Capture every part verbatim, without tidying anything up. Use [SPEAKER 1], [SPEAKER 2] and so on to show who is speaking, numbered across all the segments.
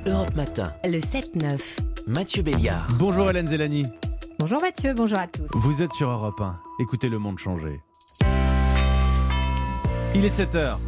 [SPEAKER 1] Europe Matin.
[SPEAKER 2] Le sept neuf.
[SPEAKER 1] Mathieu Béliard.
[SPEAKER 3] Bonjour Hélène Zellani.
[SPEAKER 4] Bonjour Mathieu, bonjour à tous.
[SPEAKER 3] Vous êtes sur Europe un. Écoutez le monde changer. Il est sept heures.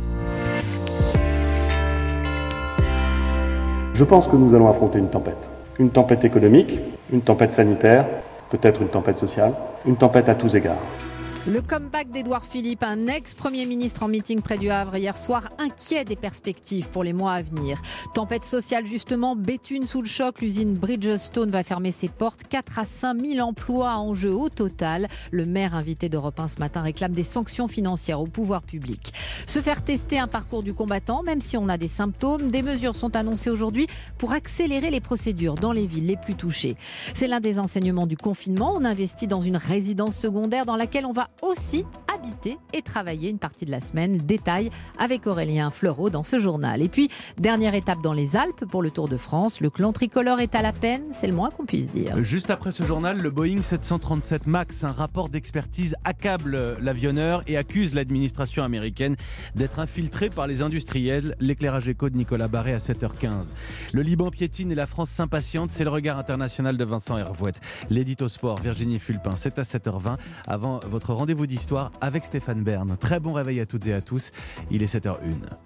[SPEAKER 5] Je pense que nous allons affronter une tempête. Une tempête économique, une tempête sanitaire, peut-être une tempête sociale, une tempête à tous égards.
[SPEAKER 4] Le comeback d'Édouard Philippe, un ex-premier ministre en meeting près du Havre hier soir, inquiet des perspectives pour les mois à venir. Tempête sociale justement, Béthune sous le choc, l'usine Bridgestone va fermer ses portes. quatre à cinq mille emplois en jeu au total. Le maire invité d'Europe un ce matin réclame des sanctions financières au pouvoir public. Se faire tester un parcours du combattant, même si on a des symptômes. Des mesures sont annoncées aujourd'hui pour accélérer les procédures dans les villes les plus touchées. C'est l'un des enseignements du confinement. On investit dans une résidence secondaire dans laquelle on va aussi habiter et travailler une partie de la semaine. Détail avec Aurélien Fleureau dans ce journal. Et puis, dernière étape dans les Alpes pour le Tour de France. Le clan tricolore est à la peine, c'est le moins qu'on puisse dire.
[SPEAKER 3] Juste après ce journal, le Boeing sept cent trente-sept MAX, un rapport d'expertise accable l'avionneur et accuse l'administration américaine d'être infiltrée par les industriels. L'éclairage éco de Nicolas Barré à sept heures quinze. Le Liban piétine et la France s'impatiente. C'est le regard international de Vincent Hervouette. L'édito sport, Virginie Fulpin, c'est à sept heures vingt. Avant votre rendez-vous d'histoire avec Stéphane Bern. Très bon réveil à toutes et à tous. Il est sept heures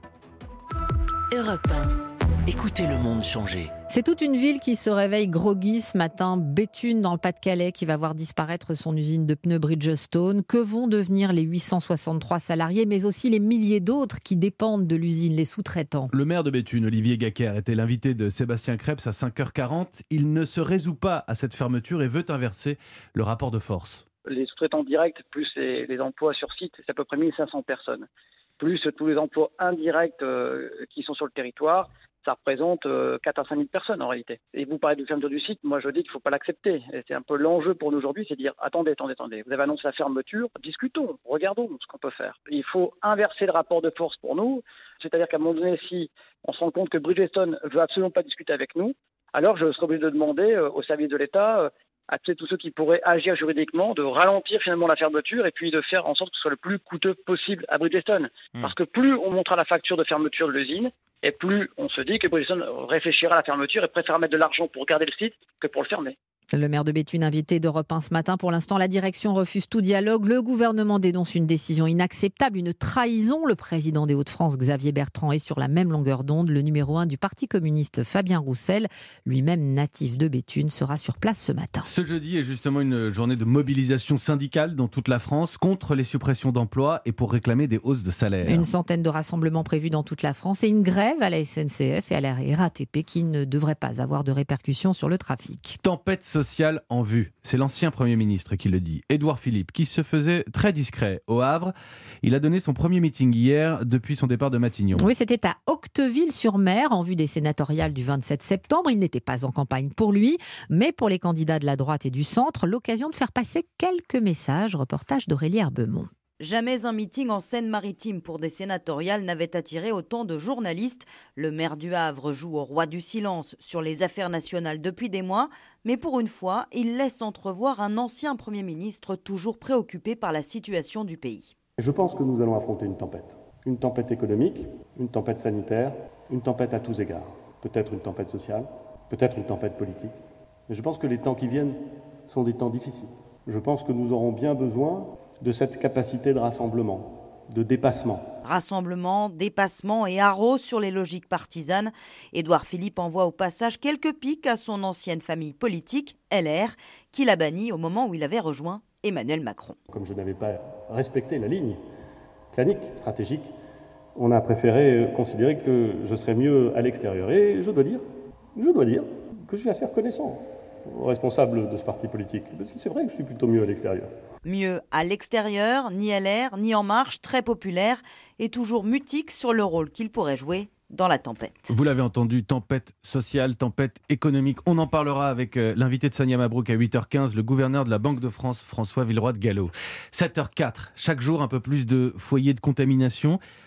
[SPEAKER 3] un.
[SPEAKER 2] Europe un.
[SPEAKER 1] Écoutez le monde changer.
[SPEAKER 4] C'est toute une ville qui se réveille groggy ce matin. Béthune dans le Pas-de-Calais qui va voir disparaître son usine de pneus Bridgestone. Que vont devenir les huit cent soixante-trois salariés, mais aussi les milliers d'autres qui dépendent de l'usine, les sous-traitants?
[SPEAKER 3] Le maire de Béthune, Olivier Gacquer, était l'invité de Sébastien Krebs à cinq heures quarante. Il ne se résout pas à cette fermeture et veut inverser le rapport de force.
[SPEAKER 6] Les sous-traitants directs, plus les, les emplois sur site, c'est à peu près mille cinq cents personnes. Plus tous les emplois indirects euh, qui sont sur le territoire, ça représente euh, quatre à cinq mille personnes en réalité. Et vous parlez de fermeture du site, moi je dis qu'il ne faut pas l'accepter. Et c'est un peu l'enjeu pour nous aujourd'hui, c'est de dire attendez, attendez, attendez, vous avez annoncé la fermeture, discutons, regardons ce qu'on peut faire. Il faut inverser le rapport de force pour nous, c'est-à-dire qu'à un moment donné, si on se rend compte que Bridgestone ne veut absolument pas discuter avec nous, alors je serai obligé de demander euh, au service de l'État euh, à tous ceux qui pourraient agir juridiquement, de ralentir finalement la fermeture et puis de faire en sorte que ce soit le plus coûteux possible à Bridgestone. Mmh. Parce que plus on montrera la facture de fermeture de l'usine, et plus on se dit que Bridgestone réfléchira à la fermeture et préférera mettre de l'argent pour garder le site que pour le fermer.
[SPEAKER 4] Le maire de Béthune invité d'Europe un ce matin. Pour l'instant, la direction refuse tout dialogue. Le gouvernement dénonce une décision inacceptable, une trahison. Le président des Hauts-de-France, Xavier Bertrand, est sur la même longueur d'onde. Le numéro un du Parti communiste, Fabien Roussel, lui-même natif de Béthune, sera sur place ce matin.
[SPEAKER 3] Ce jeudi est justement une journée de mobilisation syndicale dans toute la France contre les suppressions d'emplois et pour réclamer des hausses de salaire.
[SPEAKER 4] Une centaine de rassemblements prévus dans toute la France et une grève à la S N C F et à la R A T P qui ne devrait pas avoir de répercussions sur le trafic.
[SPEAKER 3] Tempête sociale en vue. C'est l'ancien Premier ministre qui le dit. Édouard Philippe, qui se faisait très discret au Havre. Il a donné son premier meeting hier depuis son départ de Matignon.
[SPEAKER 4] Oui, c'était à Octeville-sur-Mer en vue des sénatoriales du vingt-sept septembre. Il n'était pas en campagne pour lui, mais pour les candidats de la droite et du centre, l'occasion de faire passer quelques messages. Reportage d'Aurélie Herbemont.
[SPEAKER 7] Jamais un meeting en Seine-Maritime pour des sénatoriales n'avait attiré autant de journalistes. Le maire du Havre joue au roi du silence sur les affaires nationales depuis des mois. Mais pour une fois, il laisse entrevoir un ancien Premier ministre toujours préoccupé par la situation du pays.
[SPEAKER 5] Je pense que nous allons affronter une tempête. Une tempête économique, une tempête sanitaire, une tempête à tous égards. Peut-être une tempête sociale, peut-être une tempête politique. Mais je pense que les temps qui viennent sont des temps difficiles. Je pense que nous aurons bien besoin de cette capacité de rassemblement, de dépassement.
[SPEAKER 7] Rassemblement, dépassement et haro sur les logiques partisanes. Édouard Philippe envoie au passage quelques piques à son ancienne famille politique, L R, qu'il a banni au moment où il avait rejoint Emmanuel Macron.
[SPEAKER 5] Comme je n'avais pas respecté la ligne clanique, stratégique, on a préféré considérer que je serais mieux à l'extérieur. Et je dois dire, je dois dire que je suis assez reconnaissant responsable de ce parti politique. Parce que c'est vrai que je suis plutôt mieux à l'extérieur.
[SPEAKER 7] Mieux à l'extérieur, ni L R, ni En Marche, très populaire, et toujours mutique sur le rôle qu'il pourrait jouer dans la tempête.
[SPEAKER 3] Vous l'avez entendu, tempête sociale, tempête économique. On en parlera avec euh, l'invité de Sonia Mabrouk à huit heures quinze, le gouverneur de la Banque de France, François Villeroy de Galhau. sept heures quatre, chaque jour un peu plus de foyers de contamination.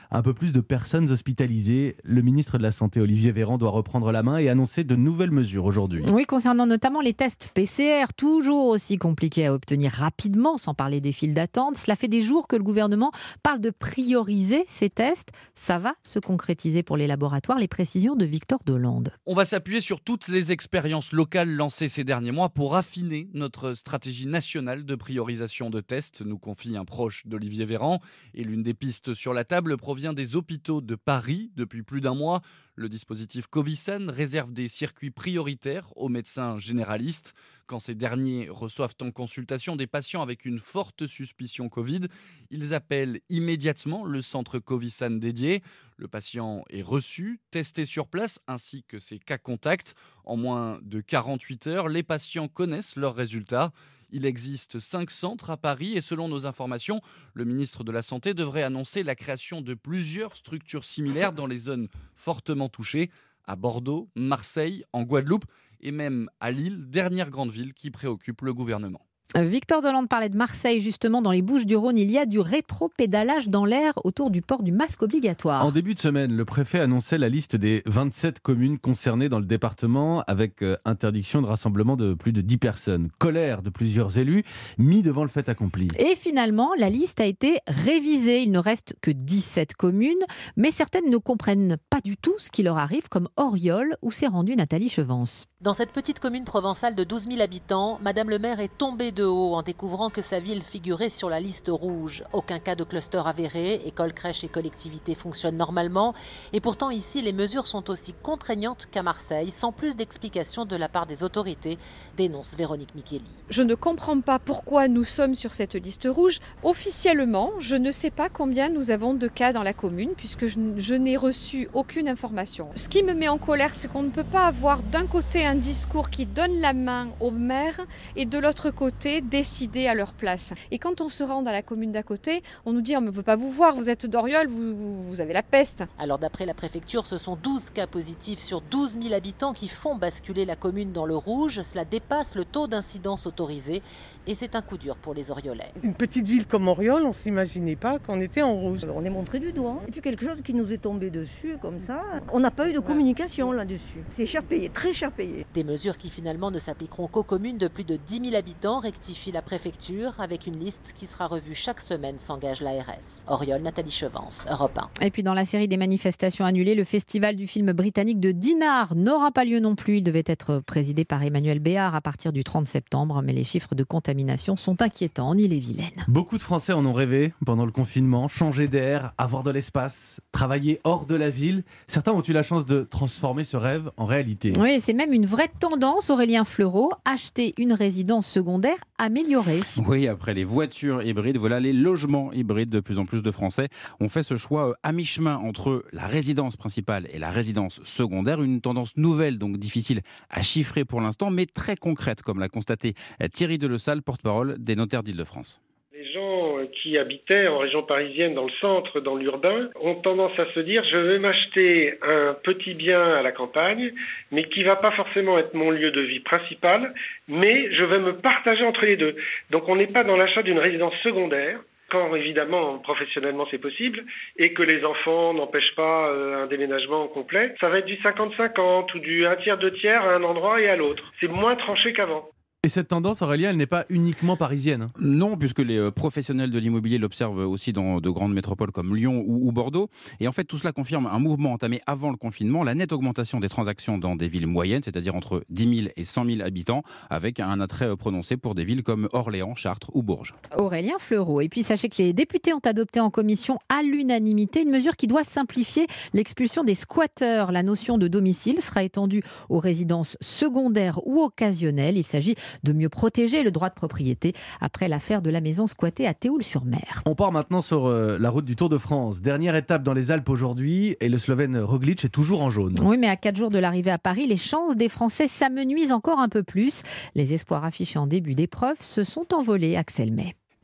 [SPEAKER 3] un peu plus de personnes hospitalisées. Le ministre de la Santé, Olivier Véran, doit reprendre la main et annoncer de nouvelles mesures aujourd'hui.
[SPEAKER 4] Oui, concernant notamment les tests P C R, toujours aussi compliqués à obtenir rapidement, sans parler des files d'attente. Cela fait des jours que le gouvernement parle de prioriser ces tests. Ça va se concrétiser pour les laboratoires. Les précisions de Victor Delande.
[SPEAKER 8] On va s'appuyer sur toutes les expériences locales lancées ces derniers mois pour affiner notre stratégie nationale de priorisation de tests, nous confie un proche d'Olivier Véran. Et l'une des pistes sur la table provient des hôpitaux de Paris. Depuis plus d'un mois, le dispositif Covisan réserve des circuits prioritaires aux médecins généralistes. Quand ces derniers reçoivent en consultation des patients avec une forte suspicion Covid, ils appellent immédiatement le centre Covisan dédié. Le patient est reçu, testé sur place, ainsi que ses cas contacts. En moins de quarante-huit heures, les patients connaissent leurs résultats. Il existe cinq centres à Paris et selon nos informations, le ministre de la Santé devrait annoncer la création de plusieurs structures similaires dans les zones fortement touchées, à Bordeaux, Marseille, en Guadeloupe et même à Lille, dernière grande ville qui préoccupe le gouvernement.
[SPEAKER 4] Victor Delande parlait de Marseille, justement, dans les Bouches-du-Rhône. Il y a du rétro-pédalage dans l'air autour du port du masque obligatoire.
[SPEAKER 3] En début de semaine, le préfet annonçait la liste des vingt-sept communes concernées dans le département avec euh, interdiction de rassemblement de plus de dix personnes. Colère de plusieurs élus mis devant le fait accompli.
[SPEAKER 4] Et finalement, la liste a été révisée. Il ne reste que dix-sept communes, mais certaines ne comprennent pas du tout ce qui leur arrive, comme Auriol, où s'est rendue Nathalie Chevance.
[SPEAKER 9] Dans cette petite commune provençale de douze mille habitants, Madame le maire est tombée de haut en découvrant que sa ville figurait sur la liste rouge. Aucun cas de cluster avéré, écoles, crèches et collectivités fonctionnent normalement. Et pourtant ici, les mesures sont aussi contraignantes qu'à Marseille, sans plus d'explications de la part des autorités, dénonce Véronique Micheli.
[SPEAKER 10] Je ne comprends pas pourquoi nous sommes sur cette liste rouge. Officiellement, je ne sais pas combien nous avons de cas dans la commune, puisque je, je n'ai reçu aucune information. Ce qui me met en colère, c'est qu'on ne peut pas avoir d'un côté un discours qui donne la main aux maires et de l'autre côté décider à leur place. Et quand on se rend dans la commune d'à côté, on nous dit on ne veut pas vous voir, vous êtes d'Auriol, vous, vous, vous avez la peste.
[SPEAKER 9] Alors d'après la préfecture, ce sont douze cas positifs sur douze mille habitants qui font basculer la commune dans le rouge. Cela dépasse le taux d'incidence autorisé et c'est un coup dur pour les Auriolais.
[SPEAKER 11] Une petite ville comme Auriol, on ne s'imaginait pas qu'on était en rouge.
[SPEAKER 12] On est montré du doigt. Et puis quelque chose qui nous est tombé dessus comme ça. On n'a pas eu de communication là-dessus. C'est cher payé, très cher payé.
[SPEAKER 9] Des mesures qui finalement ne s'appliqueront qu'aux communes de plus de dix mille habitants, rectifie la préfecture avec une liste qui sera revue chaque semaine, s'engage l'A R S. Auriol, Nathalie Chevance, Europe un.
[SPEAKER 4] Et puis dans la série des manifestations annulées, le festival du film britannique de Dinard n'aura pas lieu non plus. Il devait être présidé par Emmanuel Béard à partir du trente septembre, mais les chiffres de contamination sont inquiétants en Ille-et-Vilaine.
[SPEAKER 3] Beaucoup de Français en ont rêvé pendant le confinement, changer d'air, avoir de l'espace, travailler hors de la ville. Certains ont eu la chance de transformer ce rêve en réalité.
[SPEAKER 4] Oui, c'est même une vraie tendance, Aurélien Fleureau, acheter une résidence secondaire améliorée.
[SPEAKER 13] Oui, après les voitures hybrides, voilà les logements hybrides. De plus en plus de Français ont fait ce choix à mi-chemin entre la résidence principale et la résidence secondaire. Une tendance nouvelle, donc difficile à chiffrer pour l'instant, mais très concrète, comme l'a constaté Thierry Delesalle, porte-parole des notaires d'Île-de-France.
[SPEAKER 14] Les gens qui habitaient en région parisienne, dans le centre, dans l'urbain, ont tendance à se dire « je vais m'acheter un petit bien à la campagne, mais qui ne va pas forcément être mon lieu de vie principal, mais je vais me partager entre les deux ». Donc on n'est pas dans l'achat d'une résidence secondaire, quand évidemment professionnellement c'est possible, et que les enfants n'empêchent pas euh, un déménagement complet. Ça va être du cinquante cinquante ou du un tiers, deux tiers à un endroit et à l'autre. C'est moins tranché qu'avant.
[SPEAKER 3] Et cette tendance, Aurélien, elle n'est pas uniquement parisienne.
[SPEAKER 13] Non, puisque les professionnels de l'immobilier l'observent aussi dans de grandes métropoles comme Lyon ou Bordeaux. Et en fait, tout cela confirme un mouvement entamé avant le confinement, la nette augmentation des transactions dans des villes moyennes, c'est-à-dire entre dix mille et cent mille habitants, avec un attrait prononcé pour des villes comme Orléans, Chartres ou Bourges.
[SPEAKER 4] Aurélien Fleureau. Et puis sachez que les députés ont adopté en commission à l'unanimité une mesure qui doit simplifier l'expulsion des squatteurs. La notion de domicile sera étendue aux résidences secondaires ou occasionnelles. Il s'agit de mieux protéger le droit de propriété après l'affaire de la maison squattée à Théoul-sur-Mer.
[SPEAKER 3] On part maintenant sur euh, la route du Tour de France. Dernière étape dans les Alpes aujourd'hui et le Slovène Roglic est toujours en jaune.
[SPEAKER 4] Oui, mais à quatre jours de l'arrivée à Paris, les chances des Français s'amenuisent encore un peu plus. Les espoirs affichés en début d'épreuve se sont envolés, Axel May.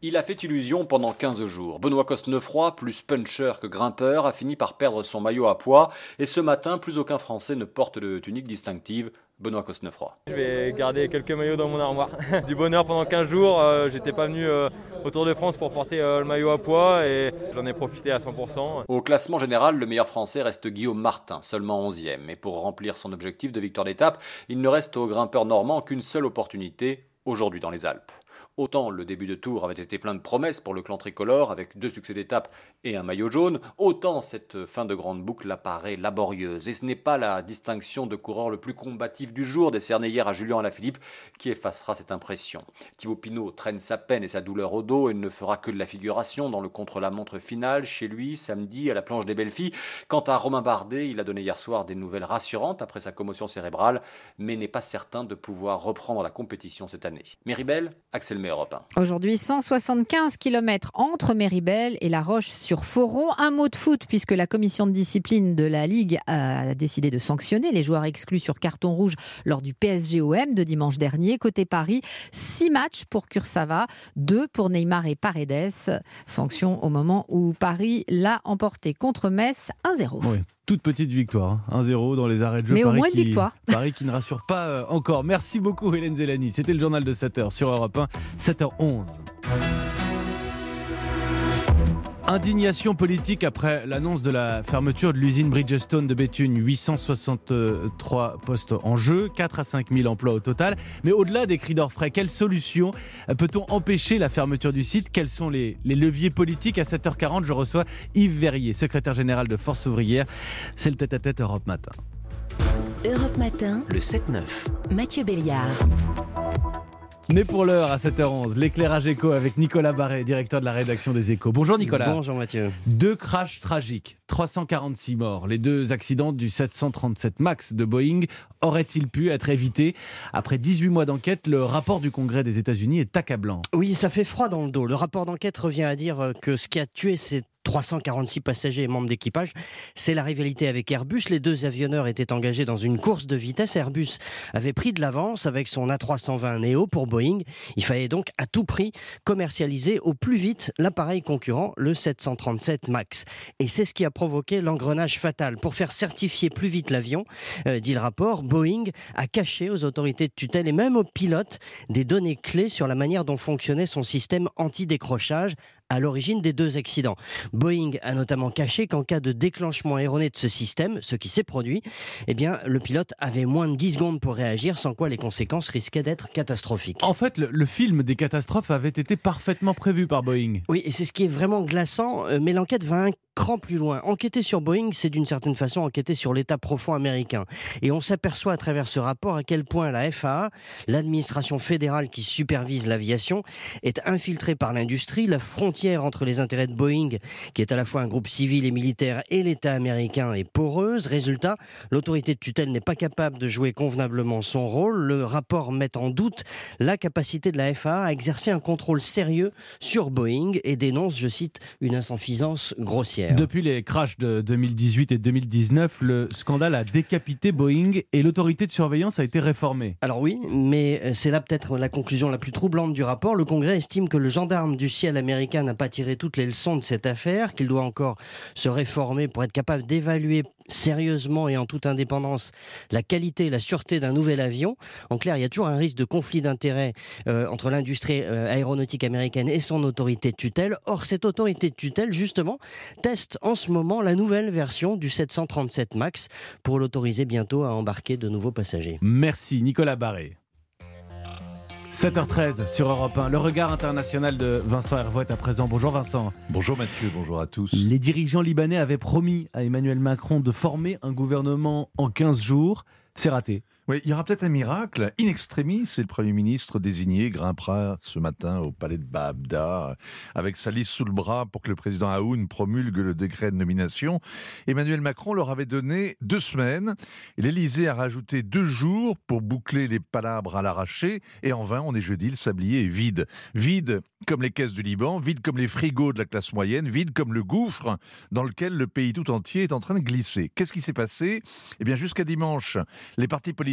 [SPEAKER 15] Il a fait illusion pendant quinze jours. Benoît Cosnefroy, plus puncher que grimpeur, a fini par perdre son maillot à pois. Et ce matin, plus aucun Français ne porte de tunique distinctive. Benoît Cosnefroy.
[SPEAKER 16] Je vais garder quelques maillots dans mon armoire. Du bonheur pendant quinze jours. Euh, j'étais pas venu euh, au Tour de France pour porter euh, le maillot à pois et j'en ai profité à cent pour cent.
[SPEAKER 15] Au classement général, le meilleur Français reste Guillaume Martin, seulement onzième. Et pour remplir son objectif de victoire d'étape, il ne reste au grimpeur normand qu'une seule opportunité, aujourd'hui dans les Alpes. Autant le début de Tour avait été plein de promesses pour le clan tricolore avec deux succès d'étape et un maillot jaune, autant cette fin de grande boucle apparaît laborieuse. Et ce n'est pas la distinction de coureur le plus combatif du jour décernée hier à Julien Alaphilippe qui effacera cette impression. Thibaut Pinot traîne sa peine et sa douleur au dos et ne fera que de la figuration dans le contre-la-montre final chez lui samedi à la planche des Belles-Filles. Quant à Romain Bardet, il a donné hier soir des nouvelles rassurantes après sa commotion cérébrale, mais n'est pas certain de pouvoir reprendre la compétition cette année. Méribel, Axel Europe un.
[SPEAKER 4] Aujourd'hui, cent soixante-quinze kilomètres entre Méribel et La Roche-sur-Foron. Un mot de foot, puisque la commission de discipline de la Ligue a décidé de sanctionner les joueurs exclus sur carton rouge lors du P S G O M de dimanche dernier. Côté Paris, six matchs pour Kurzawa, deux pour Neymar et Paredes. Sanction au moment où Paris l'a emporté contre Metz un zéro.
[SPEAKER 3] Oui. Toute petite victoire, hein. un zéro dans les arrêts de jeu.
[SPEAKER 4] Mais
[SPEAKER 3] Paris
[SPEAKER 4] au moins
[SPEAKER 3] qui,
[SPEAKER 4] une victoire.
[SPEAKER 3] Paris qui ne rassure pas euh, encore. Merci beaucoup Hélène Zélani. C'était le journal de sept heures sur Europe un, sept heures onze. Indignation politique après l'annonce de la fermeture de l'usine Bridgestone de Béthune. huit cent soixante-trois postes en jeu, quatre à cinq mille emplois au total. Mais au-delà des cris d'orfraie, quelle solution peut-on empêcher la fermeture du site ? Quels sont les, les leviers politiques ? À sept heures quarante, je reçois Yves Verrier, secrétaire général de Force ouvrière. C'est le tête-à-tête Europe Matin.
[SPEAKER 2] Europe Matin,
[SPEAKER 1] le sept neuf.
[SPEAKER 2] Mathieu Béliard.
[SPEAKER 3] Né pour l'heure à sept heures onze, l'éclairage éco avec Nicolas Barret, directeur de la rédaction des Échos. Bonjour Nicolas.
[SPEAKER 17] Bonjour Mathieu.
[SPEAKER 3] Deux crashs tragiques, trois cent quarante-six morts. Les deux accidents du sept cent trente-sept MAX de Boeing auraient-ils pu être évités ? Après dix-huit mois d'enquête, le rapport du Congrès des États-Unis est accablant.
[SPEAKER 17] Oui, ça fait froid dans le dos. Le rapport d'enquête revient à dire que ce qui a tué ces trois cent quarante-six passagers et membres d'équipage, c'est la rivalité avec Airbus. Les deux avionneurs étaient engagés dans une course de vitesse. Airbus avait pris de l'avance avec son A trois cent vingt Neo pour Boeing. Il fallait donc à tout prix commercialiser au plus vite l'appareil concurrent, le sept cent trente-sept MAX. Et c'est ce qui a provoqué l'engrenage fatal. Pour faire certifier plus vite l'avion, euh, dit le rapport, Boeing a caché aux autorités de tutelle et même aux pilotes des données clés sur la manière dont fonctionnait son système anti-décrochage à l'origine des deux accidents. Boeing a notamment caché qu'en cas de déclenchement erroné de ce système, ce qui s'est produit, eh bien, le pilote avait moins de dix secondes pour réagir, sans quoi les conséquences risquaient d'être catastrophiques.
[SPEAKER 3] En fait, le, le film des catastrophes avait été parfaitement prévu par Boeing.
[SPEAKER 17] Oui, et c'est ce qui est vraiment glaçant, mais l'enquête va un cran plus loin. Enquêter sur Boeing, c'est d'une certaine façon enquêter sur l'état profond américain. Et on s'aperçoit à travers ce rapport à quel point la F A A, l'administration fédérale qui supervise l'aviation, est infiltrée par l'industrie. La frontière entre les intérêts de Boeing, qui est à la fois un groupe civil et militaire, et l'État américain est poreuse. Résultat, l'autorité de tutelle n'est pas capable de jouer convenablement son rôle. Le rapport met en doute la capacité de la F A A à exercer un contrôle sérieux sur Boeing et dénonce, je cite, une insuffisance grossière.
[SPEAKER 3] Depuis les crashs de deux mille dix-huit et deux mille dix-neuf, le scandale a décapité Boeing et l'autorité de surveillance a été réformée.
[SPEAKER 17] Alors oui, mais c'est là peut-être la conclusion la plus troublante du rapport. Le Congrès estime que le gendarme du ciel américain n'a pas tiré toutes les leçons de cette affaire, qu'il doit encore se réformer pour être capable d'évaluer sérieusement et en toute indépendance la qualité et la sûreté d'un nouvel avion. En clair, il y a toujours un risque de conflit d'intérêts euh, entre l'industrie euh, aéronautique américaine et son autorité de tutelle. Or, cette autorité de tutelle, justement, teste en ce moment la nouvelle version du sept cent trente-sept MAX pour l'autoriser bientôt à embarquer de nouveaux passagers.
[SPEAKER 3] Merci Nicolas Barret. sept heures treize sur Europe un, le regard international de Vincent Hervouet à présent. Bonjour Vincent.
[SPEAKER 18] Bonjour Mathieu, bonjour à tous.
[SPEAKER 3] Les dirigeants libanais avaient promis à Emmanuel Macron de former un gouvernement en quinze jours. C'est raté.
[SPEAKER 18] Oui, il y aura peut-être un miracle. In extremis, c'est le Premier ministre désigné grimpera ce matin au palais de Baabda avec sa liste sous le bras pour que le président Aoun promulgue le décret de nomination. Emmanuel Macron leur avait donné deux semaines. L'Élysée a rajouté deux jours pour boucler les palabres à l'arraché. Et en vain, on est jeudi, le sablier est vide. Vide comme les caisses du Liban, vide comme les frigos de la classe moyenne, vide comme le gouffre dans lequel le pays tout entier est en train de glisser. Qu'est-ce qui s'est passé ? Eh bien, jusqu'à dimanche, les partis politiques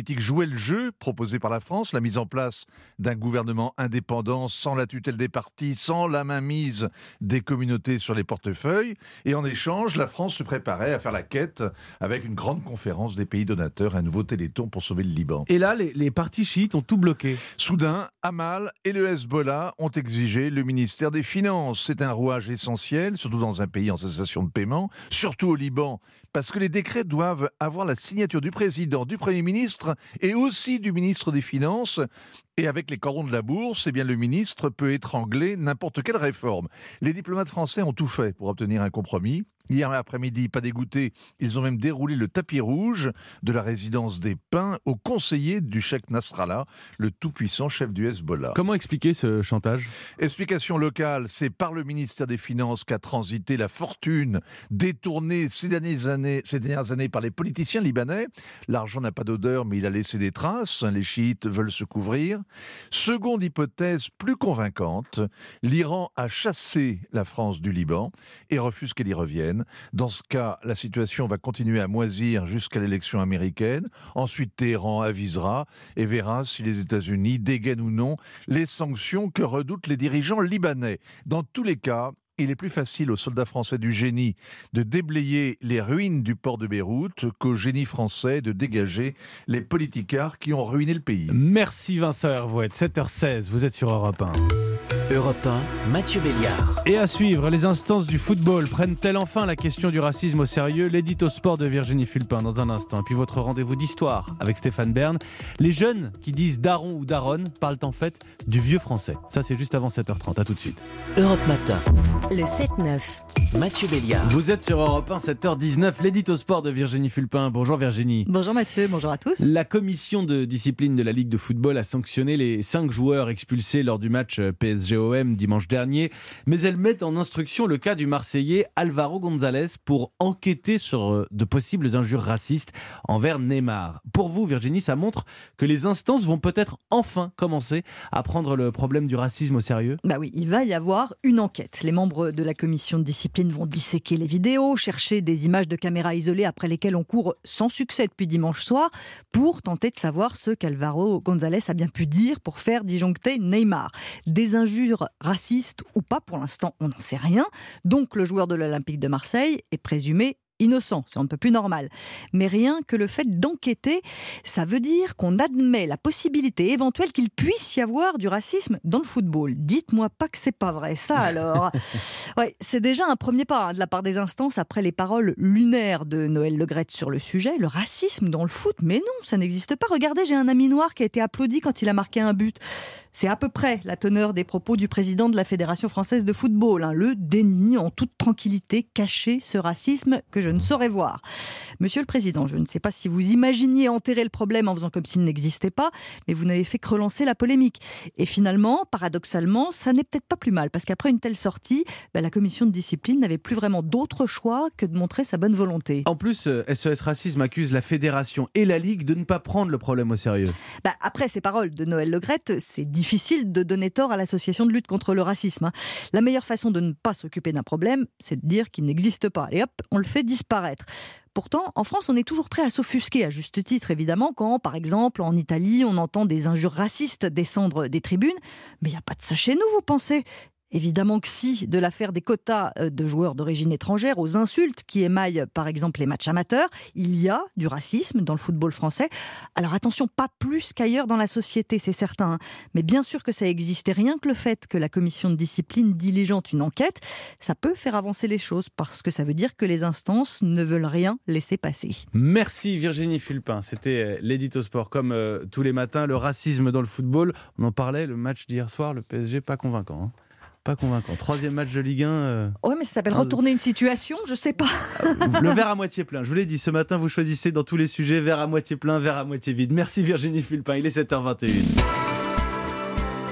[SPEAKER 18] politiques jouaient le jeu proposé par la France, la mise en place d'un gouvernement indépendant sans la tutelle des partis, sans la mainmise des communautés sur les portefeuilles. Et en échange, la France se préparait à faire la quête avec une grande conférence des pays donateurs, un nouveau téléthon pour sauver le Liban.
[SPEAKER 3] Et là, les, les partis chiites ont tout bloqué.
[SPEAKER 18] Soudain, Hamal et le Hezbollah ont exigé le ministère des Finances. C'est un rouage essentiel, surtout dans un pays en cessation de paiement, surtout au Liban, parce que les décrets doivent avoir la signature du président, du Premier ministre et aussi du ministre des Finances. Et avec les cordons de la bourse, eh bien, le ministre peut étrangler n'importe quelle réforme. Les diplomates français ont tout fait pour obtenir un compromis. Hier après-midi, pas dégoûtés, ils ont même déroulé le tapis rouge de la résidence des Pins au conseiller du cheikh Nasrallah, le tout-puissant chef du Hezbollah.
[SPEAKER 3] Comment expliquer ce chantage ?
[SPEAKER 18] Explication locale, c'est par le ministère des Finances qu'a transité la fortune détournée ces dernières années, ces dernières années par les politiciens libanais. L'argent n'a pas d'odeur, mais il a laissé des traces. Les chiites veulent se couvrir. Seconde hypothèse plus convaincante, l'Iran a chassé la France du Liban et refuse qu'elle y revienne. Dans ce cas, la situation va continuer à moisir jusqu'à l'élection américaine. Ensuite, Téhéran avisera et verra si les États-Unis dégainent ou non les sanctions que redoutent les dirigeants libanais. Dans tous les cas, il est plus facile aux soldats français du génie de déblayer les ruines du port de Beyrouth qu'au génie français de dégager les politicards qui ont ruiné le pays.
[SPEAKER 3] Merci Vincent Hervouet, sept heures seize, vous êtes sur Europe un.
[SPEAKER 1] Europe un, Mathieu Béliard.
[SPEAKER 3] Et à suivre, les instances du football prennent-elles enfin la question du racisme au sérieux ? L'édito sport de Virginie Fulpin dans un instant. Et puis votre rendez-vous d'histoire avec Stéphane Bern. Les jeunes qui disent daron ou daronne parlent en fait du vieux français. Ça, c'est juste avant sept heures trente. À tout de suite.
[SPEAKER 1] Europe Matin.
[SPEAKER 2] Le sept neuf.
[SPEAKER 1] Mathieu Béliard.
[SPEAKER 3] Vous êtes sur Europe un, sept heures dix-neuf, l'édito sport de Virginie Fulpin. Bonjour Virginie.
[SPEAKER 19] Bonjour Mathieu, bonjour à tous.
[SPEAKER 3] La commission de discipline de la Ligue de football a sanctionné les cinq joueurs expulsés lors du match P S G O M dimanche dernier, mais elle met en instruction le cas du Marseillais Álvaro González pour enquêter sur de possibles injures racistes envers Neymar. Pour vous Virginie, ça montre que les instances vont peut-être enfin commencer à prendre le problème du racisme au sérieux ?
[SPEAKER 19] Bah oui, il va y avoir une enquête. Les membres de la commission de discipline vont disséquer les vidéos, chercher des images de caméras isolées après lesquelles on court sans succès depuis dimanche soir pour tenter de savoir ce qu'Álvaro González a bien pu dire pour faire disjoncter Neymar. Des injures racistes ou pas, pour l'instant on n'en sait rien. Donc le joueur de l'Olympique de Marseille est présumé innocent, c'est un peu plus normal. Mais rien que le fait d'enquêter, ça veut dire qu'on admet la possibilité éventuelle qu'il puisse y avoir du racisme dans le football. Dites-moi pas que c'est pas vrai, ça alors. Ouais, c'est déjà un premier pas hein, de la part des instances après les paroles lunaires de Noël Le Graët sur le sujet. Le racisme dans le foot, mais non, ça n'existe pas. Regardez, j'ai un ami noir qui a été applaudi quand il a marqué un but. C'est à peu près la teneur des propos du président de la Fédération française de football. Hein. Le déni en toute tranquillité, cacher ce racisme que je ne saurais voir. Monsieur le Président, je ne sais pas si vous imaginiez enterrer le problème en faisant comme s'il n'existait pas, mais vous n'avez fait que relancer la polémique. Et finalement, paradoxalement, ça n'est peut-être pas plus mal, parce qu'après une telle sortie, ben, la commission de discipline n'avait plus vraiment d'autre choix que de montrer sa bonne volonté.
[SPEAKER 3] En plus, S O S Racisme accuse la Fédération et la Ligue de ne pas prendre le problème au sérieux.
[SPEAKER 19] Ben, après ces paroles de Noël Le Graët, c'est difficile de donner tort à l'association de lutte contre le racisme. Hein. La meilleure façon de ne pas s'occuper d'un problème, c'est de dire qu'il n'existe pas. Et hop, on le fait disparaître. Pourtant, en France, on est toujours prêt à s'offusquer, à juste titre évidemment, quand, par exemple, en Italie, on entend des injures racistes descendre des tribunes. Mais il n'y a pas de ça chez nous, vous pensez ? Évidemment que si, de l'affaire des quotas de joueurs d'origine étrangère aux insultes qui émaillent par exemple les matchs amateurs, il y a du racisme dans le football français. Alors attention, pas plus qu'ailleurs dans la société, c'est certain. Hein. Mais bien sûr que ça existait, rien que le fait que la commission de discipline diligente une enquête, ça peut faire avancer les choses parce que ça veut dire que les instances ne veulent rien laisser passer.
[SPEAKER 3] Merci Virginie Fulpin, c'était l'édito sport comme euh, tous les matins. Le racisme dans le football, on en parlait, le match d'hier soir, le P S G, pas convaincant. Hein. Pas convaincant. Troisième match de Ligue un. Euh...
[SPEAKER 19] Oui, mais ça s'appelle retourner une situation, je sais pas.
[SPEAKER 3] Le verre à moitié plein. Je vous l'ai dit, ce matin, vous choisissez dans tous les sujets verre à moitié plein, verre à moitié vide. Merci Virginie Fulpin, il est sept heures vingt et une.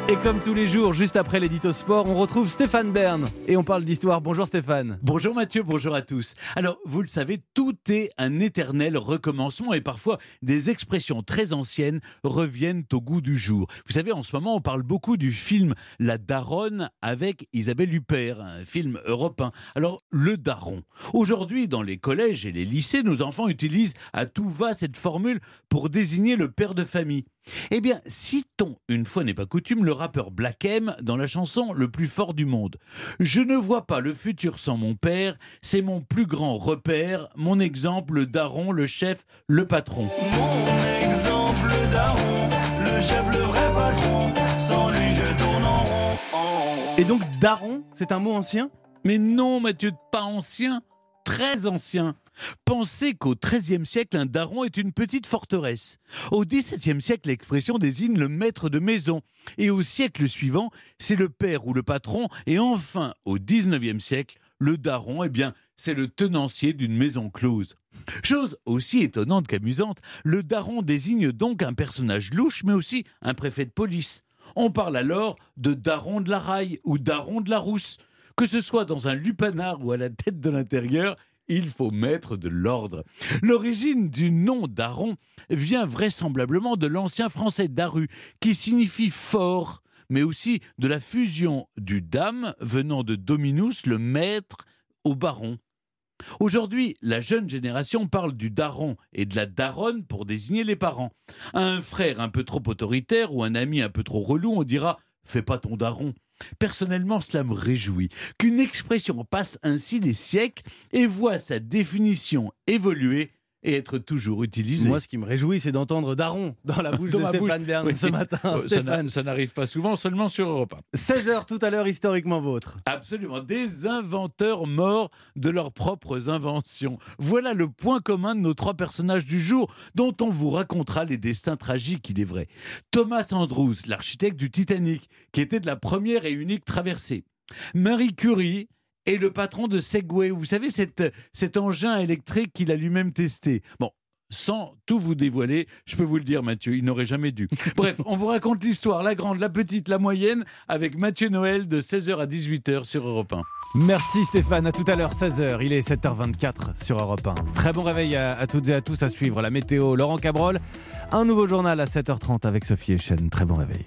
[SPEAKER 3] Et comme tous les jours, juste après l'édito sport, on retrouve Stéphane Bern et on parle d'histoire. Bonjour Stéphane.
[SPEAKER 20] Bonjour Mathieu, bonjour à tous. Alors, vous le savez, tout est un éternel recommencement et parfois des expressions très anciennes reviennent au goût du jour. Vous savez, en ce moment, on parle beaucoup du film La Daronne avec Isabelle Huppert, un film européen. Alors, le daron. Aujourd'hui, dans les collèges et les lycées, nos enfants utilisent à tout va cette formule pour désigner le père de famille. Eh bien, citons, une fois n'est pas coutume, le rappeur Black M dans la chanson Le plus fort du monde. Je ne vois pas le futur sans mon père, c'est mon plus grand repère, mon exemple, le daron, le chef, le patron.
[SPEAKER 21] Mon exemple, le daron, le chef, le vrai patron, sans lui je tourne en rond, en rond.
[SPEAKER 3] Et donc, daron, c'est un mot ancien ?
[SPEAKER 20] Mais non, Mathieu, pas ancien, très ancien. Pensez qu'au treizième siècle, un daron est une petite forteresse. Au dix-septième siècle, l'expression désigne le maître de maison. Et au siècle suivant, c'est le père ou le patron. Et enfin, au dix-neuvième siècle, le daron, eh bien, c'est le tenancier d'une maison close. Chose aussi étonnante qu'amusante, le daron désigne donc un personnage louche, mais aussi un préfet de police. On parle alors de daron de la raille ou daron de la rousse. Que ce soit dans un lupanar ou à la tête de l'intérieur, il faut mettre de l'ordre. L'origine du nom daron vient vraisemblablement de l'ancien français daru, qui signifie fort, mais aussi de la fusion du dame venant de dominus, le maître, au baron. Aujourd'hui, la jeune génération parle du daron et de la daronne pour désigner les parents. À un frère un peu trop autoritaire ou un ami un peu trop relou, on dira « fais pas ton daron ». Personnellement, cela me réjouit qu'une expression passe ainsi les siècles et voit sa définition évoluer et être toujours utilisée.
[SPEAKER 3] Moi, ce qui me réjouit, c'est d'entendre daron dans la bouche
[SPEAKER 20] dans
[SPEAKER 3] de Stéphane
[SPEAKER 20] bouche.
[SPEAKER 3] Bern
[SPEAKER 20] Oui.
[SPEAKER 3] ce matin.
[SPEAKER 20] Euh, ça,
[SPEAKER 3] Stéphane.
[SPEAKER 20] n'a- ça n'arrive pas souvent, seulement sur Europe un.
[SPEAKER 3] seize heures tout à l'heure, historiquement vôtre.
[SPEAKER 20] Absolument, des inventeurs morts de leurs propres inventions. Voilà le point commun de nos trois personnages du jour, dont on vous racontera les destins tragiques, il est vrai. Thomas Andrews, l'architecte du Titanic, qui était de la première et unique traversée. Marie Curie est le patron de Segway, vous savez, cet, cet engin électrique qu'il a lui-même testé. Bon, sans tout vous dévoiler, je peux vous le dire, Mathieu, il n'aurait jamais dû. Bref, on vous raconte l'histoire, la grande, la petite, la moyenne, avec Mathieu Noël de seize heures à dix-huit heures sur Europe un.
[SPEAKER 3] Merci Stéphane, à tout à l'heure, seize heures, il est sept heures vingt-quatre sur Europe un. Très bon réveil à, à toutes et à tous à suivre. La météo, Laurent Cabrol, un nouveau journal à sept heures trente avec Sophie Echen. Très bon réveil.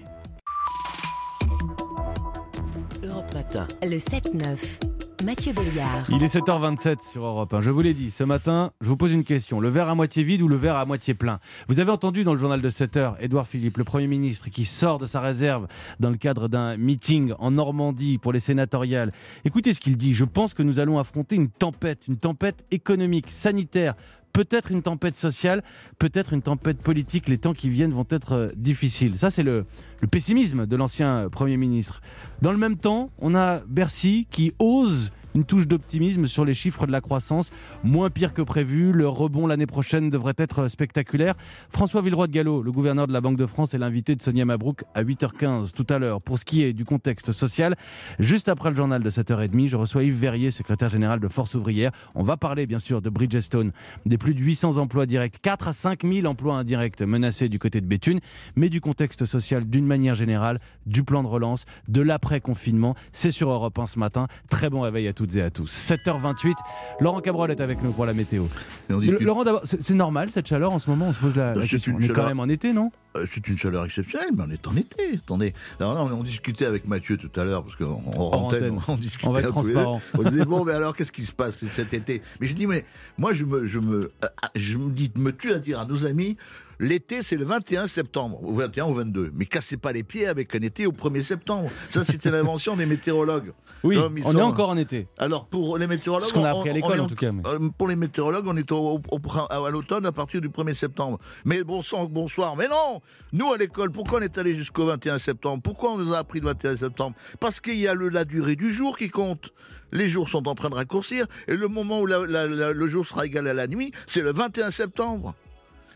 [SPEAKER 1] Europe Matin.
[SPEAKER 2] Le sept neuf. Mathieu Béliard.
[SPEAKER 3] Il est sept heures vingt-sept sur Europe un. Je vous l'ai dit, ce matin, je vous pose une question. Le verre à moitié vide ou le verre à moitié plein ? Vous avez entendu dans le journal de sept heures, Édouard Philippe, le Premier ministre, qui sort de sa réserve dans le cadre d'un meeting en Normandie pour les sénatoriales. Écoutez ce qu'il dit. Je pense que nous allons affronter une tempête, une tempête économique, sanitaire, peut-être une tempête sociale, peut-être une tempête politique. Les temps qui viennent vont être euh, difficiles. Ça, c'est le, le pessimisme de l'ancien Premier ministre. Dans le même temps, on a Bercy qui ose une touche d'optimisme sur les chiffres de la croissance. Moins pire que prévu, le rebond l'année prochaine devrait être spectaculaire. François Villeroy de Galhau, le gouverneur de la Banque de France, est l'invité de Sonia Mabrouk à huit heures quinze tout à l'heure. Pour ce qui est du contexte social, juste après le journal de sept heures trente, je reçois Yves Verrier, secrétaire général de Force ouvrière. On va parler bien sûr de Bridgestone, des plus de huit cents emplois directs, quatre à cinq mille emplois indirects menacés du côté de Béthune, mais du contexte social d'une manière générale, du plan de relance, de l'après-confinement. C'est sur Europe un ce matin. Très bon réveil à toutes et à tous. sept heures vingt-huit, Laurent Cabrol est avec nous pour la météo. Le, Laurent, d'abord, c'est, c'est normal cette chaleur en ce moment ? On se pose la, la question. On est quand même en été, non ?
[SPEAKER 22] Euh, c'est une chaleur exceptionnelle, mais on est en été. Attendez, alors là, on, on discutait avec Mathieu tout à l'heure, parce qu'en antenne, on, on discutait.
[SPEAKER 3] On va être transparent.
[SPEAKER 22] On disait, bon, mais alors, qu'est-ce qui se passe cet été ? Mais je dis, mais moi, je me, je me, je me dis, me tue à dire à nos amis, l'été, c'est le vingt et un septembre, ou vingt et un ou vingt-deux. Mais cassez pas les pieds avec un été au premier septembre. Ça, c'était l'invention des météorologues.
[SPEAKER 3] Oui, on sont... est encore en été.
[SPEAKER 22] Alors, pour les météorologues...
[SPEAKER 3] Ce qu'on a appris à l'école, en, en tout cas. Mais...
[SPEAKER 22] Pour les météorologues, on est au, au, au, à l'automne à partir du premier septembre. Mais bon sang, bonsoir. Mais non ! Nous, à l'école, pourquoi on est allé jusqu'au vingt et un septembre ? Pourquoi on nous a appris le vingt et un septembre ? Parce qu'il y a le, la durée du jour qui compte. Les jours sont en train de raccourcir. Et le moment où la, la, la, le jour sera égal à la nuit, c'est le vingt et un septembre.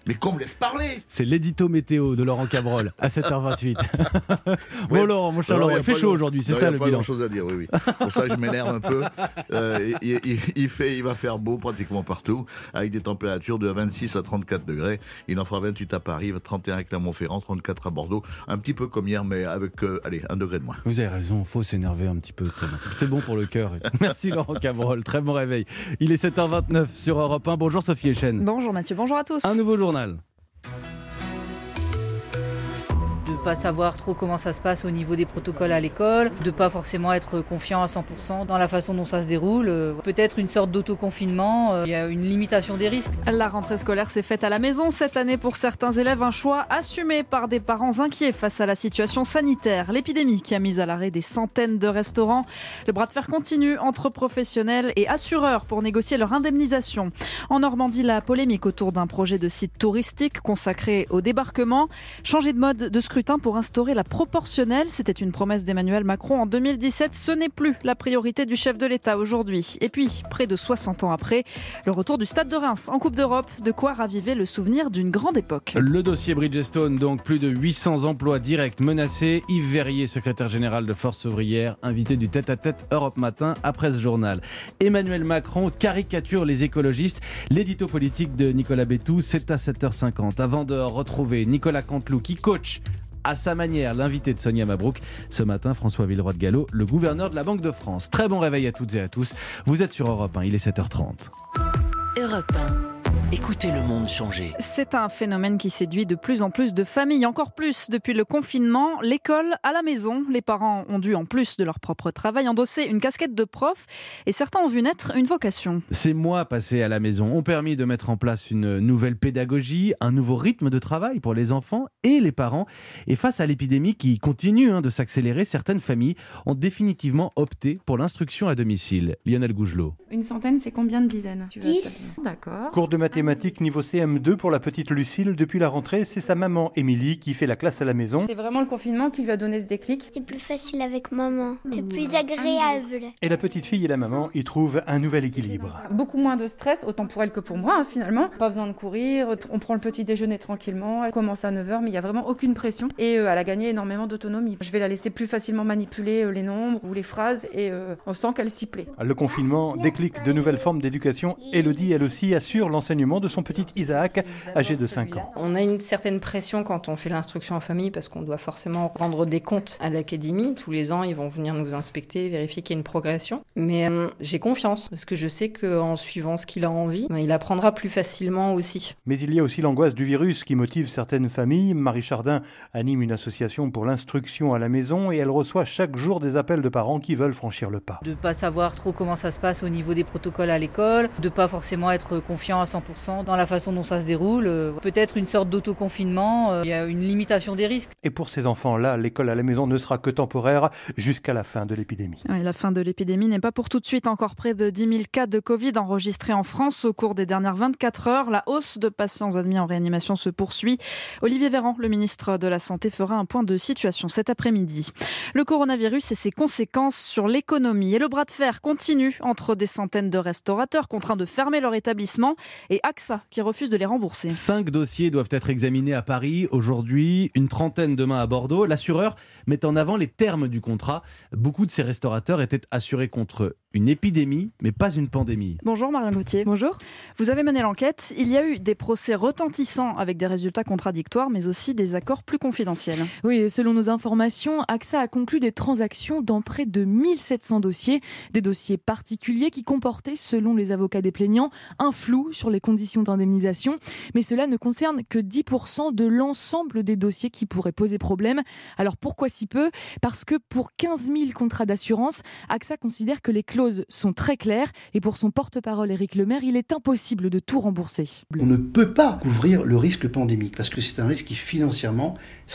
[SPEAKER 22] Mais qu'on me laisse parler.
[SPEAKER 3] C'est l'édito météo de Laurent Cabrol à sept heures vingt-huit. Bon
[SPEAKER 22] Ouais.
[SPEAKER 3] Laurent, mon cher
[SPEAKER 22] Alors,
[SPEAKER 3] Laurent,
[SPEAKER 22] y a
[SPEAKER 3] il fait
[SPEAKER 22] pas
[SPEAKER 3] chaud
[SPEAKER 22] grand-
[SPEAKER 3] aujourd'hui, c'est
[SPEAKER 22] Non,
[SPEAKER 3] ça
[SPEAKER 22] y a
[SPEAKER 3] le
[SPEAKER 22] pas
[SPEAKER 3] bilan.
[SPEAKER 22] grand-chose à dire, oui, oui. Pour ça, je m'énerve un peu. Euh, il, il- il fait, il va faire beau pratiquement partout, avec des températures de vingt-six à trente-quatre degrés. Il en fera vingt-huit à Paris, trente et un à Clermont-Ferrand, trente-quatre à Bordeaux. Un petit peu comme hier, mais avec, euh, allez, un degré de moins.
[SPEAKER 3] Vous avez raison, il faut s'énerver un petit peu. C'est bon pour le cœur. Merci Laurent Cabrol, très bon réveil. Il est sept heures vingt-neuf sur Europe un. Bonjour Sophie Echen.
[SPEAKER 5] Bonjour Mathieu, bonjour à tous.
[SPEAKER 3] Un nouveau journal.
[SPEAKER 5] De pas savoir trop comment ça se passe au niveau des protocoles à l'école, de pas forcément être confiant à cent pour cent dans la façon dont ça se déroule, euh, peut-être une sorte d'autoconfinement, euh, il y a une limitation des risques.
[SPEAKER 6] La rentrée scolaire s'est faite à la maison cette année pour certains élèves, un choix assumé par des parents inquiets face à la situation sanitaire. L'épidémie qui a mis à l'arrêt des centaines de restaurants. Le bras de fer continue entre professionnels et assureurs pour négocier leur indemnisation. En Normandie, la polémique autour d'un projet de site touristique consacré au débarquement. Changer de mode de scrutin pour instaurer la proportionnelle, c'était une promesse d'Emmanuel Macron en deux mille dix-sept. Ce n'est plus la priorité du chef de l'État aujourd'hui. Et puis, près de soixante ans après, le retour du Stade de Reims en Coupe d'Europe, de quoi raviver le souvenir d'une grande époque.
[SPEAKER 3] Le dossier Bridgestone, donc plus de huit cents emplois directs menacés. Yves Verrier, secrétaire général de Force ouvrière, invité du tête-à-tête Europe Matin après ce journal. Emmanuel Macron caricature les écologistes. L'édito politique de Nicolas Bétou, c'est à sept heures cinquante. Avant de retrouver Nicolas Canteloup qui coach à sa manière l'invité de Sonia Mabrouk. Ce matin, François Villeroy de Galhau, le gouverneur de la Banque de France. Très bon réveil à toutes et à tous. Vous êtes sur Europe un, il est sept heures trente.
[SPEAKER 1] Europe un. Écoutez le monde changer.
[SPEAKER 6] C'est un phénomène qui séduit de plus en plus de familles, encore plus depuis le confinement. L'école à la maison, les parents ont dû, en plus de leur propre travail, endosser une casquette de prof et certains ont vu naître une vocation.
[SPEAKER 3] Ces mois passés à la maison ont permis de mettre en place une nouvelle pédagogie, un nouveau rythme de travail pour les enfants et les parents. Et face à l'épidémie qui continue hein, de s'accélérer, certaines familles ont définitivement opté pour l'instruction à domicile. Lionel Gougelot.
[SPEAKER 23] Une centaine, c'est combien de dizaines?
[SPEAKER 24] dix.
[SPEAKER 23] D'accord.
[SPEAKER 24] Cours de mathématiques niveau C M deux pour la petite Lucille. Depuis la rentrée, c'est sa maman Émilie qui fait la classe à la maison.
[SPEAKER 23] C'est vraiment le confinement qui lui a donné ce déclic.
[SPEAKER 24] C'est plus facile avec maman. C'est plus agréable. Et la petite fille et la maman y trouvent un nouvel équilibre.
[SPEAKER 23] Beaucoup moins de stress, autant pour elle que pour moi hein, finalement. Pas besoin de courir, on prend le petit déjeuner tranquillement. Elle commence à neuf heures mais il n'y a vraiment aucune pression. Et euh, elle a gagné énormément d'autonomie. Je vais la laisser plus facilement manipuler euh, les nombres ou les phrases et euh, on sent qu'elle s'y plaît.
[SPEAKER 24] Le confinement déclic de nouvelles formes d'éducation. Elodie, elle aussi, assure l'enseignement de son petit Isaac, âgé de cinq ans.
[SPEAKER 25] On a une certaine pression quand on fait l'instruction en famille parce qu'on doit forcément rendre des comptes à l'académie. Tous les ans, ils vont venir nous inspecter, vérifier qu'il y a une progression. Mais euh, j'ai confiance parce que je sais qu'en suivant ce qu'il a envie, il apprendra plus facilement aussi.
[SPEAKER 24] Mais il y a aussi l'angoisse du virus qui motive certaines familles. Marie Chardin anime une association pour l'instruction à la maison et elle reçoit chaque jour des appels de parents qui veulent franchir le pas.
[SPEAKER 5] De pas savoir trop comment ça se passe au niveau des protocoles à l'école, de pas forcément être confiant à cent pour cent dans la façon dont ça se déroule, euh, peut-être une sorte d'autoconfinement, euh, il y a une limitation des risques.
[SPEAKER 24] Et pour ces enfants-là, l'école à la maison ne sera que temporaire jusqu'à la fin de l'épidémie.
[SPEAKER 6] Oui, la fin de l'épidémie n'est pas pour tout de suite. Encore près de dix mille cas de Covid enregistrés en France au cours des dernières vingt-quatre heures. La hausse de patients admis en réanimation se poursuit. Olivier Véran, le ministre de la Santé, fera un point de situation cet après-midi. Le coronavirus et ses conséquences sur l'économie. Et le bras de fer continue entre des centaines de restaurateurs contraints de fermer leur établissement et AXA qui refuse de les rembourser.
[SPEAKER 3] Cinq dossiers doivent être examinés à Paris aujourd'hui, une trentaine demain à Bordeaux. L'assureur met en avant les termes du contrat. Beaucoup de ces restaurateurs étaient assurés contre une épidémie, mais pas une pandémie.
[SPEAKER 6] Bonjour Marion Gauthier. Bonjour. Vous avez mené l'enquête. Il y a eu des procès retentissants avec des résultats contradictoires, mais aussi des accords plus confidentiels.
[SPEAKER 26] Oui, et selon nos informations, AXA a conclu des transactions dans près de mille sept cents dossiers. Des dossiers particuliers qui comportaient, selon les avocats des plaignants, un flou sur les conditions d'indemnisation. Mais cela ne concerne que dix pour cent de l'ensemble des dossiers qui pourraient poser problème. Alors pourquoi si peu ? Parce que pour quinze mille contrats d'assurance, AXA considère que les clauses sont très claires et pour son porte-parole Éric Lemaire, il est impossible de tout rembourser.
[SPEAKER 27] On ne peut pas couvrir le risque pandémique parce que c'est un risque qui financièrement serait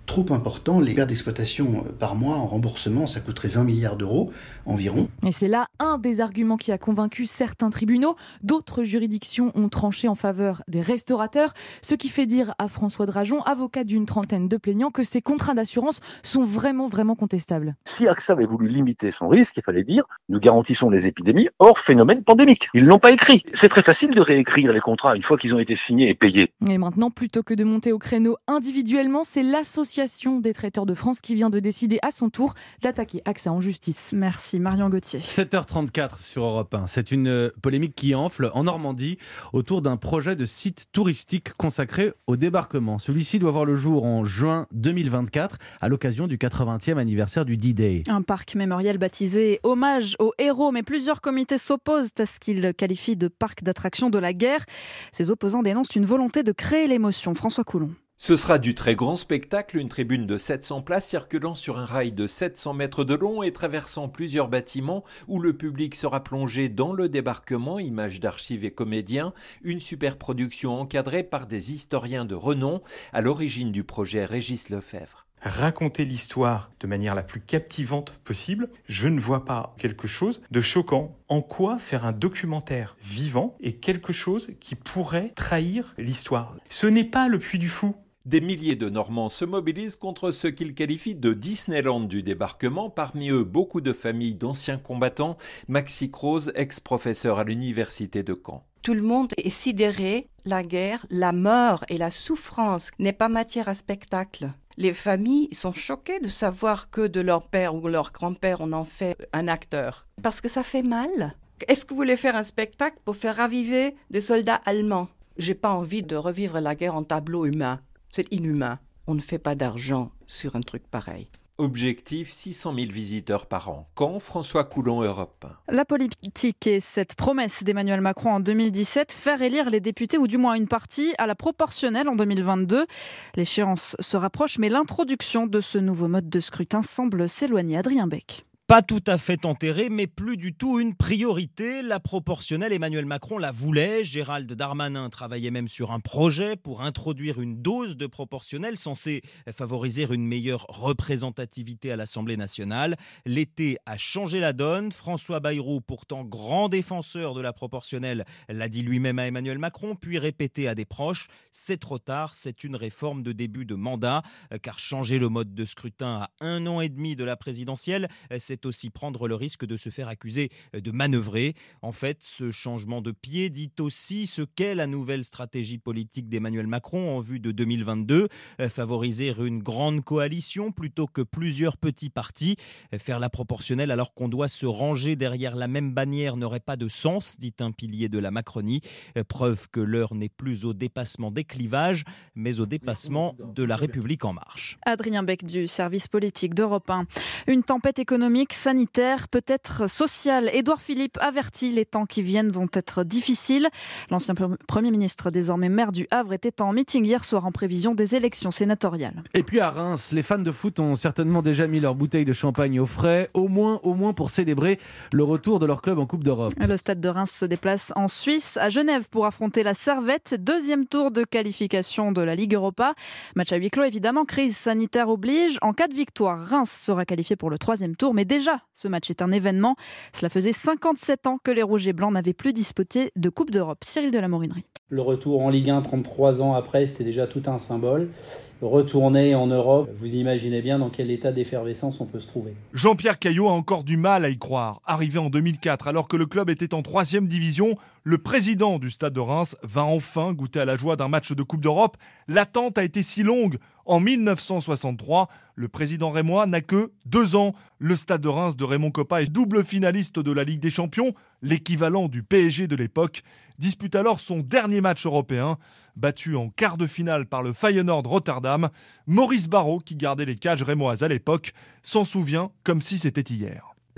[SPEAKER 7] trop important. Les pertes d'exploitation par mois en remboursement, ça coûterait vingt milliards d'euros environ.
[SPEAKER 26] Et c'est là un des arguments qui a convaincu certains tribunaux. D'autres juridictions ont tranché en faveur des restaurateurs, ce qui fait dire à François Drajon, avocat d'une trentaine de plaignants, que ces contrats d'assurance sont vraiment, vraiment contestables.
[SPEAKER 8] Si AXA avait voulu limiter son risque, il fallait dire « nous garantissons les épidémies hors phénomène pandémique ». Ils ne l'ont pas écrit. C'est très facile de réécrire les contrats une fois qu'ils ont été signés et payés.
[SPEAKER 26] Et maintenant, plutôt que de monter au créneau individuellement, c'est l'association des traiteurs de France qui vient de décider à son tour d'attaquer AXA en justice.
[SPEAKER 6] Merci Marion Gauthier.
[SPEAKER 3] sept heures trente-quatre sur Europe un. C'est une polémique qui enfle en Normandie autour d'un projet de site touristique consacré au débarquement. Celui-ci doit voir le jour en juin deux mille vingt-quatre à l'occasion du quatre-vingtième anniversaire du D-Day.
[SPEAKER 6] Un parc mémoriel baptisé Hommage aux héros, mais plusieurs comités s'opposent à ce qu'ils qualifient de parc d'attraction de la guerre. Ces opposants dénoncent une volonté de créer l'émotion. François Coulon.
[SPEAKER 9] Ce sera du très grand spectacle, une tribune de sept cents places circulant sur un rail de sept cents mètres de long et traversant plusieurs bâtiments où le public sera plongé dans le débarquement, images d'archives et comédiens, une superproduction encadrée par des historiens de renom, à l'origine du projet Régis Lefebvre.
[SPEAKER 10] Raconter l'histoire de manière la plus captivante possible, je ne vois pas quelque chose de choquant. En quoi faire un documentaire vivant est quelque chose qui pourrait trahir l'histoire ? Ce n'est pas le Puy du Fou.
[SPEAKER 9] Des milliers de Normands se mobilisent contre ce qu'ils qualifient de Disneyland du débarquement, parmi eux beaucoup de familles d'anciens combattants. Maxi Croze, ex-professeur à l'université de Caen.
[SPEAKER 11] Tout le monde est sidéré, la guerre, la mort et la souffrance n'est pas matière à spectacle. Les familles sont choquées de savoir que de leur père ou leur grand-père on en fait un acteur. Parce que ça fait mal. Est-ce que vous voulez faire un spectacle pour faire raviver des soldats allemands ? J'ai pas envie de revivre la guerre en tableau humain. C'est inhumain. On ne fait pas d'argent sur un truc pareil.
[SPEAKER 9] Objectif six cent mille visiteurs par an. Quand François Coulon, Europe un.
[SPEAKER 6] La politique et cette promesse d'Emmanuel Macron en deux mille dix-sept, faire élire les députés ou du moins une partie à la proportionnelle en deux mille vingt-deux. L'échéance se rapproche, mais l'introduction de ce nouveau mode de scrutin semble s'éloigner. Adrien Beck.
[SPEAKER 12] Pas tout à fait enterré, mais plus du tout une priorité. La proportionnelle, Emmanuel Macron la voulait. Gérald Darmanin travaillait même sur un projet pour introduire une dose de proportionnelle censée favoriser une meilleure représentativité à l'Assemblée nationale. L'été a changé la donne. François Bayrou, pourtant grand défenseur de la proportionnelle, l'a dit lui-même à Emmanuel Macron, puis répété à des proches. C'est trop tard, c'est une réforme de début de mandat, car changer le mode de scrutin à un an et demi de la présidentielle, c'est aussi prendre le risque de se faire accuser de manœuvrer. En fait, ce changement de pied dit aussi ce qu'est la nouvelle stratégie politique d'Emmanuel Macron en vue de deux mille vingt-deux. Favoriser une grande coalition plutôt que plusieurs petits partis. Faire la proportionnelle alors qu'on doit se ranger derrière la même bannière n'aurait pas de sens, dit un pilier de la Macronie. Preuve que l'heure n'est plus au dépassement des clivages, mais au dépassement de la République en marche.
[SPEAKER 6] Adrien Beck du service politique d'Europe un. Une tempête économique, sanitaire, peut-être sociale. Édouard Philippe avertit, les temps qui viennent vont être difficiles. L'ancien Premier ministre, désormais maire du Havre, était en meeting hier soir en prévision des élections sénatoriales.
[SPEAKER 3] Et puis à Reims, les fans de foot ont certainement déjà mis leur bouteille de champagne au frais, au moins, au moins pour célébrer le retour de leur club en Coupe d'Europe.
[SPEAKER 6] Le stade de Reims se déplace en Suisse, à Genève, pour affronter la Servette. Deuxième tour de qualification de la Ligue Europa. Match à huis clos, évidemment, crise sanitaire oblige. En cas de victoire, Reims sera qualifié pour le troisième tour, mais déjà, ce match est un événement. Cela faisait cinquante-sept ans que les Rouges et Blancs n'avaient plus disputé de Coupe d'Europe. Cyril de la Morinerie.
[SPEAKER 27] Le retour en Ligue un, trente-trois ans après, c'était déjà tout un symbole. Retourner en Europe, vous imaginez bien dans quel état d'effervescence on peut se trouver.
[SPEAKER 28] Jean-Pierre Caillot a encore du mal à y croire. Arrivé en deux mille quatre, alors que le club était en troisième division, le président du Stade de Reims va enfin goûter à la joie d'un match de Coupe d'Europe. L'attente a été si longue. En mille neuf cent soixante-trois, le président rémois n'a que deux ans. Le Stade de Reims de Raymond Kopa est double finaliste de la Ligue des Champions, l'équivalent du P S G de l'époque, dispute alors son dernier match européen. Battu en quart de finale par le Feyenoord Rotterdam, Maurice Barraud, qui gardait les cages rémoises à l'époque, s'en souvient comme si c'était hier.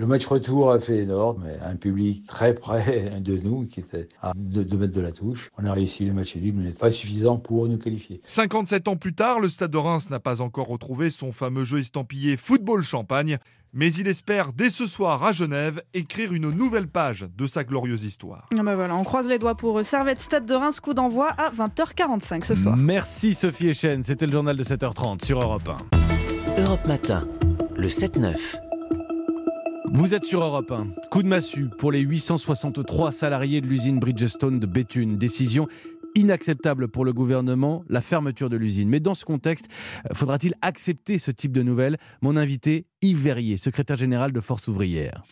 [SPEAKER 4] Le match retour a fait énorme, un public très près de nous, qui était à deux mètres de la touche. On a réussi le match nul, mais n'est pas suffisant pour nous qualifier.
[SPEAKER 28] cinquante-sept ans plus tard, le Stade de Reims n'a pas encore retrouvé son fameux jeu estampillé Football Champagne, mais il espère dès ce soir à Genève écrire une nouvelle page de sa glorieuse histoire.
[SPEAKER 6] Ah bah voilà, on croise les doigts pour Servette Stade de Reims, coup d'envoi à vingt heures quarante-cinq ce soir.
[SPEAKER 3] Merci Sophie Echen, c'était le journal de sept heures trente sur Europe un.
[SPEAKER 1] Europe Matin, le sept neuf.
[SPEAKER 3] Vous êtes sur Europe un. Coup de massue pour les huit cent soixante-trois salariés de l'usine Bridgestone de Béthune. Décision inacceptable pour le gouvernement, la fermeture de l'usine. Mais dans ce contexte, faudra-t-il accepter ce type de nouvelles ? Mon invité, Yves Verrier, secrétaire général de Force ouvrière.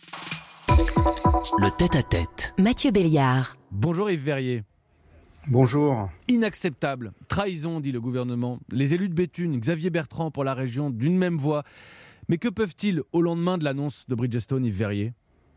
[SPEAKER 1] Le tête-à-tête.
[SPEAKER 2] Mathieu Béliard.
[SPEAKER 3] Bonjour Yves Verrier.
[SPEAKER 24] Bonjour.
[SPEAKER 3] Inacceptable. Trahison, dit le gouvernement. Les élus de Béthune, Xavier Bertrand pour la région, d'une même voix. Mais que peuvent-ils au lendemain de l'annonce de Bridgestone, Yves Verrier ?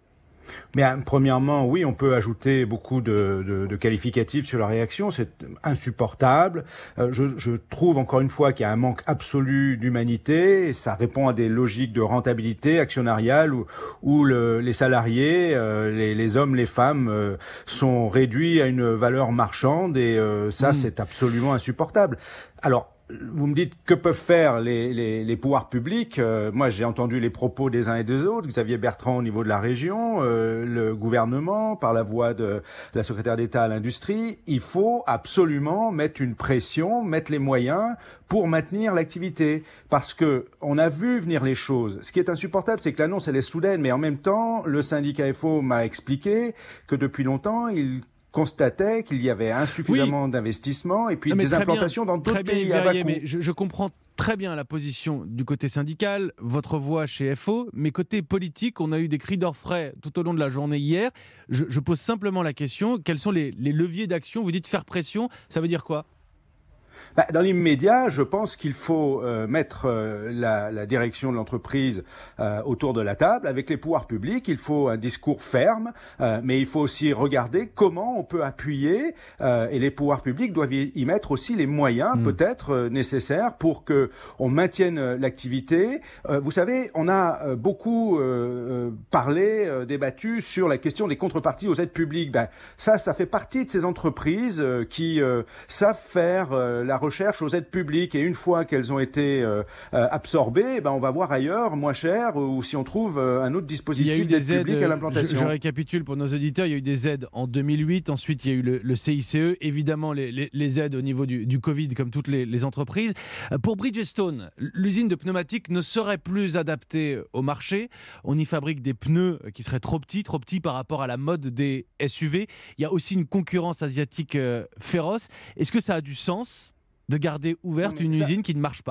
[SPEAKER 24] Bien, premièrement, oui, on peut ajouter beaucoup de, de, de qualificatifs sur la réaction. C'est insupportable. Euh, je, je trouve encore une fois qu'il y a un manque absolu d'humanité. Ça répond à des logiques de rentabilité actionnariale où, où le, les salariés, euh, les, les hommes, les femmes euh, sont réduits à une valeur marchande et euh, ça, mmh. c'est absolument insupportable. Alors, vous me dites que peuvent faire les, les, les pouvoirs publics. Euh, moi, j'ai entendu les propos des uns et des autres. Xavier Bertrand au niveau de la région, euh, le gouvernement par la voix de la secrétaire d'État à l'industrie. Il faut absolument mettre une pression, mettre les moyens pour maintenir l'activité. Parce que on a vu venir les choses. Ce qui est insupportable, c'est que l'annonce, elle est soudaine. Mais en même temps, le syndicat F O m'a expliqué que depuis longtemps, il constatait qu'il y avait insuffisamment oui. d'investissements et puis non, des implantations bien, dans d'autres pays
[SPEAKER 3] bien,
[SPEAKER 24] à bas coût.
[SPEAKER 3] Mais je, je comprends très bien la position du côté syndical, votre voix chez F O, mais côté politique, on a eu des cris d'orfraie tout au long de la journée hier. Je, je pose simplement la question, quels sont les, les leviers d'action ? Vous dites faire pression, ça veut dire quoi ?
[SPEAKER 24] Bah, dans l'immédiat, je pense qu'il faut euh, mettre euh, la, la direction de l'entreprise euh, autour de la table avec les pouvoirs publics. Il faut un discours ferme, euh, mais il faut aussi regarder comment on peut appuyer euh, et les pouvoirs publics doivent y, y mettre aussi les moyens mmh. peut-être euh, nécessaires pour que on maintienne euh, l'activité. Euh, vous savez, on a euh, beaucoup euh, parlé, euh, débattu sur la question des contreparties aux aides publiques. Ben, ça, ça fait partie de ces entreprises euh, qui euh, savent faire euh, la recherche aux aides publiques et une fois qu'elles ont été euh, euh, absorbées, ben on va voir ailleurs, moins cher, ou si on trouve euh, un autre dispositif d'aide publique à l'implantation.
[SPEAKER 3] Je, je récapitule pour nos auditeurs, il y a eu des aides en deux mille huit, ensuite il y a eu le, le C I C E, évidemment les, les, les aides au niveau du, du Covid comme toutes les, les entreprises. Pour Bridgestone, l'usine de pneumatiques ne serait plus adaptée au marché. On y fabrique des pneus qui seraient trop petits, trop petits par rapport à la mode des S U V. Il y a aussi une concurrence asiatique euh, féroce. Est-ce que ça a du sens de garder ouverte une ça... usine qui ne marche pas ?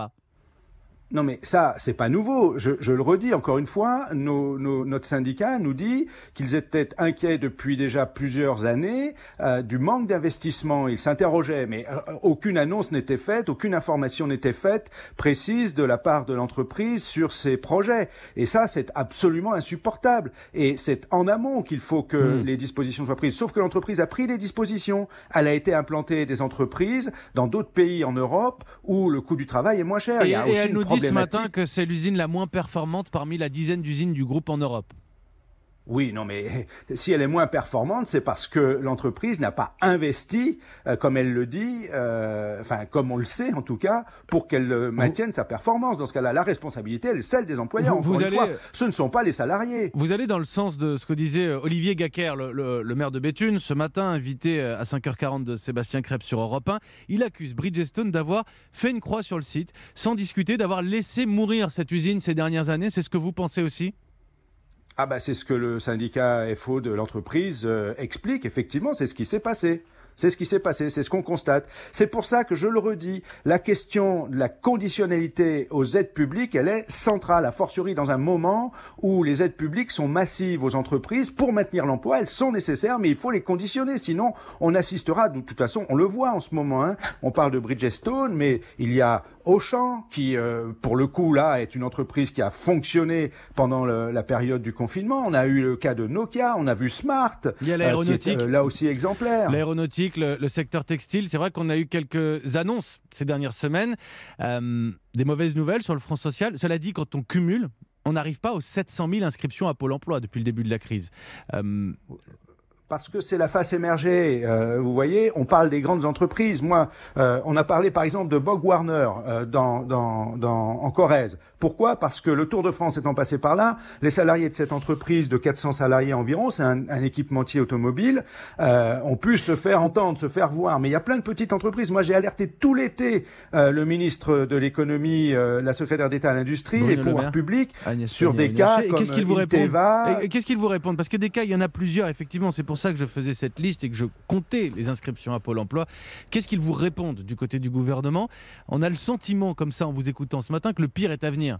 [SPEAKER 24] Non mais ça, c'est pas nouveau. Je, je le redis encore une fois, nos, nos, notre syndicat nous dit qu'ils étaient inquiets depuis déjà plusieurs années euh, du manque d'investissement. Ils s'interrogeaient, mais euh, aucune annonce n'était faite, aucune information n'était faite précise de la part de l'entreprise sur ces projets. Et ça, c'est absolument insupportable. Et c'est en amont qu'il faut que mmh. les dispositions soient prises. Sauf que l'entreprise a pris des dispositions. Elle a été implantée des entreprises dans d'autres pays en Europe où le coût du travail est moins cher.
[SPEAKER 3] Et,
[SPEAKER 24] Il y a
[SPEAKER 3] et
[SPEAKER 24] aussi
[SPEAKER 3] elle
[SPEAKER 24] une
[SPEAKER 3] nous dit ce matin que c'est l'usine la moins performante parmi la dizaine d'usines du groupe en Europe.
[SPEAKER 24] Oui, non, mais si elle est moins performante, c'est parce que l'entreprise n'a pas investi, euh, comme elle le dit, euh, enfin, comme on le sait en tout cas, pour qu'elle euh, maintienne vous... sa performance. Dans ce cas-là, la responsabilité, elle est celle des employeurs. Vous, Encore vous une allez... fois, ce ne sont pas les salariés.
[SPEAKER 3] Vous allez dans le sens de ce que disait Olivier Gacquer, le, le, le maire de Béthune, ce matin, invité à cinq heures quarante de Sébastien Crêpe sur Europe un. Il accuse Bridgestone d'avoir fait une croix sur le site, sans discuter, d'avoir laissé mourir cette usine ces dernières années. C'est ce que vous pensez aussi ?
[SPEAKER 24] Ah bah c'est ce que le syndicat F O de l'entreprise euh, explique, effectivement, c'est ce qui s'est passé. C'est ce qui s'est passé, c'est ce qu'on constate. C'est pour ça que je le redis, la question de la conditionnalité aux aides publiques, elle est centrale, a fortiori dans un moment où les aides publiques sont massives aux entreprises. Pour maintenir l'emploi, elles sont nécessaires, mais il faut les conditionner, sinon on assistera, de toute façon, on le voit en ce moment, hein, on parle de Bridgestone, mais il y a Auchan, qui, euh, pour le coup, là, est une entreprise qui a fonctionné pendant le, la période du confinement. On a eu le cas de Nokia, on a vu Smart,
[SPEAKER 3] il y a l'aéronautique,
[SPEAKER 24] euh, qui est, euh, là aussi exemplaire.
[SPEAKER 3] L'aéronautique, le, le secteur textile, c'est vrai qu'on a eu quelques annonces ces dernières semaines, euh, des mauvaises nouvelles sur le front social. Cela dit, quand on cumule on n'arrive pas aux sept cent mille inscriptions à Pôle emploi depuis le début de la crise. Euh...
[SPEAKER 24] Parce que c'est la face émergée. Euh, vous voyez, on parle des grandes entreprises. Moi, euh, on a parlé par exemple de Bog Warner euh, dans, dans, dans, en Corrèze. Pourquoi ? Parce que le Tour de France étant passé par là, les salariés de cette entreprise de quatre cents salariés environ, c'est un, un équipementier automobile, euh, ont pu se faire entendre, se faire voir. Mais il y a plein de petites entreprises. Moi, j'ai alerté tout l'été euh, le ministre de l'économie, euh, la secrétaire d'État à l'industrie, Bruno les pouvoirs publics, Agnès sur des cas comme
[SPEAKER 3] qu'est-ce qu'ils vous
[SPEAKER 24] Inteva.
[SPEAKER 3] répondent ? Qu'est-ce qu'ils vous répondent ? Parce que des cas, il y en a plusieurs, effectivement. C'est pour ça que je faisais cette liste et que je comptais les inscriptions à Pôle emploi. Qu'est-ce qu'ils vous répondent du côté du gouvernement ? On a le sentiment, comme ça, en vous écoutant ce matin, que le pire est à venir.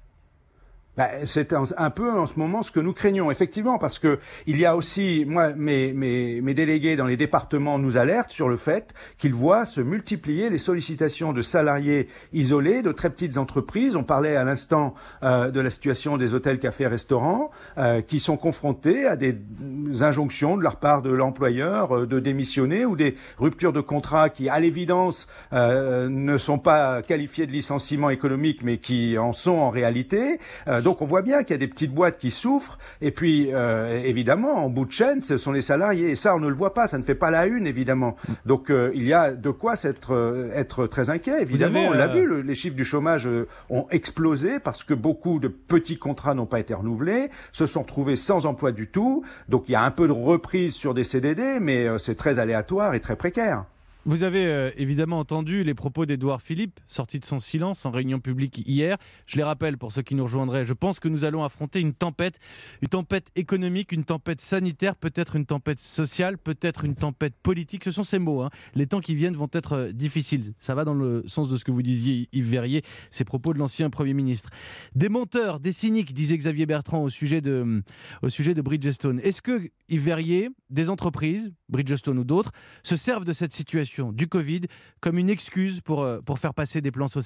[SPEAKER 24] Bah, c'est un, un peu en ce moment ce que nous craignons, effectivement, parce que il y a aussi, moi, mes, mes, mes délégués dans les départements nous alertent sur le fait qu'ils voient se multiplier les sollicitations de salariés isolés, de très petites entreprises. On parlait à l'instant euh, de la situation des hôtels, cafés, restaurants, euh, qui sont confrontés à des injonctions de leur part de l'employeur euh, de démissionner ou des ruptures de contrat qui, à l'évidence, euh, ne sont pas qualifiées de licenciement économique, mais qui en sont en réalité. Euh, Donc on voit bien qu'il y a des petites boîtes qui souffrent et puis euh, évidemment en bout de chaîne ce sont les salariés et ça on ne le voit pas, ça ne fait pas la une évidemment. Donc euh, il y a de quoi s'être, euh, être très inquiet évidemment. Avez, euh... On l'a vu, le, les chiffres du chômage euh, ont explosé parce que beaucoup de petits contrats n'ont pas été renouvelés, se sont retrouvés sans emploi du tout. Donc il y a un peu de reprise sur des C D D mais euh, c'est très aléatoire et très précaire.
[SPEAKER 3] Vous avez euh, évidemment entendu les propos d'Édouard Philippe, sorti de son silence en réunion publique hier. Je les rappelle pour ceux qui nous rejoindraient. Je pense que nous allons affronter une tempête, une tempête économique, une tempête sanitaire, peut-être une tempête sociale, peut-être une tempête politique. Ce sont ces mots. Hein. Les temps qui viennent vont être euh, difficiles. Ça va dans le sens de ce que vous disiez, Yves Verrier, ces propos de l'ancien Premier ministre. Des menteurs, des cyniques, disait Xavier Bertrand au sujet de, au sujet de Bridgestone. Est-ce que, Yves Verrier, des entreprises, Bridgestone ou d'autres, se servent de cette situation du Covid comme une excuse pour, pour faire passer des plans sociaux ?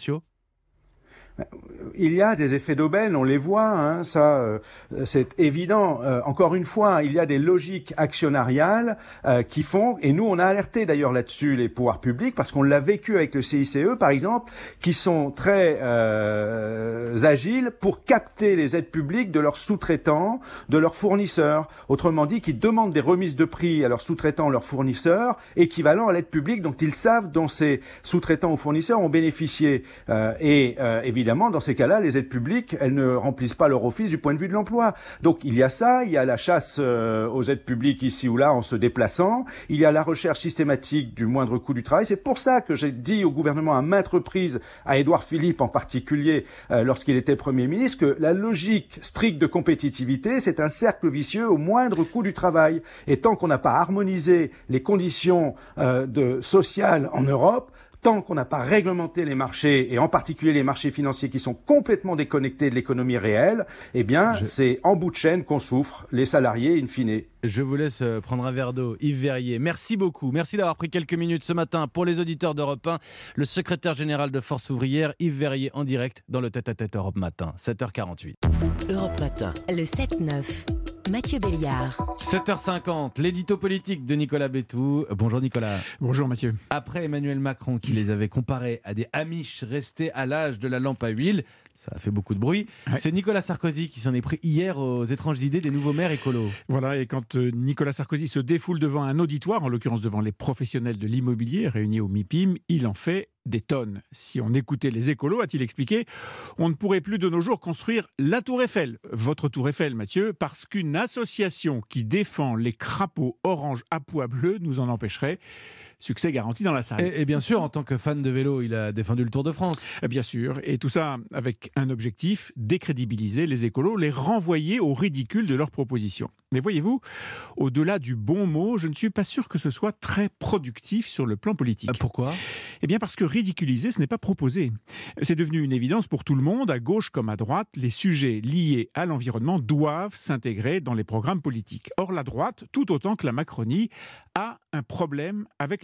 [SPEAKER 24] Il y a des effets d'aubaine, on les voit, hein, ça euh, c'est évident. Euh, encore une fois, il y a des logiques actionnariales euh, qui font, et nous on a alerté d'ailleurs là-dessus les pouvoirs publics, parce qu'on l'a vécu avec le C I C E par exemple, qui sont très euh, agiles pour capter les aides publiques de leurs sous-traitants, de leurs fournisseurs. Autrement dit, qui demandent des remises de prix à leurs sous-traitants, leurs fournisseurs, équivalent à l'aide publique dont ils savent dont ces sous-traitants ou fournisseurs ont bénéficié. Euh, et euh, évidemment, Évidemment, dans ces cas-là, les aides publiques, elles ne remplissent pas leur office du point de vue de l'emploi. Donc, il y a ça, il y a la chasse euh, aux aides publiques ici ou là en se déplaçant, il y a la recherche systématique du moindre coût du travail. C'est pour ça que j'ai dit au gouvernement à maintes reprises, à Édouard Philippe en particulier, euh, lorsqu'il était Premier ministre, que la logique stricte de compétitivité, c'est un cercle vicieux au moindre coût du travail. Et tant qu'on n'a pas harmonisé les conditions euh, de, sociales en Europe, tant qu'on n'a pas réglementé les marchés, et en particulier les marchés financiers qui sont complètement déconnectés de l'économie réelle, eh bien, Je... c'est en bout de chaîne qu'on souffre, les salariés in fine.
[SPEAKER 3] Je vous laisse prendre un verre d'eau, Yves Verrier. Merci beaucoup. Merci d'avoir pris quelques minutes ce matin pour les auditeurs d'Europe un. Le secrétaire général de Force ouvrière, Yves Verrier, en direct dans le tête-à-tête Europe Matin, sept heures quarante-huit.
[SPEAKER 2] Europe Matin. Le sept neuf. Mathieu Béliard.
[SPEAKER 3] sept heures cinquante, l'édito politique de Nicolas Bétou. Bonjour Nicolas.
[SPEAKER 13] Bonjour Mathieu.
[SPEAKER 3] Après Emmanuel Macron qui les avait comparés à des Amish restés à l'âge de la lampe à huile, ça a fait beaucoup de bruit, ouais. C'est Nicolas Sarkozy qui s'en est pris hier aux étranges idées des nouveaux maires écolos.
[SPEAKER 13] Voilà, et quand euh, Nicolas Sarkozy se défoule devant un auditoire, en l'occurrence devant les professionnels de l'immobilier réunis au MIPIM, il en fait des tonnes. Si on écoutait les écolos, a-t-il expliqué, on ne pourrait plus de nos jours construire la Tour Eiffel, votre Tour Eiffel Mathieu, parce qu'une association qui défend les crapauds orange à pois bleus nous en empêcherait. Succès garanti dans la salle.
[SPEAKER 3] Et, et bien sûr, en tant que fan de vélo, il a défendu le Tour de France.
[SPEAKER 13] Bien sûr, et tout ça avec un objectif, décrédibiliser les écolos, les renvoyer au ridicule de leurs propositions. Mais voyez-vous, au-delà du bon mot, je ne suis pas sûr que ce soit très productif sur le plan politique.
[SPEAKER 3] Euh, pourquoi ?
[SPEAKER 13] Eh bien parce que ridiculiser, ce n'est pas proposer. C'est devenu une évidence pour tout le monde, à gauche comme à droite, les sujets liés à l'environnement doivent s'intégrer dans les programmes politiques. Or, la droite, tout autant que la Macronie, a un problème avec l'écologie.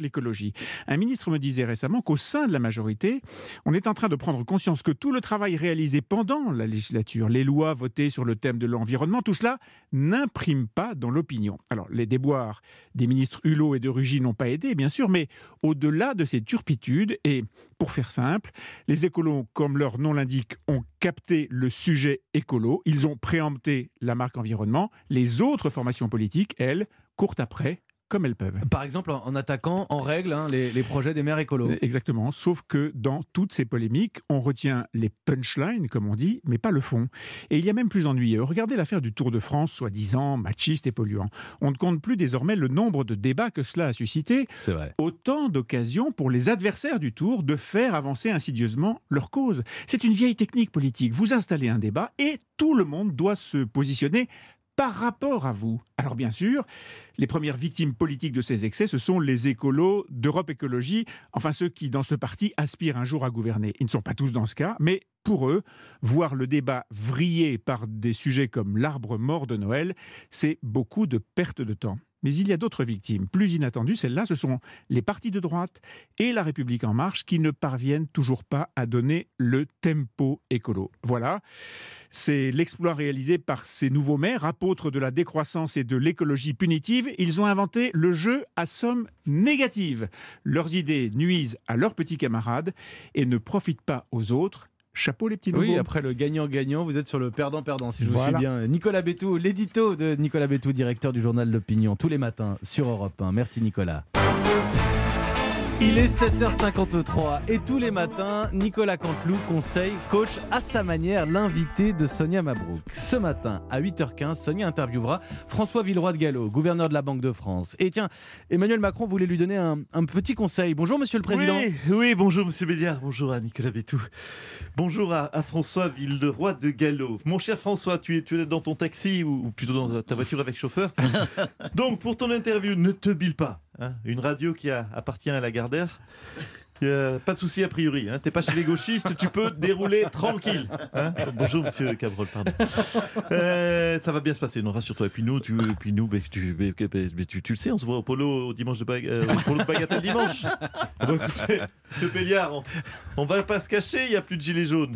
[SPEAKER 13] écologie. Un ministre me disait récemment qu'au sein de la majorité, on est en train de prendre conscience que tout le travail réalisé pendant la législature, les lois votées sur le thème de l'environnement, tout cela n'imprime pas dans l'opinion. Alors, les déboires des ministres Hulot et de Rugy n'ont pas aidé, bien sûr, mais au-delà de ces turpitudes, et pour faire simple, les écolos, comme leur nom l'indique, ont capté le sujet écolo, ils ont préempté la marque environnement, les autres formations politiques, elles, courent après, comme elles peuvent.
[SPEAKER 3] Par exemple, en attaquant en règle hein, les, les projets des maires écolos.
[SPEAKER 13] Exactement, sauf que dans toutes ces polémiques, on retient les punchlines, comme on dit, mais pas le fond. Et il y a même plus ennuyeux. Regardez l'affaire du Tour de France, soi-disant machiste et polluant. On ne compte plus désormais le nombre de débats que cela a suscité.
[SPEAKER 3] C'est vrai.
[SPEAKER 13] Autant d'occasions pour les adversaires du Tour de faire avancer insidieusement leur cause. C'est une vieille technique politique. Vous installez un débat et tout le monde doit se positionner par rapport à vous. Alors bien sûr, les premières victimes politiques de ces excès, ce sont les écolos d'Europe Écologie, enfin ceux qui, dans ce parti, aspirent un jour à gouverner. Ils ne sont pas tous dans ce cas, mais pour eux, voir le débat vriller par des sujets comme l'arbre mort de Noël, c'est beaucoup de perte de temps. Mais il y a d'autres victimes, plus inattendues. Celles-là, ce sont les partis de droite et La République En Marche qui ne parviennent toujours pas à donner le tempo écolo. Voilà, c'est l'exploit réalisé par ces nouveaux maires, apôtres de la décroissance et de l'écologie punitive. Ils ont inventé le jeu à somme négative. Leurs idées nuisent à leurs petits camarades et ne profitent pas aux autres. Chapeau les petits nouveaux.
[SPEAKER 3] Oui, après le gagnant-gagnant, vous êtes sur le perdant-perdant, si je
[SPEAKER 13] voilà.
[SPEAKER 3] vous suis bien. Nicolas Bétou, l'édito de Nicolas Bétou, directeur du journal L'Opinion, tous les matins sur Europe un. Merci Nicolas. Il est sept heures cinquante-trois et tous les matins, Nicolas Canteloup conseille, coach à sa manière, l'invité de Sonia Mabrouk. Ce matin, à huit heures quinze, Sonia interviewera François Villeroy de Galhau, gouverneur de la Banque de France. Et tiens, Emmanuel Macron voulait lui donner un, un petit conseil. Bonjour Monsieur le Président.
[SPEAKER 14] Oui, oui, bonjour Monsieur Béliard, bonjour à Nicolas Bétou. Bonjour à, à François Villeroy de Galhau. Mon cher François, tu es, tu es dans ton taxi ou, ou plutôt dans ta voiture avec chauffeur. Donc pour ton interview, ne te bile pas. Hein, une radio qui a, appartient à Lagardère. Euh, pas de souci a priori. Hein, t'es pas chez les gauchistes, tu peux dérouler tranquille. Hein. Bonjour Monsieur Cabrol, pardon. Euh, ça va bien se passer, non, rassure-toi. Et puis nous, tu, puis nous, bah, tu, bah, bah, tu, tu le sais, on se voit au polo au dimanche de, bag, euh, au polo de Bagatelle dimanche. Bon, écoutez, Monsieur Péliard, on, on va pas se cacher, il y a plus de gilets jaunes.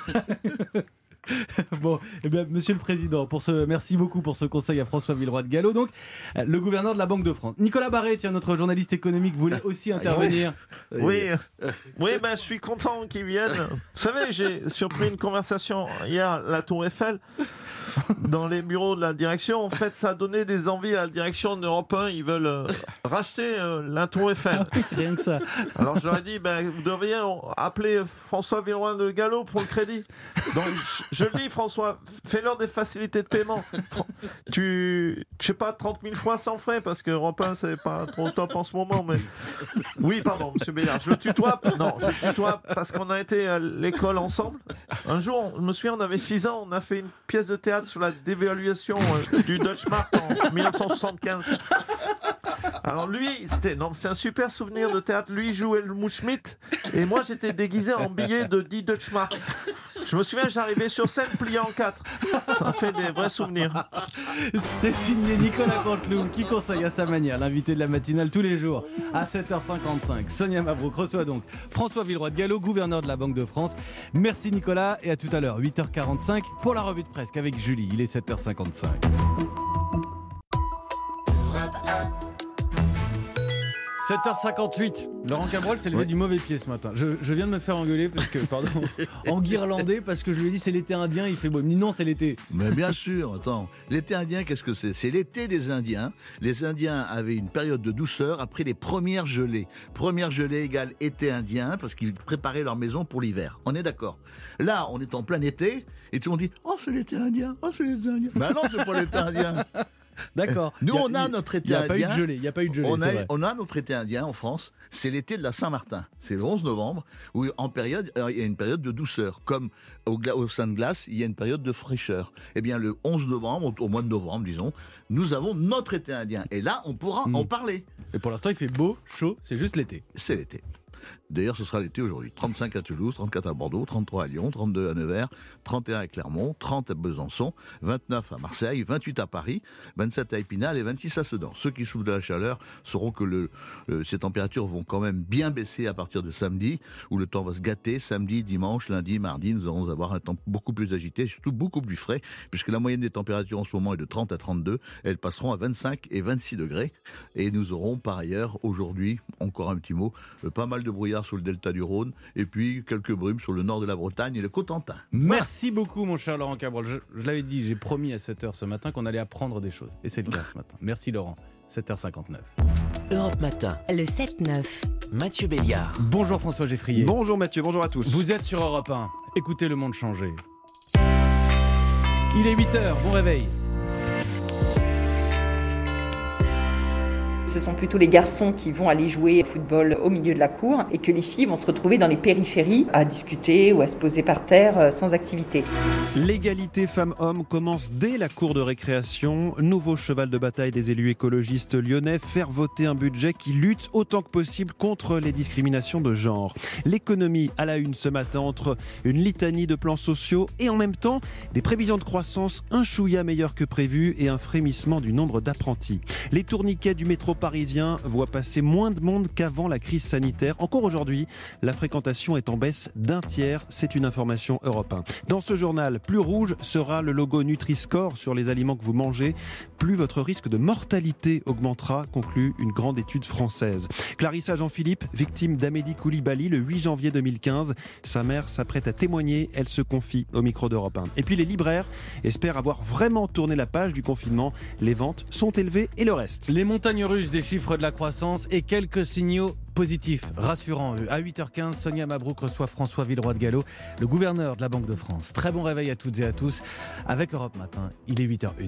[SPEAKER 3] Bon, eh bien, Monsieur le Président, pour ce, merci beaucoup pour ce conseil à François Villeroy de Galhau. Donc, le gouverneur de la Banque de France. Nicolas Barré, tiens, notre journaliste économique, voulait aussi intervenir.
[SPEAKER 14] Oui, oui, ben, je suis content qu'ils viennent. Vous savez, j'ai surpris une conversation hier à la Tour Eiffel, dans les bureaux de la direction. En fait, ça a donné des envies à la direction d'Europe un. Ils veulent euh, racheter euh, la Tour Eiffel.
[SPEAKER 3] Rien que ça.
[SPEAKER 14] Alors, je leur ai dit, ben, vous devriez appeler François Villeroy de Galhau pour le crédit. Donc, je le dis, François, fais-leur des facilités de paiement. Tu, je sais pas, trente mille fois sans frais, parce que Europe un, c'est pas trop top en ce moment, mais... Oui, pardon, Monsieur Béliard, je le tutoie. Non, je le tutoie parce qu'on a été à l'école ensemble. Un jour, je me souviens, on avait six ans, on a fait une pièce de théâtre sur la dévaluation euh, du Deutsche Mark en mille neuf cent soixante-quinze. Alors lui, c'était, non, c'est un super souvenir de théâtre. Lui jouait le Schmidt et moi j'étais déguisé en billet de dix Deutsche Mark. Je me souviens, j'arrivais sur scène plié en quatre. Ça fait des vrais souvenirs.
[SPEAKER 3] C'est signé Nicolas Canteloup qui conseille à sa manière l'invité de la matinale tous les jours à sept heures cinquante-cinq. Sonia Mabrouk reçoit donc François Villeroy de Galhau, gouverneur de la Banque de France. Merci Nicolas et à tout à l'heure, huit heures quarante-cinq pour la revue de presse avec Julie. Il est sept heures cinquante-cinq. sept heures cinquante-huit. Laurent Cabrol s'est levé ouais. du mauvais pied ce matin. Je, je viens de me faire engueuler parce que, pardon, enguirlandais parce que je lui ai dit c'est l'été indien, il fait beau. Il me dit non, c'est l'été.
[SPEAKER 22] Mais bien sûr, attends. L'été indien, qu'est-ce que c'est ? C'est l'été des Indiens. Les Indiens avaient une période de douceur après les premières gelées. Première gelée égale été indien parce qu'ils préparaient leur maison pour l'hiver. On est d'accord ? Là, on est en plein été et tout le monde dit oh, c'est l'été indien, oh, c'est l'été indien. Ben non, c'est pas l'été indien.
[SPEAKER 3] D'accord.
[SPEAKER 22] Nous,
[SPEAKER 3] a,
[SPEAKER 22] on a notre été
[SPEAKER 3] indien. Il n'y a
[SPEAKER 22] indien.
[SPEAKER 3] pas eu de gelée. Il n'y a pas eu de gelée.
[SPEAKER 22] On a, on a notre été indien en France. C'est l'été de la Saint-Martin. C'est le onze novembre où, en période, il y a une période de douceur. Comme au, au sein de glace, il y a une période de fraîcheur. Eh bien, le onze novembre, au, au mois de novembre, disons, nous avons notre été indien. Et là, on pourra mmh. en parler.
[SPEAKER 3] Et pour l'instant, il fait beau, chaud. C'est juste l'été.
[SPEAKER 22] C'est l'été. D'ailleurs, ce sera l'été aujourd'hui. trente-cinq à Toulouse, trente-quatre à Bordeaux, trente-trois à Lyon, trente-deux à Nevers, trente et un à Clermont, trente à Besançon, vingt-neuf à Marseille, vingt-huit à Paris, vingt-sept à Épinal et vingt-six à Sedan. Ceux qui souffrent de la chaleur sauront que le, euh, ces températures vont quand même bien baisser à partir de samedi, où le temps va se gâter. Samedi, dimanche, lundi, mardi, nous allons avoir un temps beaucoup plus agité, surtout beaucoup plus frais, puisque la moyenne des températures en ce moment est de trente à trente-deux. Elles passeront à vingt-cinq et vingt-six degrés. Et nous aurons par ailleurs aujourd'hui, encore un petit mot, euh, pas mal de brouillard sur le delta du Rhône et puis quelques brumes sur le nord de la Bretagne et le Cotentin.
[SPEAKER 3] Merci beaucoup mon cher Laurent Cabrol. Je, je l'avais dit, j'ai promis à sept heures ce matin qu'on allait apprendre des choses. Et c'est le cas ce matin. Merci Laurent. sept heures cinquante-neuf.
[SPEAKER 1] Europe Matin.
[SPEAKER 2] Le sept neuf.
[SPEAKER 1] Mathieu Béliard.
[SPEAKER 3] Bonjour François Geffrier.
[SPEAKER 15] Bonjour Mathieu, bonjour à tous.
[SPEAKER 3] Vous êtes sur Europe un. Écoutez le monde changer. Il est huit heures, bon réveil.
[SPEAKER 25] Ce sont plutôt les garçons qui vont aller jouer au football au milieu de la cour et que les filles vont se retrouver dans les périphéries à discuter ou à se poser par terre sans activité.
[SPEAKER 15] L'égalité femmes-hommes commence dès la cour de récréation. Nouveau cheval de bataille des élus écologistes lyonnais, faire voter un budget qui lutte autant que possible contre les discriminations de genre. L'économie à la une ce matin entre une litanie de plans sociaux et en même temps des prévisions de croissance un chouïa meilleur que prévu et un frémissement du nombre d'apprentis. Les tourniquets du métro parisien voit passer moins de monde qu'avant la crise sanitaire. Encore aujourd'hui, la fréquentation est en baisse d'un tiers. C'est une information Europe un. Dans ce journal, plus rouge sera le logo Nutri-Score sur les aliments que vous mangez, plus votre risque de mortalité augmentera, conclut une grande étude française. Clarissa Jean-Philippe, victime d'Amédi Koulibaly le huit janvier deux mille quinze. Sa mère s'apprête à témoigner. Elle se confie au micro d'Europe un. Et puis les libraires espèrent avoir vraiment tourné la page du confinement. Les ventes sont élevées et le reste.
[SPEAKER 3] Les montagnes russes des chiffres de la croissance et quelques signaux positifs, rassurants. À huit heures quinze, Sonia Mabrouk reçoit François Villeroy de Galhau, le gouverneur de la Banque de France. Très bon réveil à toutes et à tous. Avec Europe Matin, il est huit heures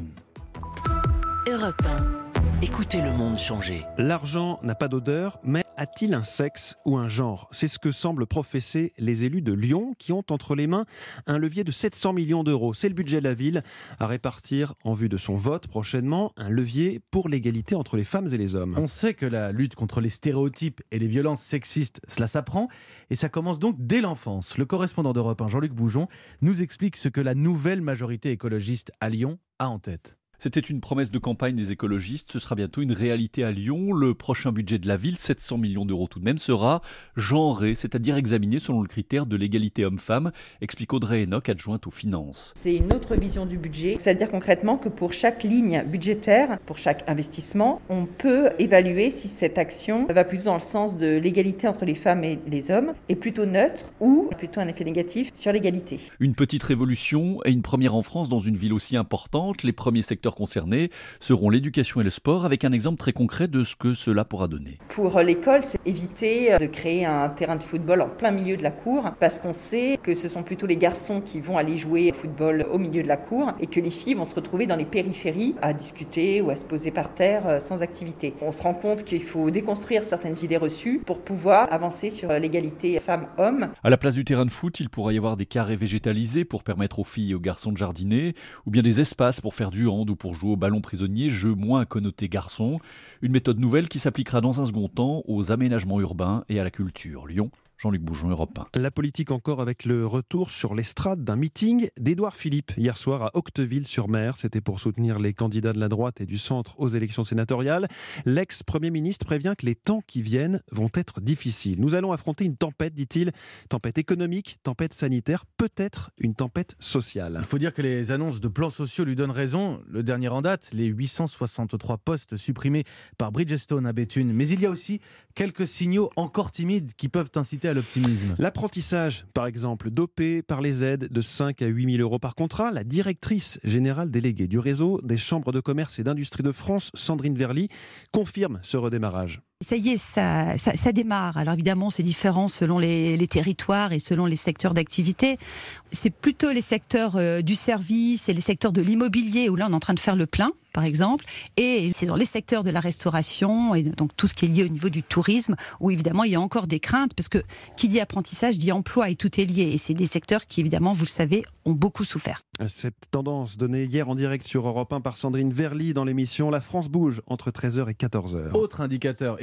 [SPEAKER 3] une.
[SPEAKER 1] Europe un. Écoutez le monde changer.
[SPEAKER 15] L'argent n'a pas d'odeur, mais a-t-il un sexe ou un genre ? C'est ce que semblent professer les élus de Lyon qui ont entre les mains un levier de sept cents millions d'euros. C'est le budget de la ville à répartir en vue de son vote prochainement, un levier pour l'égalité entre les femmes et les hommes.
[SPEAKER 3] On sait que la lutte contre les stéréotypes et les violences sexistes, cela s'apprend et ça commence donc dès l'enfance. Le correspondant d'Europe un, Jean-Luc Boujon, nous explique ce que la nouvelle majorité écologiste à Lyon a en tête.
[SPEAKER 16] C'était une promesse de campagne des écologistes, ce sera bientôt une réalité à Lyon. Le prochain budget de la ville, sept cents millions d'euros tout de même, sera genré, c'est-à-dire examiné selon le critère de l'égalité homme-femme, explique Audrey Enoch, adjointe aux finances.
[SPEAKER 25] C'est une autre vision du budget, c'est-à-dire concrètement que pour chaque ligne budgétaire, pour chaque investissement, on peut évaluer si cette action va plutôt dans le sens de l'égalité entre les femmes et les hommes, est plutôt neutre ou plutôt un effet négatif sur l'égalité.
[SPEAKER 16] Une petite révolution et une première en France dans une ville aussi importante. Les premiers secteurs concernés seront l'éducation et le sport, avec un exemple très concret de ce que cela pourra donner.
[SPEAKER 25] Pour l'école, c'est éviter de créer un terrain de football en plein milieu de la cour, parce qu'on sait que ce sont plutôt les garçons qui vont aller jouer au football au milieu de la cour et que les filles vont se retrouver dans les périphéries à discuter ou à se poser par terre sans activité. On se rend compte qu'il faut déconstruire certaines idées reçues pour pouvoir avancer sur l'égalité femmes-hommes.
[SPEAKER 16] À la place du terrain de foot, il pourra y avoir des carrés végétalisés pour permettre aux filles et aux garçons de jardiner, ou bien des espaces pour faire du hand ou pour jouer au ballon prisonnier, jeu moins connoté garçon. Une méthode nouvelle qui s'appliquera dans un second temps aux aménagements urbains et à la culture. Lyon, Jean-Luc Boujon, Europe un.
[SPEAKER 15] La politique encore avec le retour sur l'estrade d'un meeting d'Édouard Philippe hier soir à Octeville-sur-Mer. C'était pour soutenir les candidats de la droite et du centre aux élections sénatoriales. L'ex-premier ministre prévient que les temps qui viennent vont être difficiles. Nous allons affronter une tempête, dit-il. Tempête économique, tempête sanitaire, peut-être une tempête sociale.
[SPEAKER 3] Il faut dire que les annonces de plans sociaux lui donnent raison. Le dernier en date, les huit cent soixante-trois postes supprimés par Bridgestone à Béthune. Mais il y a aussi quelques signaux encore timides qui peuvent inciter à l'optimisme.
[SPEAKER 15] L'apprentissage, par exemple, dopé par les aides de cinq à huit mille euros par contrat. La directrice générale déléguée du réseau des chambres de commerce et d'industrie de France, Sandrine Verly, confirme ce redémarrage.
[SPEAKER 17] Ça y est, ça, ça, ça démarre. Alors évidemment, c'est différent selon les, les territoires et selon les secteurs d'activité. C'est plutôt les secteurs euh, du service et les secteurs de l'immobilier où là, on est en train de faire le plein, par exemple. Et c'est dans les secteurs de la restauration et donc tout ce qui est lié au niveau du tourisme où évidemment, il y a encore des craintes parce que qui dit apprentissage dit emploi et tout est lié. Et c'est des secteurs qui, évidemment, vous le savez, ont beaucoup souffert.
[SPEAKER 15] Cette tendance donnée hier en direct sur Europe un par Sandrine Verly dans l'émission La France bouge entre treize heures et quatorze heures.
[SPEAKER 3] Autre indicateur, et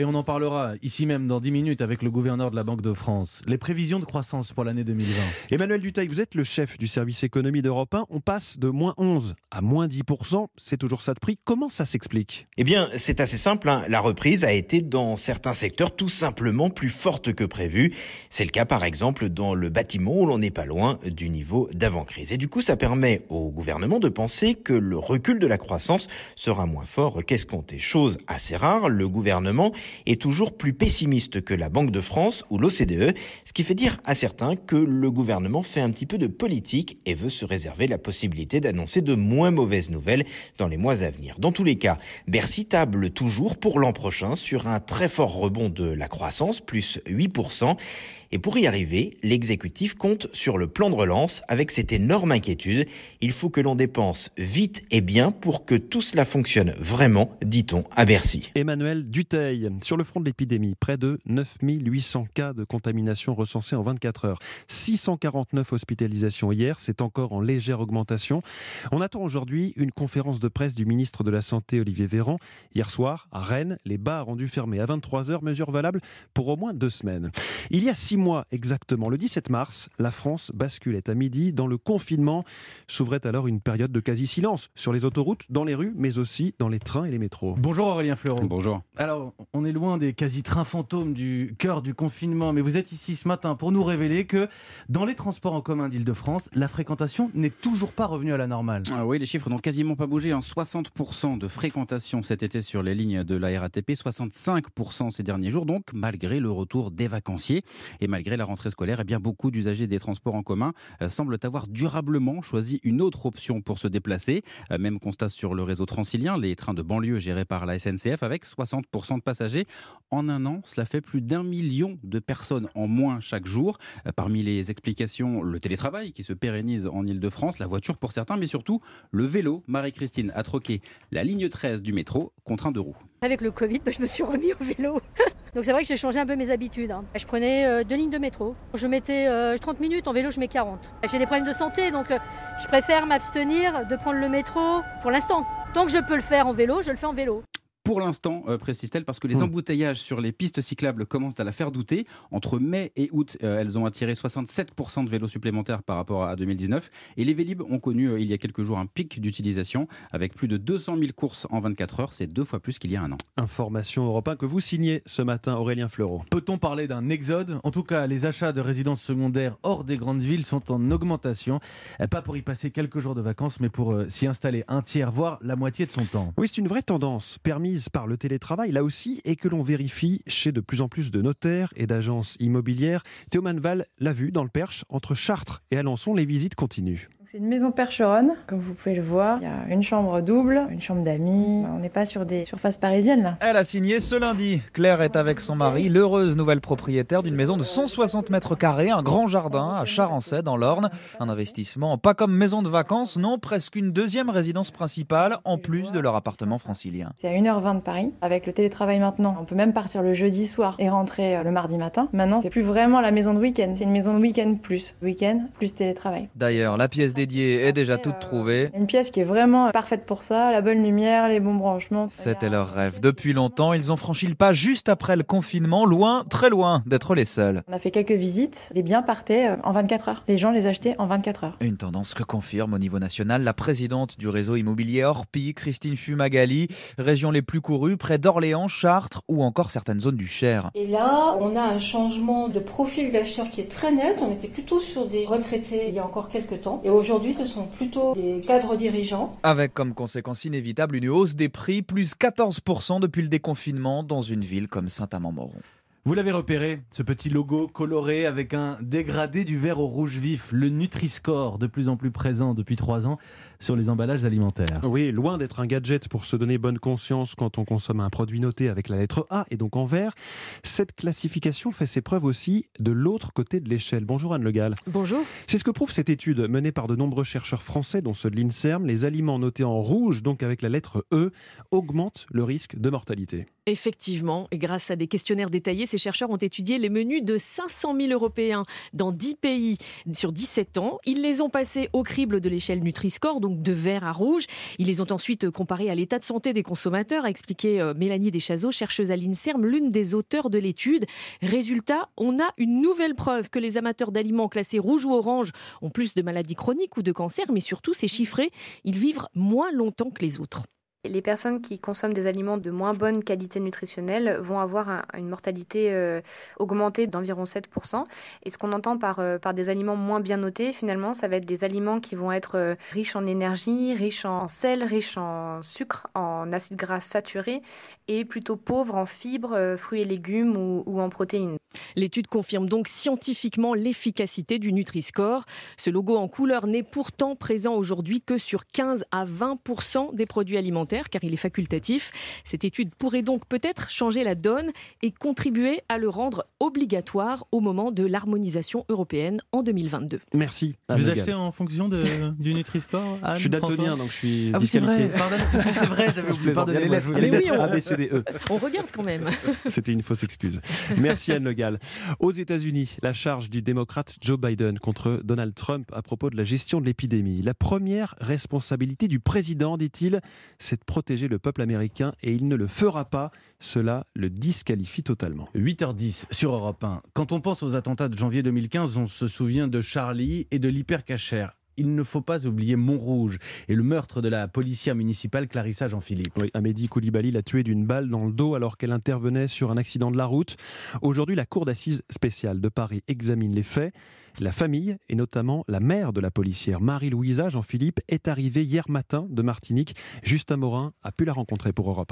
[SPEAKER 3] on en parlera ici même dans dix minutes avec le gouverneur de la Banque de France. Les prévisions de croissance pour l'année deux mille vingt.
[SPEAKER 15] Emmanuel Dutheil, vous êtes le chef du service économie d'Europe un. On passe de moins onze à moins dix pour cent. C'est toujours ça de prix. Comment ça s'explique ?
[SPEAKER 5] Eh bien, c'est assez simple. Hein. La reprise a été dans certains secteurs tout simplement plus forte que prévu. C'est le cas par exemple dans le bâtiment où l'on n'est pas loin du niveau d'avant-crise. Et du coup, ça permet au gouvernement de penser que le recul de la croissance sera moins fort qu'escompté. Chose assez rare, le gouvernement est toujours plus pessimiste que la Banque de France ou l'O C D E, ce qui fait dire à certains que le gouvernement fait un petit peu de politique et veut se réserver la possibilité d'annoncer de moins mauvaises nouvelles dans les mois à venir. Dans tous les cas, Bercy table toujours pour l'an prochain sur un très fort rebond de la croissance, plus huit pour cent. Et pour y arriver, l'exécutif compte sur le plan de relance avec cette énorme inquiétude. Il faut que l'on dépense vite et bien pour que tout cela fonctionne vraiment, dit-on à Bercy.
[SPEAKER 15] Emmanuel Dutheil, sur le front de l'épidémie, près de neuf mille huit cents cas de contamination recensés en vingt-quatre heures. six cent quarante-neuf hospitalisations hier, c'est encore en légère augmentation. On attend aujourd'hui une conférence de presse du ministre de la Santé, Olivier Véran. Hier soir, à Rennes, les bars ont dû fermer à vingt-trois heures, mesure valable pour au moins deux semaines. Il y a six mois exactement, le dix-sept mars, la France basculait à midi dans le confinement. S'ouvrait alors une période de quasi-silence sur les autoroutes, dans les rues, mais aussi dans les trains et les métros.
[SPEAKER 3] Bonjour Aurélien Fleuron.
[SPEAKER 7] Bonjour.
[SPEAKER 3] Alors, on est loin des quasi-trains fantômes du cœur du confinement, mais vous êtes ici ce matin pour nous révéler que dans les transports en commun d'Île-de-France, la fréquentation n'est toujours pas revenue à la normale.
[SPEAKER 7] Ah oui, les chiffres n'ont quasiment pas bougé. Hein. soixante pour cent de fréquentation cet été sur les lignes de la R A T P, soixante-cinq pour cent ces derniers jours, donc malgré le retour des vacanciers. Et malgré la rentrée scolaire, eh bien, beaucoup d'usagers des transports en commun euh, semblent avoir durablement choisi une autre option pour se déplacer. Euh, même constat sur le réseau transilien, les trains de banlieue gérés par la S N C F avec soixante pour cent de passagers. En un an, cela fait plus d'un million de personnes en moins chaque jour. Euh, parmi les explications, le télétravail qui se pérennise en Île-de-France, la voiture pour certains, mais surtout le vélo. Marie-Christine a troqué la ligne treize du métro contre un deux roues.
[SPEAKER 8] Avec le Covid, bah, je me suis remis au vélo. Donc c'est vrai que j'ai changé un peu mes habitudes. Hein. Je prenais euh, deux lignes de métro. Je mettais euh, trente minutes, en vélo je mets quarante. J'ai des problèmes de santé, donc euh, je préfère m'abstenir de prendre le métro pour l'instant. Tant que je peux le faire en vélo, je le fais en vélo.
[SPEAKER 7] Pour l'instant, euh, précise-t-elle, parce que les embouteillages sur les pistes cyclables commencent à la faire douter. Entre mai et août, euh, elles ont attiré soixante-sept pour cent de vélos supplémentaires par rapport à deux mille dix-neuf. Et les Vélib ont connu euh, il y a quelques jours un pic d'utilisation avec plus de deux cent mille courses en vingt-quatre heures. C'est deux fois plus qu'il y a un an.
[SPEAKER 15] Information Europe un que vous signez ce matin, Aurélien Fleuron.
[SPEAKER 3] Peut-on parler d'un exode ? En tout cas, les achats de résidences secondaires hors des grandes villes sont en augmentation. Pas pour y passer quelques jours de vacances, mais pour euh, s'y installer un tiers, voire la moitié de son temps.
[SPEAKER 15] Oui, c'est une vraie tendance permise par le télétravail, là aussi, et que l'on vérifie chez de plus en plus de notaires et d'agences immobilières. Théo Manval l'a vu dans le Perche, entre Chartres et Alençon, les visites continuent.
[SPEAKER 18] C'est une maison percheronne, comme vous pouvez le voir. Il y a une chambre double, une chambre d'amis. On n'est pas sur des surfaces parisiennes là.
[SPEAKER 19] Elle a signé ce lundi. Claire est avec son mari, l'heureuse nouvelle propriétaire d'une maison de cent soixante mètres carrés, un grand jardin à Charancey dans l'Orne. Un investissement pas comme maison de vacances, non, presque une deuxième résidence principale en plus de leur appartement francilien.
[SPEAKER 18] C'est à une heure vingt de Paris. Avec le télétravail maintenant, on peut même partir le jeudi soir et rentrer le mardi matin. Maintenant, c'est plus vraiment la maison de week-end, c'est une maison de week-end plus. Week-end plus télétravail.
[SPEAKER 19] D'ailleurs, la pièce dédiée est déjà toute trouvée.
[SPEAKER 18] Une pièce qui est vraiment parfaite pour ça, la bonne lumière, les bons branchements.
[SPEAKER 19] C'était leur rêve. Depuis longtemps, ils ont franchi le pas juste après le confinement, loin, très loin d'être les seuls.
[SPEAKER 18] On a fait quelques visites, les biens partaient en vingt-quatre heures. Les gens les achetaient en vingt-quatre heures.
[SPEAKER 19] Une tendance que confirme au niveau national la présidente du réseau immobilier Orpi, Christine Fumagalli. Régions les plus courues, près d'Orléans, Chartres ou encore certaines zones du Cher.
[SPEAKER 20] Et là, on a un changement de profil d'acheteurs qui est très net. On était plutôt sur des retraités il y a encore quelques temps. Et aujourd'hui, ce sont plutôt des cadres dirigeants.
[SPEAKER 19] Avec comme conséquence inévitable une hausse des prix, plus quatorze pour cent depuis le déconfinement dans une ville comme Saint-Amand-Moron.
[SPEAKER 3] Vous l'avez repéré, ce petit logo coloré avec un dégradé du vert au rouge vif, le Nutri-Score, de plus en plus présent depuis trois ans sur les emballages alimentaires.
[SPEAKER 15] Oui, loin d'être un gadget pour se donner bonne conscience quand on consomme un produit noté avec la lettre A et donc en vert, cette classification fait ses preuves aussi de l'autre côté de l'échelle. Bonjour Anne Le Gall.
[SPEAKER 21] Bonjour.
[SPEAKER 15] C'est ce que prouve cette étude menée par de nombreux chercheurs français, dont ceux de l'INSERM. Les aliments notés en rouge, donc avec la lettre E, augmentent le risque de mortalité.
[SPEAKER 21] Effectivement, et grâce à des questionnaires détaillés, ces
[SPEAKER 9] ces chercheurs ont étudié les menus de cinq cent mille Européens dans dix pays sur dix-sept ans. Ils les ont passés au crible de l'échelle Nutri-Score, donc de vert à rouge. Ils les ont ensuite comparés à l'état de santé des consommateurs, a expliqué Mélanie Deschazos, chercheuse à l'INSERM, l'une des auteurs de l'étude. Résultat, on a une nouvelle preuve que les amateurs d'aliments classés rouge ou orange ont plus de maladies chroniques ou de cancers, mais surtout, c'est chiffré, ils vivent moins longtemps que les autres.
[SPEAKER 10] Les personnes qui consomment des aliments de moins bonne qualité nutritionnelle vont avoir un, une mortalité euh, augmentée d'environ sept pour cent. Et ce qu'on entend par, euh, par des aliments moins bien notés, finalement, ça va être des aliments qui vont être euh, riches en énergie, riches en sel, riches en sucre, en acides gras saturés et plutôt pauvres en fibres, euh, fruits et légumes ou, ou en protéines.
[SPEAKER 9] L'étude confirme donc scientifiquement l'efficacité du Nutri-Score. Ce logo en couleur n'est pourtant présent aujourd'hui que sur quinze à vingt pour cent des produits alimentaires, car il est facultatif. Cette étude pourrait donc peut-être changer la donne et contribuer à le rendre obligatoire au moment de l'harmonisation européenne en deux mille vingt-deux.
[SPEAKER 15] Merci.
[SPEAKER 3] Vous achetez en fonction de, du Nutri-Score, Anne,
[SPEAKER 15] je suis daltonien,
[SPEAKER 3] François
[SPEAKER 15] donc je suis
[SPEAKER 3] ah,
[SPEAKER 15] disqualifié.
[SPEAKER 3] C'est vrai, c'est vrai, j'avais oublié.
[SPEAKER 15] Pardonnez-moi, il y a les lettres A, B, C, D, E.
[SPEAKER 9] On regarde quand même.
[SPEAKER 15] C'était une fausse excuse. Merci Anne Le Gall. Aux États-Unis, la charge du démocrate Joe Biden contre Donald Trump à propos de la gestion de l'épidémie. La première responsabilité du président, dit-il, c'est de protéger le peuple américain et il ne le fera pas. Cela le disqualifie totalement.
[SPEAKER 3] huit heures dix sur Europe un. Quand on pense aux attentats de janvier deux mille quinze, on se souvient de Charlie et de l'hypercachère. Il ne faut pas oublier Montrouge et le meurtre de la policière municipale Clarissa Jean-Philippe.
[SPEAKER 15] Oui, Amédi Koulibaly l'a tuée d'une balle dans le dos alors qu'elle intervenait sur un accident de la route. Aujourd'hui, la Cour d'assises spéciale de Paris examine les faits. La famille, et notamment la mère de la policière, Marie-Louisa Jean-Philippe, est arrivée hier matin de Martinique. Justin Morin a pu la rencontrer pour Europe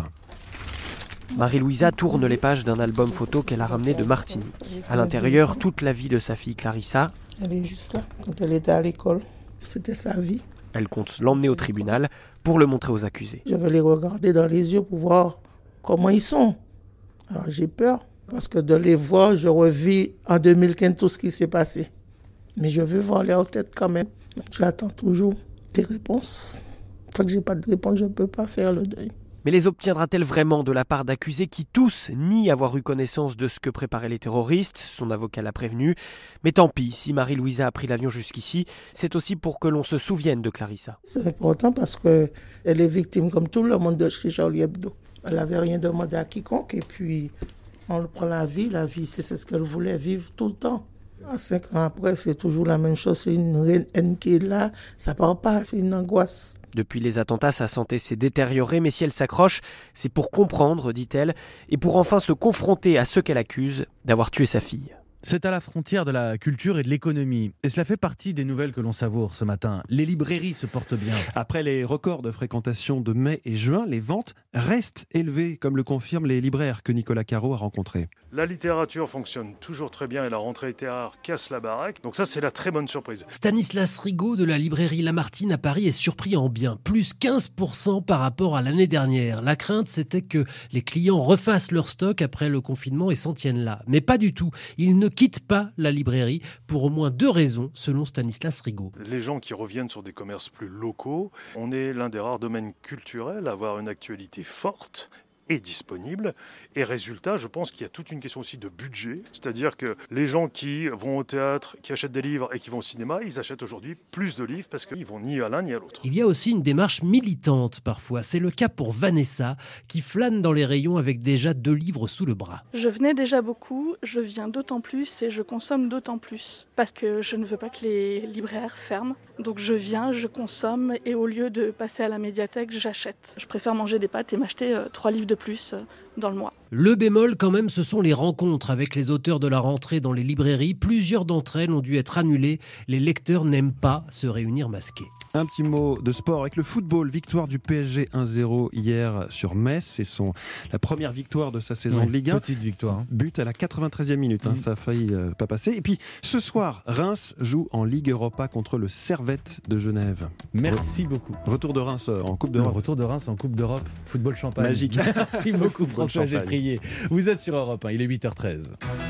[SPEAKER 15] un.
[SPEAKER 11] Marie-Louisa tourne les pages d'un album photo qu'elle a ramené de Martinique. À l'intérieur, toute la vie de sa fille Clarissa.
[SPEAKER 12] Elle est juste là, quand elle était à l'école. C'était sa vie.
[SPEAKER 11] Elle compte l'emmener au tribunal pour le montrer aux accusés.
[SPEAKER 12] Je vais les regarder dans les yeux pour voir comment ils sont. Alors j'ai peur, parce que de les voir, je revis en deux mille quinze tout ce qui s'est passé. Mais je veux voir leur tête quand même. J'attends toujours des réponses. Tant que j'ai pas de réponse, je ne peux pas faire le deuil.
[SPEAKER 11] Mais les obtiendra-t-elle vraiment de la part d'accusés qui tous nient avoir eu connaissance de ce que préparaient les terroristes ? Son avocat l'a prévenu. Mais tant pis, si Marie-Louisa a pris l'avion jusqu'ici, c'est aussi pour que l'on se souvienne de Clarissa.
[SPEAKER 12] C'est important parce qu'elle est victime comme tout le monde de chez Charlie Hebdo. Elle n'avait rien demandé à quiconque et puis on prend la vie. La vie, c'est ce qu'elle voulait vivre tout le temps. À cinq ans après, c'est toujours la même chose. C'est une haine qui est là, ça part pas, c'est une angoisse.
[SPEAKER 11] Depuis les attentats, sa santé s'est détériorée, mais si elle s'accroche, c'est pour comprendre, dit-elle, et pour enfin se confronter à ceux qu'elle accuse d'avoir tué sa fille.
[SPEAKER 3] C'est à la frontière de la culture et de l'économie. Et cela fait partie des nouvelles que l'on savoure ce matin. Les librairies se portent bien.
[SPEAKER 15] Après les records de fréquentation de mai et juin, les ventes restent élevées, comme le confirment les libraires que Nicolas Caro a rencontrés.
[SPEAKER 21] La littérature fonctionne toujours très bien et la rentrée littéraire casse la baraque. Donc ça, c'est la très bonne surprise.
[SPEAKER 23] Stanislas Rigaud de la librairie Lamartine à Paris est surpris en bien. Plus quinze pour cent par rapport à l'année dernière. La crainte, c'était que les clients refassent leur stock après le confinement et s'en tiennent là. Mais pas du tout. Ils ne quittent pas la librairie pour au moins deux raisons, selon Stanislas Rigaud.
[SPEAKER 21] Les gens qui reviennent sur des commerces plus locaux, on est l'un des rares domaines culturels à avoir une actualité forte est disponible. Et résultat, je pense qu'il y a toute une question aussi de budget. C'est-à-dire que les gens qui vont au théâtre, qui achètent des livres et qui vont au cinéma, ils achètent aujourd'hui plus de livres parce qu'ils vont ni à l'un ni à l'autre.
[SPEAKER 23] Il y a aussi une démarche militante parfois. C'est le cas pour Vanessa, qui flâne dans les rayons avec déjà deux livres sous le bras.
[SPEAKER 26] Je venais déjà beaucoup, je viens d'autant plus et je consomme d'autant plus. Parce que je ne veux pas que les libraires ferment. Donc je viens, je consomme et au lieu de passer à la médiathèque, j'achète. Je préfère manger des pâtes et m'acheter euh, trois livres de plus euh, dans le mois.
[SPEAKER 23] Le bémol quand même, ce sont les rencontres avec les auteurs de la rentrée dans les librairies. Plusieurs d'entre elles ont dû être annulées. Les lecteurs n'aiment pas se réunir masqués.
[SPEAKER 15] Un petit mot de sport avec le football. Victoire du P S G un zéro hier sur Metz. C'est son, la première victoire de sa saison
[SPEAKER 3] oui,
[SPEAKER 15] de Ligue un.
[SPEAKER 3] Petite victoire. Hein.
[SPEAKER 15] But à la quatre-vingt-treizième minute. Hein, mmh. Ça a failli euh, pas passer. Et puis ce soir, Reims joue en Ligue Europa contre le Servette de Genève.
[SPEAKER 3] Merci Re- beaucoup.
[SPEAKER 15] Retour de Reims en Coupe d'Europe.
[SPEAKER 3] Retour de Reims en Coupe d'Europe. Football champagne.
[SPEAKER 15] Magique.
[SPEAKER 3] Merci beaucoup François Geffrier. Vous êtes sur Europe un. Il est huit heures treize.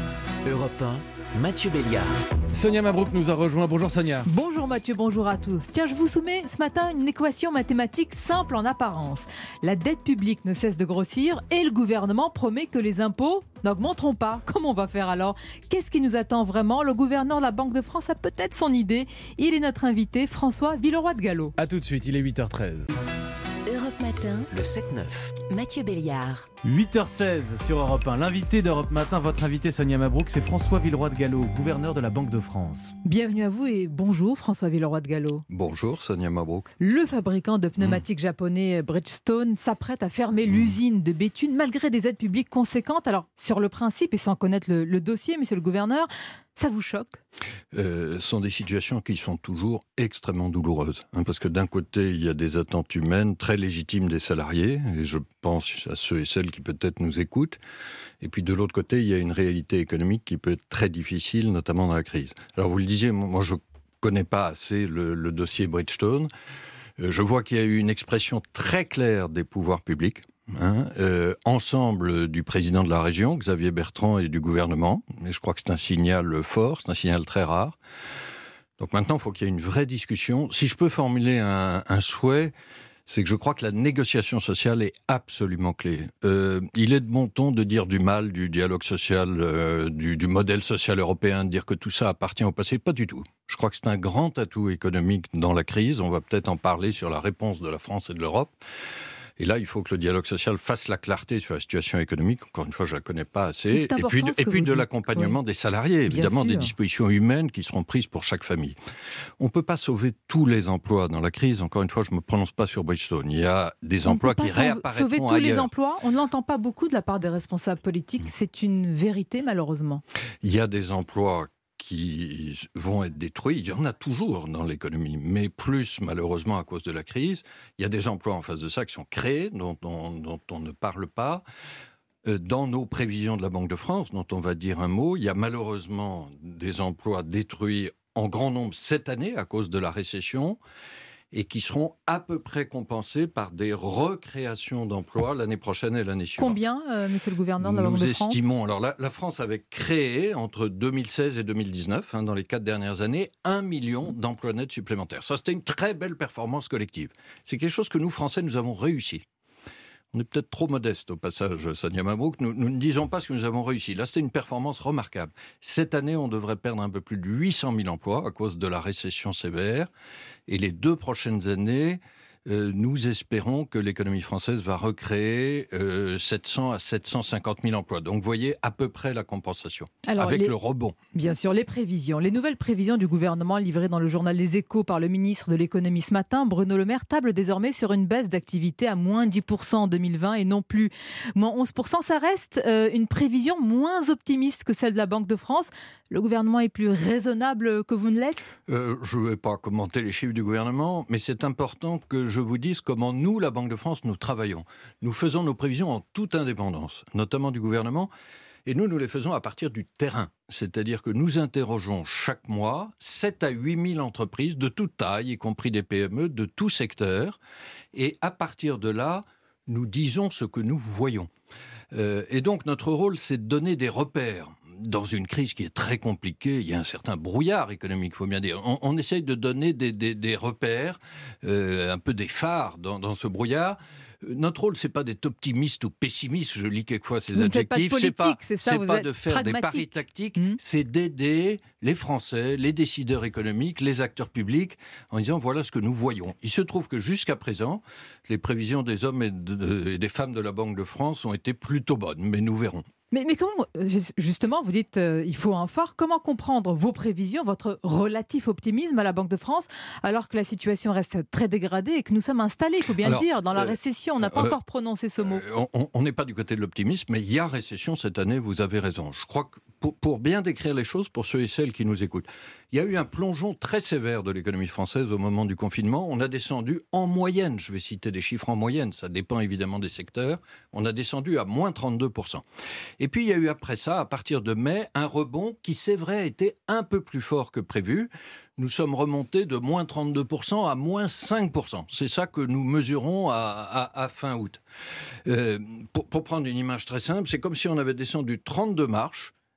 [SPEAKER 1] Europe un, Mathieu Béliard.
[SPEAKER 3] Sonia Mabrouk nous a rejoint. Bonjour Sonia.
[SPEAKER 4] Bonjour Mathieu, bonjour à tous. Tiens, je vous soumets ce matin une équation mathématique simple en apparence. La dette publique ne cesse de grossir et le gouvernement promet que les impôts n'augmenteront pas. Comment on va faire alors ? Qu'est-ce qui nous attend vraiment ? Le gouverneur de la Banque de France a peut-être son idée. Il est notre invité, François Villeroy de Galhau.
[SPEAKER 3] A tout de suite, il est huit heures treize.
[SPEAKER 2] Europe Matin,
[SPEAKER 1] Le sept neuf.
[SPEAKER 2] Mathieu Béliard.
[SPEAKER 3] huit heures seize sur Europe un. L'invité d'Europe Matin, votre invité Sonia Mabrouk, c'est François Villeroy de Galhau, gouverneur de la Banque de France.
[SPEAKER 4] Bienvenue à vous et bonjour François Villeroy de Galhau.
[SPEAKER 6] Bonjour Sonia Mabrouk.
[SPEAKER 4] Le fabricant de pneumatiques mmh. japonais Bridgestone s'apprête à fermer mmh. l'usine de Béthune malgré des aides publiques conséquentes. Alors, sur le principe et sans connaître le, le dossier, monsieur le gouverneur, ça vous choque ?
[SPEAKER 6] Euh, ce sont des situations qui sont toujours extrêmement douloureuses. Hein, parce que d'un côté, il y a des attentes humaines très légitimes des salariés, et je pense à ceux et celles qui peut-être nous écoutent. Et puis de l'autre côté, il y a une réalité économique qui peut être très difficile, notamment dans la crise. Alors vous le disiez, moi je ne connais pas assez le, le dossier Bridgestone. Euh, je vois qu'il y a eu une expression très claire des pouvoirs publics. Hein, euh, ensemble du président de la région, Xavier Bertrand, et du gouvernement. Mais je crois que c'est un signal fort, c'est un signal très rare. Donc maintenant, il faut qu'il y ait une vraie discussion. Si je peux formuler un, un souhait, c'est que je crois que la négociation sociale est absolument clé. Euh, il est de bon ton de dire du mal du dialogue social, euh, du, du modèle social européen, de dire que tout ça appartient au passé. Pas du tout. Je crois que c'est un grand atout économique dans la crise. On va peut-être en parler sur la réponse de la France et de l'Europe. Et là, il faut que le dialogue social fasse la clarté sur la situation économique. Encore une fois, je ne la connais pas assez. Et puis, et puis de l'accompagnement oui. des salariés, évidemment, des dispositions humaines qui seront prises pour chaque famille. On ne peut pas sauver tous les emplois dans la crise. Encore une fois, je ne me prononce pas sur Bridgestone. Il y a des
[SPEAKER 4] on
[SPEAKER 6] emplois qui réapparaîtront
[SPEAKER 4] sauver tous
[SPEAKER 6] ailleurs.
[SPEAKER 4] les emplois, on ne l'entend pas beaucoup de la part des responsables politiques. Mmh. C'est une vérité, malheureusement.
[SPEAKER 6] Il y a des emplois qui vont être détruits. Il y en a toujours dans l'économie, mais plus malheureusement à cause de la crise. Il y a des emplois en face de ça qui sont créés, dont on, dont on ne parle pas. Dans nos prévisions de la Banque de France, dont on va dire un mot, il y a malheureusement des emplois détruits en grand nombre cette année à cause de la récession, et qui seront à peu près compensés par des recréations d'emplois l'année prochaine et l'année suivante.
[SPEAKER 4] Combien, euh, monsieur le gouverneur de la Banque de France ?
[SPEAKER 6] Nous estimons, alors la, la France avait créé entre deux mille seize et deux mille dix-neuf, hein, dans les quatre dernières années, un million d'emplois nets supplémentaires. Ça, c'était une très belle performance collective. C'est quelque chose que nous, Français, nous avons réussi. On est peut-être trop modeste au passage, Sonia Mabrouk. Nous, nous ne disons pas ce que nous avons réussi. Là, c'était une performance remarquable. Cette année, on devrait perdre un peu plus de huit cent mille emplois à cause de la récession sévère. Et les deux prochaines années, euh, nous espérons que l'économie française va recréer euh, sept cents à sept cent cinquante mille emplois. Donc, vous voyez à peu près la compensation, alors, avec les, le rebond.
[SPEAKER 4] Bien sûr, les prévisions. Les nouvelles prévisions du gouvernement livrées dans le journal Les Échos par le ministre de l'économie ce matin, Bruno Le Maire, table désormais sur une baisse d'activité à moins dix pour cent en deux mille vingt et non plus moins onze pour cent. Ça reste euh, une prévision moins optimiste que celle de la Banque de France. Le gouvernement est plus raisonnable que vous ne l'êtes ?
[SPEAKER 6] euh, Je ne vais pas commenter les chiffres du gouvernement, mais c'est important que je vous dise comment nous, la Banque de France, nous travaillons. Nous faisons nos prévisions en toute indépendance, notamment du gouvernement, et nous, nous les faisons à partir du terrain. C'est-à-dire que nous interrogeons chaque mois sept à huit mille entreprises de toute taille, y compris des P M E, de tout secteur, et à partir de là, nous disons ce que nous voyons. Euh, et donc, notre rôle, c'est de donner des repères. Dans une crise qui est très compliquée, il y a un certain brouillard économique, il faut bien dire. On, on essaye de donner des, des, des repères, euh, un peu des phares dans, dans ce brouillard. Notre rôle, c'est pas d'être optimiste ou pessimiste. Je lis quelquefois ces
[SPEAKER 4] vous
[SPEAKER 6] adjectifs.
[SPEAKER 4] Pas de politique,
[SPEAKER 6] c'est pas,
[SPEAKER 4] c'est ça,
[SPEAKER 6] c'est
[SPEAKER 4] vous
[SPEAKER 6] pas
[SPEAKER 4] êtes
[SPEAKER 6] de faire
[SPEAKER 4] pragmatique.
[SPEAKER 6] des paris tactiques.
[SPEAKER 4] Mmh.
[SPEAKER 6] C'est d'aider les Français, les décideurs économiques, les acteurs publics, en disant voilà ce que nous voyons. Il se trouve que jusqu'à présent, les prévisions des hommes et, de, de, et des femmes de la Banque de France ont été plutôt bonnes, mais nous verrons.
[SPEAKER 4] Mais, mais comment, justement, vous dites euh, il faut un phare. Comment comprendre vos prévisions, votre relatif optimisme à la Banque de France, alors que la situation reste très dégradée et que nous sommes installés, il faut bien alors, le dire, dans la euh, récession. On n'a pas euh, encore prononcé ce mot.
[SPEAKER 6] Euh, on n'est pas du côté de l'optimisme, mais il y a récession cette année, vous avez raison. Je crois que pour, pour bien décrire les choses, pour ceux et celles qui nous écoutent, il y a eu un plongeon très sévère de l'économie française au moment du confinement. On a descendu en moyenne, je vais citer des chiffres en moyenne, ça dépend évidemment des secteurs, on a descendu à moins trente-deux pour cent. Et puis il y a eu après ça, à partir de mai, un rebond qui, c'est vrai, a été un peu plus fort que prévu. Nous sommes remontés de moins trente-deux pour cent à moins cinq pour cent. C'est ça que nous mesurons à, à, à fin août. Euh, pour, pour prendre une image très simple, c'est comme si on avait descendu trente-deux marches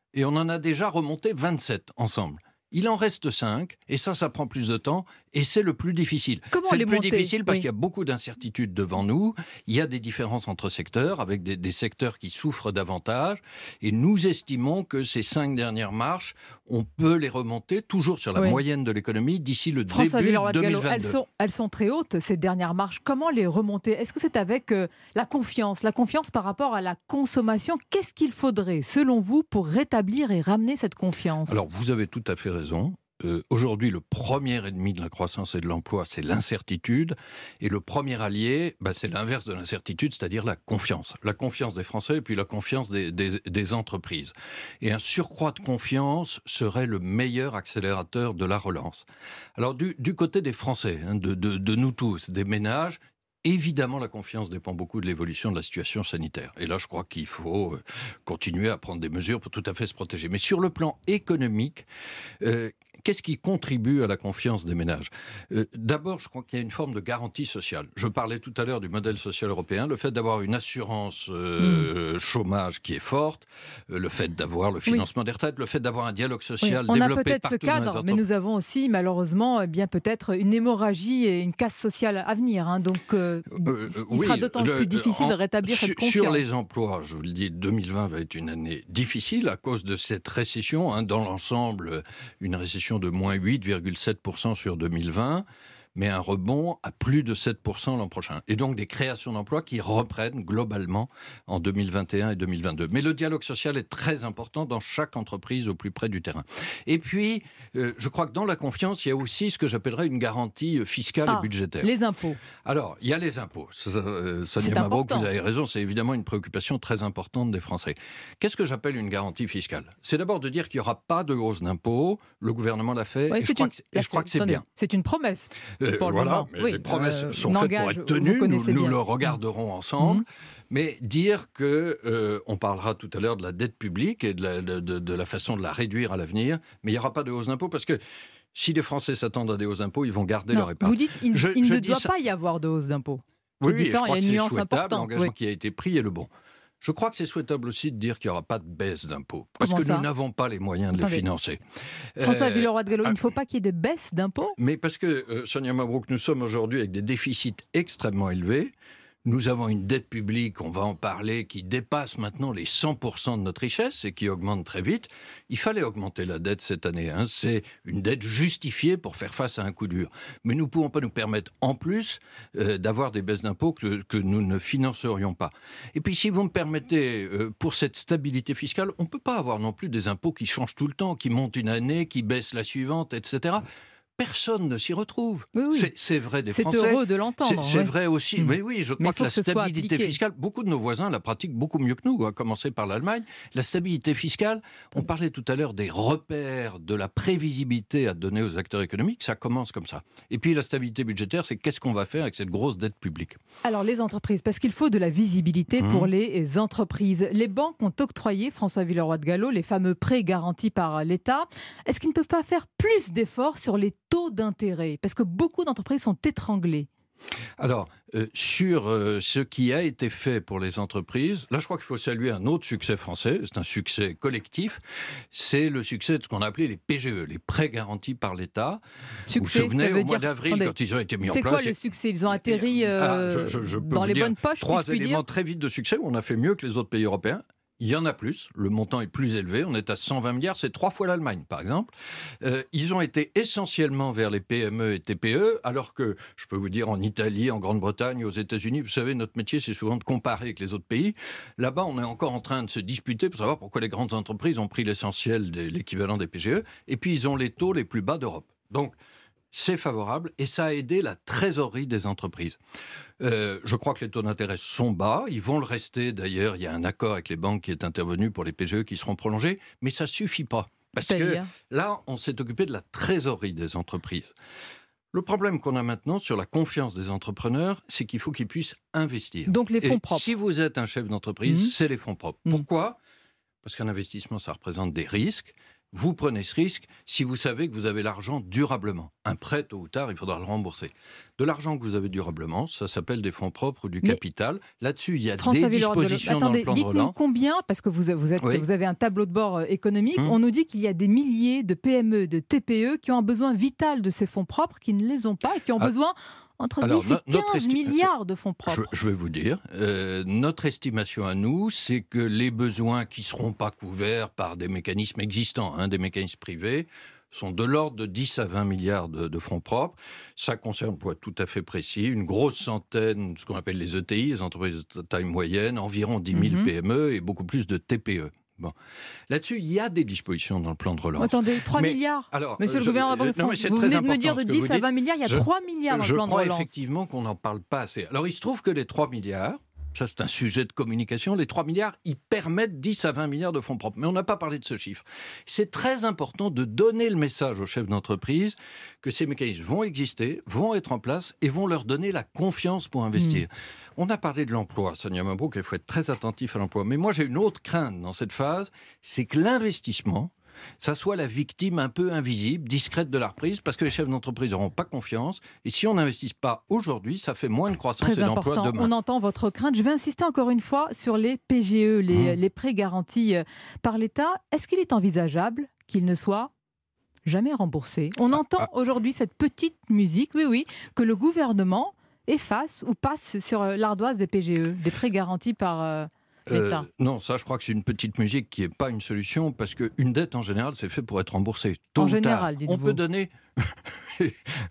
[SPEAKER 6] et on en a déjà remonté vingt-sept ensemble. Il en reste cinq, et ça, ça prend plus de temps, et c'est le plus difficile.
[SPEAKER 4] Comment
[SPEAKER 6] c'est
[SPEAKER 4] les
[SPEAKER 6] le plus
[SPEAKER 4] monter
[SPEAKER 6] difficile parce
[SPEAKER 4] oui.
[SPEAKER 6] qu'il y a beaucoup d'incertitudes devant nous, il y a des différences entre secteurs, avec des, des secteurs qui souffrent davantage, et nous estimons que ces cinq dernières marches, on peut les remonter toujours sur la
[SPEAKER 4] oui.
[SPEAKER 6] moyenne de l'économie d'ici le
[SPEAKER 4] François
[SPEAKER 6] début
[SPEAKER 4] Villeroy de
[SPEAKER 6] deux mille
[SPEAKER 4] Galhau,
[SPEAKER 6] vingt-deux.
[SPEAKER 4] elles sont, elles sont très hautes, ces dernières marches. Comment les remonter ? Est-ce que c'est avec euh, la confiance La confiance par rapport à la consommation. Qu'est-ce qu'il faudrait, selon vous, pour rétablir et ramener cette confiance ?
[SPEAKER 6] Alors, vous avez tout à fait raison. Euh, aujourd'hui, le premier ennemi de la croissance et de l'emploi, c'est l'incertitude. Et le premier allié, bah, c'est l'inverse de l'incertitude, c'est-à-dire la confiance. La confiance des Français et puis la confiance des, des, des entreprises. Et un surcroît de confiance serait le meilleur accélérateur de la relance. Alors, du, du côté des Français, hein, de, de, de nous tous, des ménages, évidemment, la confiance dépend beaucoup de l'évolution de la situation sanitaire. Et là, je crois qu'il faut continuer à prendre des mesures pour tout à fait se protéger. Mais sur le plan économique, euh, qu'est-ce qui contribue à la confiance des ménages ? euh, D'abord, je crois qu'il y a une forme de garantie sociale. Je parlais tout à l'heure du modèle social européen, le fait d'avoir une assurance euh, mmh. chômage qui est forte, euh, le fait d'avoir le financement oui. des retraites, le fait d'avoir un dialogue social
[SPEAKER 4] oui,
[SPEAKER 6] développé
[SPEAKER 4] on a peut-être
[SPEAKER 6] partout
[SPEAKER 4] ce cadre,
[SPEAKER 6] dans les
[SPEAKER 4] mais nous avons aussi malheureusement eh bien peut-être une hémorragie et une casse sociale à venir. Hein, donc euh, euh, il oui, sera d'autant le, plus difficile en, de rétablir
[SPEAKER 6] sur,
[SPEAKER 4] cette confiance.
[SPEAKER 6] Sur les emplois, je vous le dis, deux mille vingt va être une année difficile à cause de cette récession. Hein, dans l'ensemble, une récession de moins huit virgule sept pour cent sur deux mille vingt, mais un rebond à plus de sept pour cent l'an prochain. Et donc des créations d'emplois qui reprennent globalement en deux mille vingt et un et deux mille vingt-deux. Mais le dialogue social est très important dans chaque entreprise au plus près du terrain. Et puis, euh, je crois que dans la confiance, il y a aussi ce que j'appellerais une garantie fiscale
[SPEAKER 4] ah,
[SPEAKER 6] et budgétaire.
[SPEAKER 4] Les impôts.
[SPEAKER 6] Alors, il y a les impôts. Euh, Sonia Mabrouk, vous avez raison, c'est évidemment une préoccupation très importante des Français. Qu'est-ce que j'appelle une garantie fiscale ? C'est d'abord de dire qu'il n'y aura pas de hausse d'impôts. Le gouvernement l'a fait, ouais, et, je une... et je crois que c'est bien.
[SPEAKER 4] C'est une promesse.
[SPEAKER 6] Euh, voilà, mais oui, les promesses euh, sont faites pour être tenues, nous, nous le regarderons ensemble, mmh. mais dire que euh, on parlera tout à l'heure de la dette publique et de la, de, de, de la façon de la réduire à l'avenir, mais il n'y aura pas de hausse d'impôts parce que si les Français s'attendent à des hausses d'impôts, ils vont garder
[SPEAKER 4] non,
[SPEAKER 6] leur épargne.
[SPEAKER 4] Vous dites qu'il
[SPEAKER 6] je,
[SPEAKER 4] il
[SPEAKER 6] je
[SPEAKER 4] ne doit
[SPEAKER 6] ça...
[SPEAKER 4] pas y avoir de hausse d'impôts.
[SPEAKER 6] Oui, oui, je crois
[SPEAKER 4] il y a une
[SPEAKER 6] que
[SPEAKER 4] nuance
[SPEAKER 6] c'est souhaitable, l'engagement
[SPEAKER 4] oui.
[SPEAKER 6] qui a été pris est le bon. Je crois que c'est souhaitable aussi de dire qu'il n'y aura pas de baisse d'impôts. Parce
[SPEAKER 4] Comment
[SPEAKER 6] que
[SPEAKER 4] ça
[SPEAKER 6] nous n'avons pas les moyens de
[SPEAKER 4] Attendez.
[SPEAKER 6] les financer.
[SPEAKER 4] François euh, Villeroy de Galhau,
[SPEAKER 6] euh,
[SPEAKER 4] il ne faut pas qu'il y ait de baisse d'impôts ?
[SPEAKER 6] Mais parce que, euh, Sonia Mabrouk, nous sommes aujourd'hui avec des déficits extrêmement élevés. Nous avons une dette publique, on va en parler, qui dépasse maintenant les cent pour cent de notre richesse et qui augmente très vite. Il fallait augmenter la dette cette année. Hein. C'est une dette justifiée pour faire face à un coup dur. Mais nous ne pouvons pas nous permettre, en plus, euh, d'avoir des baisses d'impôts que, que nous ne financerions pas. Et puis, si vous me permettez, euh, pour cette stabilité fiscale, on ne peut pas avoir non plus des impôts qui changent tout le temps, qui montent une année, qui baissent la suivante, et cetera. Personne ne s'y retrouve.
[SPEAKER 4] Oui, oui.
[SPEAKER 6] C'est, c'est vrai des
[SPEAKER 4] c'est
[SPEAKER 6] Français.
[SPEAKER 4] C'est heureux de l'entendre.
[SPEAKER 6] C'est, c'est
[SPEAKER 4] ouais.
[SPEAKER 6] vrai aussi. Mmh. Mais oui, je crois
[SPEAKER 4] Mais
[SPEAKER 6] que la
[SPEAKER 4] que
[SPEAKER 6] stabilité fiscale, beaucoup de nos voisins la pratiquent beaucoup mieux que nous, à commencer par l'Allemagne. La stabilité fiscale, on parlait tout à l'heure des repères, de la prévisibilité à donner aux acteurs économiques, ça commence comme ça. Et puis la stabilité budgétaire, c'est qu'est-ce qu'on va faire avec cette grosse dette publique ?
[SPEAKER 4] Alors les entreprises, parce qu'il faut de la visibilité mmh. pour les entreprises. Les banques ont octroyé, François Villeroy de Galhau, les fameux prêts garantis par l'État. Est-ce qu'ils ne peuvent pas faire plus d'efforts sur les taux d'intérêt ? Parce que beaucoup d'entreprises sont étranglées.
[SPEAKER 6] Alors, euh, sur euh, ce qui a été fait pour les entreprises, là je crois qu'il faut saluer un autre succès français, c'est un succès collectif, c'est le succès de ce qu'on a appelé les P G E, les prêts garantis par l'État.
[SPEAKER 4] Succès,
[SPEAKER 6] vous vous souvenez,
[SPEAKER 4] ça veut
[SPEAKER 6] au mois
[SPEAKER 4] dire...
[SPEAKER 6] d'avril,
[SPEAKER 4] Attendez,
[SPEAKER 6] quand ils ont été mis en
[SPEAKER 4] c'est
[SPEAKER 6] place...
[SPEAKER 4] C'est quoi le succès ? Ils ont atterri euh,
[SPEAKER 6] ah, je, je, je
[SPEAKER 4] dans les bonnes poches,
[SPEAKER 6] trois
[SPEAKER 4] si je puis
[SPEAKER 6] éléments
[SPEAKER 4] dire.
[SPEAKER 6] très vite de succès où on a fait mieux que les autres pays européens. Il y en a plus, le montant est plus élevé, on est à cent vingt milliards, c'est trois fois l'Allemagne par exemple. Euh, ils ont été essentiellement vers les P M E et T P E, alors que, je peux vous dire, en Italie, en Grande-Bretagne, aux États-Unis, vous savez, notre métier c'est souvent de comparer avec les autres pays. Là-bas, on est encore en train de se disputer pour savoir pourquoi les grandes entreprises ont pris l'essentiel de l'équivalent des P G E, et puis ils ont les taux les plus bas d'Europe. Donc, c'est favorable et ça a aidé la trésorerie des entreprises. Euh, je crois que les taux d'intérêt sont bas, ils vont le rester d'ailleurs, il y a un accord avec les banques qui est intervenu pour les P G E qui seront prolongés, mais ça ne suffit pas. Parce que là, on s'est occupé de la trésorerie des entreprises. Le problème qu'on a maintenant sur la confiance des entrepreneurs, c'est qu'il faut qu'ils puissent investir.
[SPEAKER 4] Donc les fonds
[SPEAKER 6] et
[SPEAKER 4] propres.
[SPEAKER 6] Si vous êtes un chef d'entreprise, mmh. c'est les fonds propres.
[SPEAKER 4] Mmh.
[SPEAKER 6] Pourquoi ? Parce qu'un investissement, ça représente des risques. vous prenez ce risque si vous savez que vous avez l'argent durablement. Un prêt, tôt ou tard, il faudra le rembourser. De l'argent que vous avez durablement, ça s'appelle des fonds propres ou du Mais capital. Là-dessus, il y a François des dispositions
[SPEAKER 4] Attendez,
[SPEAKER 6] dans le plan de relance.
[SPEAKER 4] Dites-nous combien, parce que vous, vous, êtes,
[SPEAKER 6] oui.
[SPEAKER 4] vous avez un tableau de bord économique,
[SPEAKER 6] hum.
[SPEAKER 4] on nous dit qu'il y a des milliers de P M E, de T P E qui ont un besoin vital de ces fonds propres, qui ne les ont pas et qui ont ah. besoin entre Alors, dix et quinze esti- milliards de fonds propres.
[SPEAKER 6] Je, je vais vous dire, euh, notre estimation à nous, c'est que les besoins qui ne seront pas couverts par des mécanismes existants, hein, des mécanismes privés, sont de l'ordre de dix à vingt milliards de, de fonds propres. Ça concerne, pour être tout à fait précis, une grosse centaine, ce qu'on appelle les E T I, les entreprises de taille moyenne, environ dix mille mm-hmm. P M E et beaucoup plus de T P E. Bon. Là-dessus, il y a des dispositions dans le plan de relance.
[SPEAKER 4] Attendez, trois
[SPEAKER 6] mais,
[SPEAKER 4] milliards
[SPEAKER 6] alors,
[SPEAKER 4] Monsieur
[SPEAKER 6] je,
[SPEAKER 4] le gouverneur de la Banque de France, vous venez de me dire de dix à vingt milliards, il y a je, trois milliards dans le plan de relance.
[SPEAKER 6] Je crois effectivement qu'on n'en parle pas assez. Alors, il se trouve que les trois milliards, ça c'est un sujet de communication, les trois milliards, ils permettent dix à vingt milliards de fonds propres. Mais on n'a pas parlé de ce chiffre. C'est très important de donner le message aux chefs d'entreprise que ces mécanismes vont exister, vont être en place et vont leur donner la confiance pour investir. Mmh. On a parlé de l'emploi, Sonia Mabrouk, il faut être très attentif à l'emploi. Mais moi, j'ai une autre crainte dans cette phase, c'est que l'investissement, ça soit la victime un peu invisible, discrète de la reprise, parce que les chefs d'entreprise n'auront pas confiance. Et si on n'investit pas aujourd'hui, ça fait moins de croissance
[SPEAKER 4] Très
[SPEAKER 6] et d'emploi
[SPEAKER 4] important.
[SPEAKER 6] demain.
[SPEAKER 4] On entend votre crainte. Je vais insister encore une fois sur les P G E, les, mmh. les prêts garantis par l'État. Est-ce qu'il est envisageable qu'ils ne soient jamais remboursés ? On ah, entend ah. aujourd'hui cette petite musique, oui, oui, que le gouvernement efface ou passe sur l'ardoise des P G E, des prêts garantis par euh, l'État.
[SPEAKER 6] Euh, non, ça, je crois que c'est une petite musique qui n'est pas une solution, parce qu'une dette, en général, c'est fait pour être remboursée. Tôt
[SPEAKER 4] en
[SPEAKER 6] ou
[SPEAKER 4] général,
[SPEAKER 6] tard,
[SPEAKER 4] dites-vous.
[SPEAKER 6] on peut donner... Pourquoi ?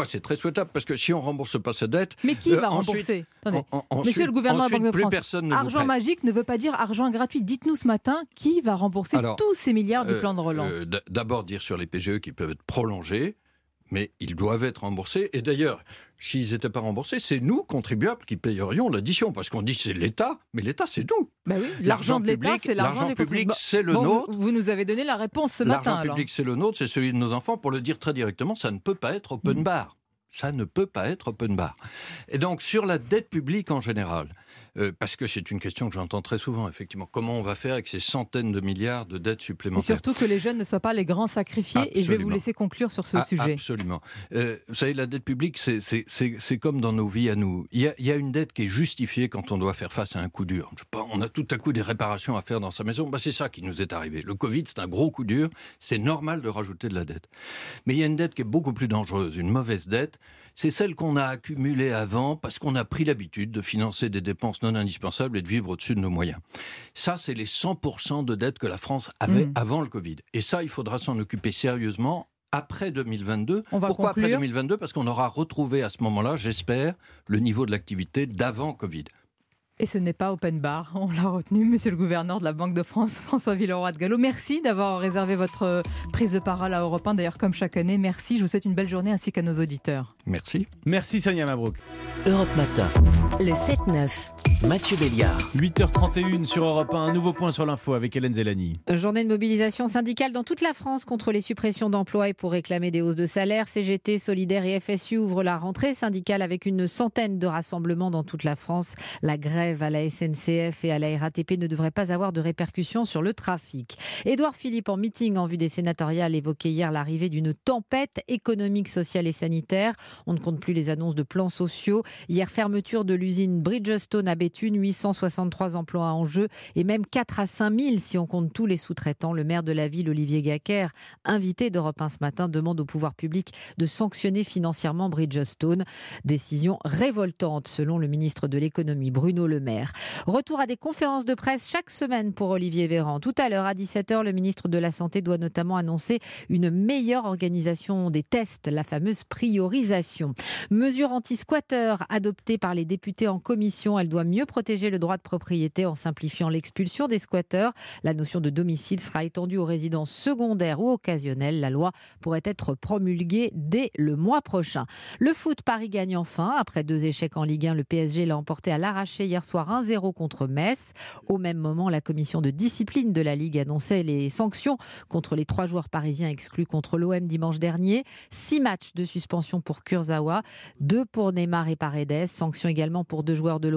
[SPEAKER 6] C'est très souhaitable, parce que si on ne rembourse pas cette dette...
[SPEAKER 4] Mais qui
[SPEAKER 6] euh,
[SPEAKER 4] va
[SPEAKER 6] ensuite,
[SPEAKER 4] rembourser Attendez.
[SPEAKER 6] En, en,
[SPEAKER 4] Monsieur
[SPEAKER 6] ensuite,
[SPEAKER 4] le gouverneur de la Banque de France,
[SPEAKER 6] personne ne
[SPEAKER 4] argent magique ne veut pas dire argent gratuit. Dites-nous ce matin, qui va rembourser Alors, tous ces milliards du euh, plan de relance euh,
[SPEAKER 6] D'abord dire sur les P G E qu'ils peuvent être prolongés, mais ils doivent être remboursés. Et d'ailleurs, s'ils n'étaient pas remboursés, c'est nous, contribuables, qui payerions l'addition. Parce qu'on dit que c'est l'État, mais l'État, c'est nous.
[SPEAKER 4] Bah oui, l'argent, l'argent de l'État, public, c'est l'argent,
[SPEAKER 6] l'argent
[SPEAKER 4] des
[SPEAKER 6] public, c'est le
[SPEAKER 4] bon,
[SPEAKER 6] nôtre.
[SPEAKER 4] Vous, vous nous avez donné la réponse ce
[SPEAKER 6] l'argent
[SPEAKER 4] matin.
[SPEAKER 6] L'argent public, c'est le nôtre, c'est celui de nos enfants. Pour le dire très directement, ça ne peut pas être open bar. Ça ne peut pas être open bar. Et donc, sur la dette publique en général, euh, parce que c'est une question que j'entends très souvent, effectivement, comment on va faire avec ces centaines de milliards de dettes supplémentaires ?
[SPEAKER 4] Et surtout que les jeunes ne soient pas les grands sacrifiés. Absolument. Et je vais vous laisser conclure sur ce
[SPEAKER 6] ah,
[SPEAKER 4] sujet.
[SPEAKER 6] Absolument. Euh, vous savez, la dette publique, c'est, c'est, c'est, c'est comme dans nos vies à nous. Il y, a, il y a une dette qui est justifiée quand on doit faire face à un coup dur. Je sais pas, on a tout à coup des réparations à faire dans sa maison. Bah, c'est ça qui nous est arrivé. Le Covid, c'est un gros coup dur. C'est normal de rajouter de la dette. Mais il y a une dette qui est beaucoup plus dangereuse, une mauvaise dette. C'est celle qu'on a accumulée avant parce qu'on a pris l'habitude de financer des dépenses non indispensables et de vivre au-dessus de nos moyens. Ça, c'est les cent pour cent de dettes que la France avait mmh. avant le Covid. Et ça, il faudra s'en occuper sérieusement après deux mille vingt-deux.
[SPEAKER 4] On va
[SPEAKER 6] Pourquoi
[SPEAKER 4] conclure.
[SPEAKER 6] Après deux mille vingt-deux ? Parce qu'on aura retrouvé à ce moment-là, j'espère, le niveau de l'activité d'avant Covid.
[SPEAKER 4] Et ce n'est pas open bar, on l'a retenu, monsieur le gouverneur de la Banque de France, François Villeroy de Galhau. Merci d'avoir réservé votre prise de parole à Europe un, d'ailleurs comme chaque année. Merci, je vous souhaite une belle journée ainsi qu'à nos auditeurs.
[SPEAKER 6] Merci.
[SPEAKER 3] Merci Sonia Mabrouk.
[SPEAKER 1] Europe Matin.
[SPEAKER 2] Le sept neuf.
[SPEAKER 1] Mathieu Béliard.
[SPEAKER 3] huit heures trente et une sur Europe un, un nouveau point sur l'info avec Hélène Zellani.
[SPEAKER 13] Journée de mobilisation syndicale dans toute la France contre les suppressions d'emplois et pour réclamer des hausses de salaire. C G T, Solidaire et F S U ouvrent la rentrée syndicale avec une centaine de rassemblements dans toute la France. La grève à la S N C F et à la R A T P ne devrait pas avoir de répercussions sur le trafic. Édouard Philippe, en meeting en vue des sénatoriales, évoquait hier l'arrivée d'une tempête économique, sociale et sanitaire. On ne compte plus les annonces de plans sociaux. Hier, fermeture de l'usine Bridgestone à Béthune, huit cent soixante-trois emplois en jeu et même quatre à cinq mille si on compte tous les sous-traitants. Le maire de la ville, Olivier Gacquer, invité d'Europe un ce matin, demande au pouvoir public de sanctionner financièrement Bridgestone. Décision révoltante selon le ministre de l'économie, Bruno Le Maire. Retour à des conférences de presse chaque semaine pour Olivier Véran. Tout à l'heure, à dix-sept heures, le ministre de la Santé doit notamment annoncer une meilleure organisation des tests, la fameuse priorisation. Mesure anti-squatteurs adoptée par les députés en commission. Elle doit mieux protéger le droit de propriété en simplifiant l'expulsion des squatteurs. La notion de domicile sera étendue aux résidences secondaires ou occasionnelles. La loi pourrait être promulguée dès le mois prochain. Le foot, Paris gagne enfin. Après deux échecs en Ligue un, le P S G l'a emporté à l'arraché hier soir un zéro contre Metz. Au même moment, la commission de discipline de la Ligue annonçait les sanctions contre les trois joueurs parisiens exclus contre l'O M dimanche dernier. Six matchs de suspension pour Kurzawa, deux pour Neymar et Paredes. Sanctions également pour deux joueurs de l'O M. Trois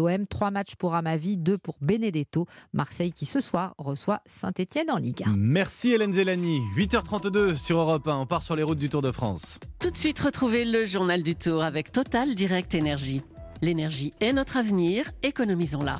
[SPEAKER 13] trois matchs pour Amavi, deux pour Benedetto. Marseille qui ce soir reçoit Saint-Etienne en Ligue un.
[SPEAKER 3] Merci Hélène Zellani. huit heures trente-deux sur Europe un. On part sur les routes du Tour de France.
[SPEAKER 1] Tout de suite, retrouvez le journal du Tour avec Total Direct Énergie. L'énergie est notre avenir, économisons-la.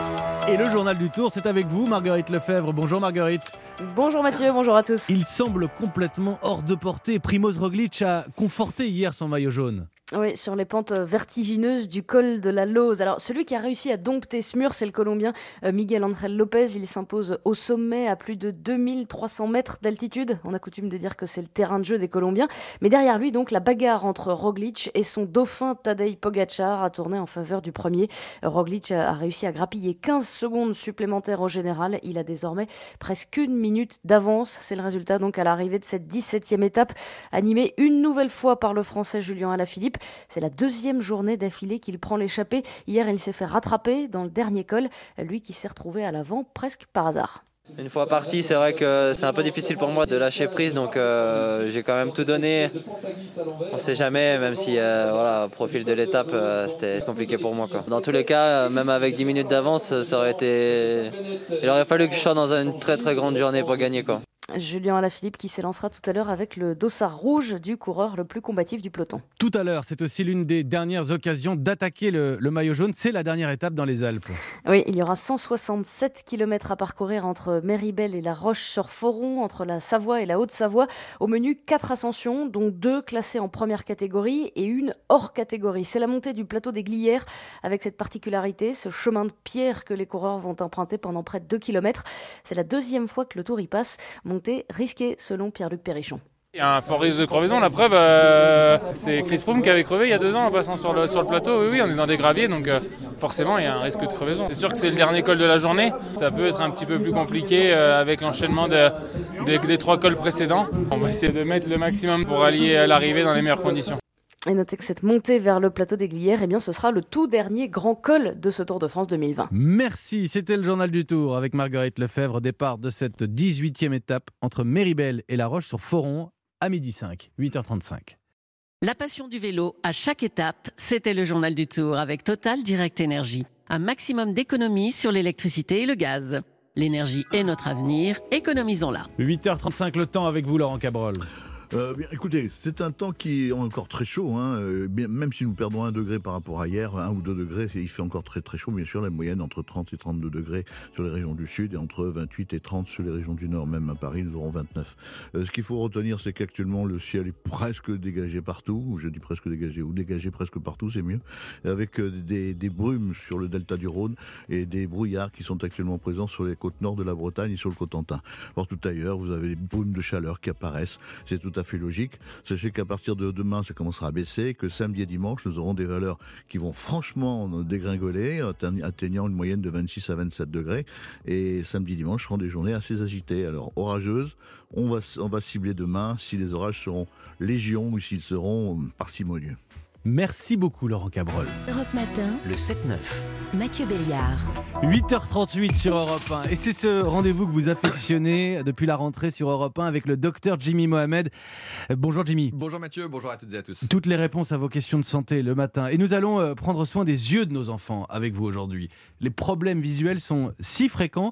[SPEAKER 3] Et le journal du Tour, c'est avec vous, Marguerite Lefebvre. Bonjour Marguerite.
[SPEAKER 14] Bonjour Mathieu, bonjour à tous.
[SPEAKER 3] Il semble complètement hors de portée. Primož Roglič a conforté hier son maillot jaune.
[SPEAKER 14] Oui, sur les pentes vertigineuses du col de la Lose. Alors, celui qui a réussi à dompter ce mur, c'est le Colombien Miguel Ángel López. Il s'impose au sommet à plus de deux mille trois cents mètres d'altitude. On a coutume de dire que c'est le terrain de jeu des Colombiens. Mais derrière lui, donc, la bagarre entre Roglič et son dauphin Tadej Pogačar a tourné en faveur du premier. Roglič a réussi à grappiller quinze secondes supplémentaires au général. Il a désormais presque une minute d'avance. C'est le résultat donc à l'arrivée de cette dix-septième étape, animée une nouvelle fois par le Français Julian Alaphilippe. C'est la deuxième journée d'affilée qu'il prend l'échappée. Hier, il s'est fait rattraper dans le dernier col, lui qui s'est retrouvé à l'avant presque par hasard.
[SPEAKER 16] Une fois parti, c'est vrai que c'est un peu difficile pour moi de lâcher prise, donc euh, j'ai quand même tout donné. On ne sait jamais, même si euh, voilà, au profil de l'étape, euh, c'était compliqué pour moi, quoi. Dans tous les cas, même avec dix minutes d'avance, ça aurait été... il aurait fallu que je sois dans une très très grande journée pour gagner, quoi.
[SPEAKER 14] Julien Alaphilippe qui s'élancera tout à l'heure avec le dossard rouge du coureur le plus combatif du peloton.
[SPEAKER 3] Tout à l'heure, c'est aussi l'une des dernières occasions d'attaquer le, le maillot jaune. C'est la dernière étape dans les Alpes.
[SPEAKER 14] Oui, il y aura cent soixante-sept kilomètres à parcourir entre Méribel et la Roche-sur-Foron, entre la Savoie et la Haute-Savoie. Au menu, quatre ascensions, dont deux classées en première catégorie et une hors catégorie. C'est la montée du plateau des Glières avec cette particularité, ce chemin de pierre que les coureurs vont emprunter pendant près de deux kilomètres. C'est la deuxième fois que le Tour y passe. Montée risquée selon Pierre-Luc Perrichon.
[SPEAKER 17] Il y a un fort risque de crevaison. La preuve, euh, c'est Chris Froome qui avait crevé il y a deux ans en passant sur le, sur le plateau. Oui, oui, on est dans des graviers, donc euh, forcément, il y a un risque de crevaison. C'est sûr que c'est le dernier col de la journée. Ça peut être un petit peu plus compliqué euh, avec l'enchaînement de, de, des trois cols précédents. On va essayer de mettre le maximum pour allier l'arrivée dans les meilleures conditions.
[SPEAKER 14] Et notez que cette montée vers le plateau des Glières, eh bien, ce sera le tout dernier grand col de ce Tour de France deux mille vingt.
[SPEAKER 3] Merci, c'était le journal du Tour avec Marguerite Lefebvre. Départ de cette dix-huitième étape entre Méribel et La Roche-sur-Foron à midi cinq, huit heures trente-cinq.
[SPEAKER 1] La passion du vélo à chaque étape, c'était le journal du Tour avec Total Direct Énergie. Un maximum d'économie sur l'électricité et le gaz. L'énergie est notre avenir, économisons-la.
[SPEAKER 3] huit heures trente-cinq, le temps avec vous Laurent Cabrol.
[SPEAKER 22] Euh, bien, écoutez, c'est un temps qui est encore très chaud, hein, euh, bien, même si nous perdons un degré par rapport à hier, un ou deux degrés, il fait encore très très chaud, bien sûr, la moyenne entre trente et trente-deux degrés sur les régions du sud et entre vingt-huit et trente sur les régions du nord, même à Paris, nous aurons vingt-neuf. Euh, ce qu'il faut retenir, c'est qu'actuellement, le ciel est presque dégagé partout, ou je dis presque dégagé, ou dégagé presque partout, c'est mieux, avec euh, des, des brumes sur le delta du Rhône et des brouillards qui sont actuellement présents sur les côtes nord de la Bretagne et sur le Cotentin. Partout ailleurs, vous avez des brumes de chaleur qui apparaissent, c'est tout à fait logique. Sachez qu'à partir de demain, ça commencera à baisser, que samedi et dimanche, nous aurons des valeurs qui vont franchement dégringoler, atteignant une moyenne de vingt-six à vingt-sept degrés. Et samedi et dimanche seront des journées assez agitées. Alors, orageuses, on va, on va cibler demain si les orages seront légion ou s'ils seront parcimonieux.
[SPEAKER 3] Merci beaucoup Laurent Cabrol.
[SPEAKER 2] Europe Matin,
[SPEAKER 1] le sept neuf.
[SPEAKER 2] Mathieu Béliard.
[SPEAKER 3] huit heures trente-huit sur Europe un. Et c'est ce rendez-vous que vous affectionnez depuis la rentrée sur Europe un avec le docteur Jimmy Mohamed. Bonjour Jimmy.
[SPEAKER 24] Bonjour Mathieu, bonjour à toutes et à tous.
[SPEAKER 3] Toutes les réponses à vos questions de santé le matin. Et nous allons prendre soin des yeux de nos enfants avec vous aujourd'hui. Les problèmes visuels sont si fréquents,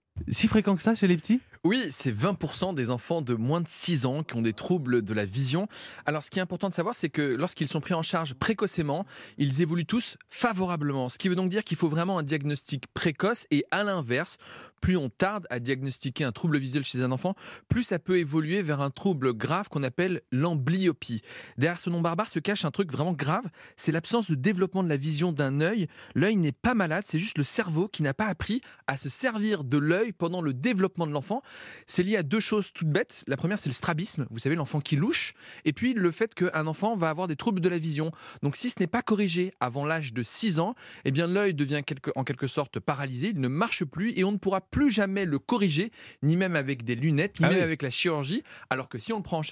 [SPEAKER 3] si fréquents que ça chez les petits ?
[SPEAKER 24] Oui, c'est vingt pour cent des enfants de moins de six ans qui ont des troubles de la vision. Alors, ce qui est important de savoir, c'est que lorsqu'ils sont pris en charge précocement, ils évoluent tous favorablement. Ce qui veut donc dire qu'il faut vraiment un diagnostic précoce et à l'inverse, plus on tarde à diagnostiquer un trouble visuel chez un enfant, plus ça peut évoluer vers un trouble grave qu'on appelle l'amblyopie. Derrière ce nom barbare se cache un truc vraiment grave, c'est l'absence de développement de la vision d'un œil. L'œil n'est pas malade, c'est juste le cerveau qui n'a pas appris à se servir de l'œil pendant le développement de l'enfant. C'est lié à deux choses toutes bêtes. La première, c'est le strabisme, vous savez, l'enfant qui louche, et puis le fait qu'un enfant va avoir des troubles de la vision. Donc si ce n'est pas corrigé avant l'âge de six ans, eh bien l'œil devient quelque, en quelque sorte paralysé, il ne marche plus et on ne pourra plus jamais le corriger, ni même avec des lunettes, ni ah même oui. avec la chirurgie, alors que si on le prend en charge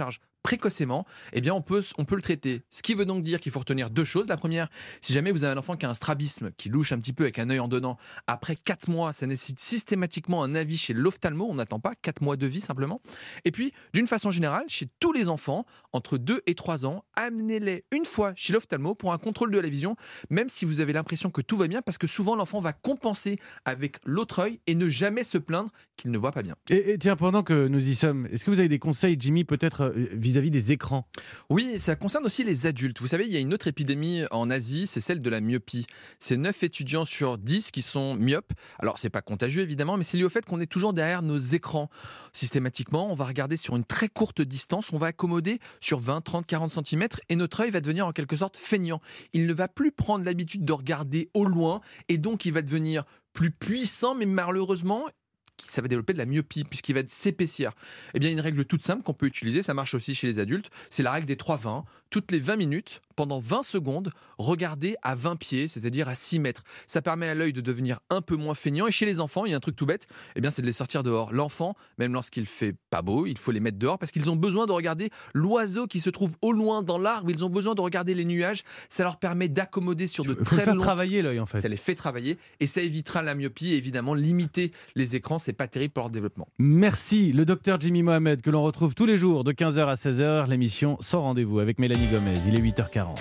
[SPEAKER 24] précocement, eh bien on peut, on peut le traiter. Ce qui veut donc dire qu'il faut retenir deux choses. La première, si jamais vous avez un enfant qui a un strabisme, qui louche un petit peu avec un œil en dedans, après quatre mois, ça nécessite systématiquement un avis chez l'ophtalmo. On n'attend pas quatre mois de vie simplement. Et puis, d'une façon générale, chez tous les enfants, entre deux et trois ans, amenez-les une fois chez l'ophtalmo pour un contrôle de la vision, même si vous avez l'impression que tout va bien, parce que souvent l'enfant va compenser avec l'autre œil et ne jamais se plaindre qu'il ne voit pas bien.
[SPEAKER 3] Et, et tiens, pendant que nous y sommes, est-ce que vous avez des conseils, Jimmy, peut-être euh, vis-à-vis des écrans ?
[SPEAKER 24] Oui, ça concerne aussi les adultes. Vous savez, il y a une autre épidémie en Asie, c'est celle de la myopie. C'est neuf étudiants sur dix qui sont myopes. Alors, c'est pas contagieux évidemment, mais c'est lié au fait qu'on est toujours derrière nos écrans. Systématiquement, on va regarder sur une très courte distance, on va accommoder sur vingt, trente, quarante centimètres et notre œil va devenir en quelque sorte feignant. Il ne va plus prendre l'habitude de regarder au loin et donc il va devenir plus puissant, mais malheureusement, ça va développer de la myopie puisqu'il va s'épaissir. Eh bien, une règle toute simple qu'on peut utiliser, ça marche aussi chez les adultes, c'est la règle des trois vingt. Toutes les vingt minutes, pendant vingt secondes, regardez à vingt pieds, c'est-à-dire à six mètres. Ça permet à l'œil de devenir un peu moins feignant. Et chez les enfants, il y a un truc tout bête, eh bien, c'est de les sortir dehors. L'enfant, même lorsqu'il fait pas beau, il faut les mettre dehors parce qu'ils ont besoin de regarder l'oiseau qui se trouve au loin dans l'arbre. Ils ont besoin de regarder les nuages. Ça leur permet d'accommoder sur de
[SPEAKER 3] Il faut
[SPEAKER 24] très
[SPEAKER 3] faire
[SPEAKER 24] longs...
[SPEAKER 3] travailler l'œil, en fait.
[SPEAKER 24] Ça les fait travailler et ça évitera la myopie. Et évidemment, limiter les écrans, c'est pas terrible pour leur développement.
[SPEAKER 3] Merci, le docteur Jimmy Mohamed, que l'on retrouve tous les jours de quinze heures à seize heures. L'émission Sans rendez-vous avec Mélanie Gomez. Il est huit heures quarante.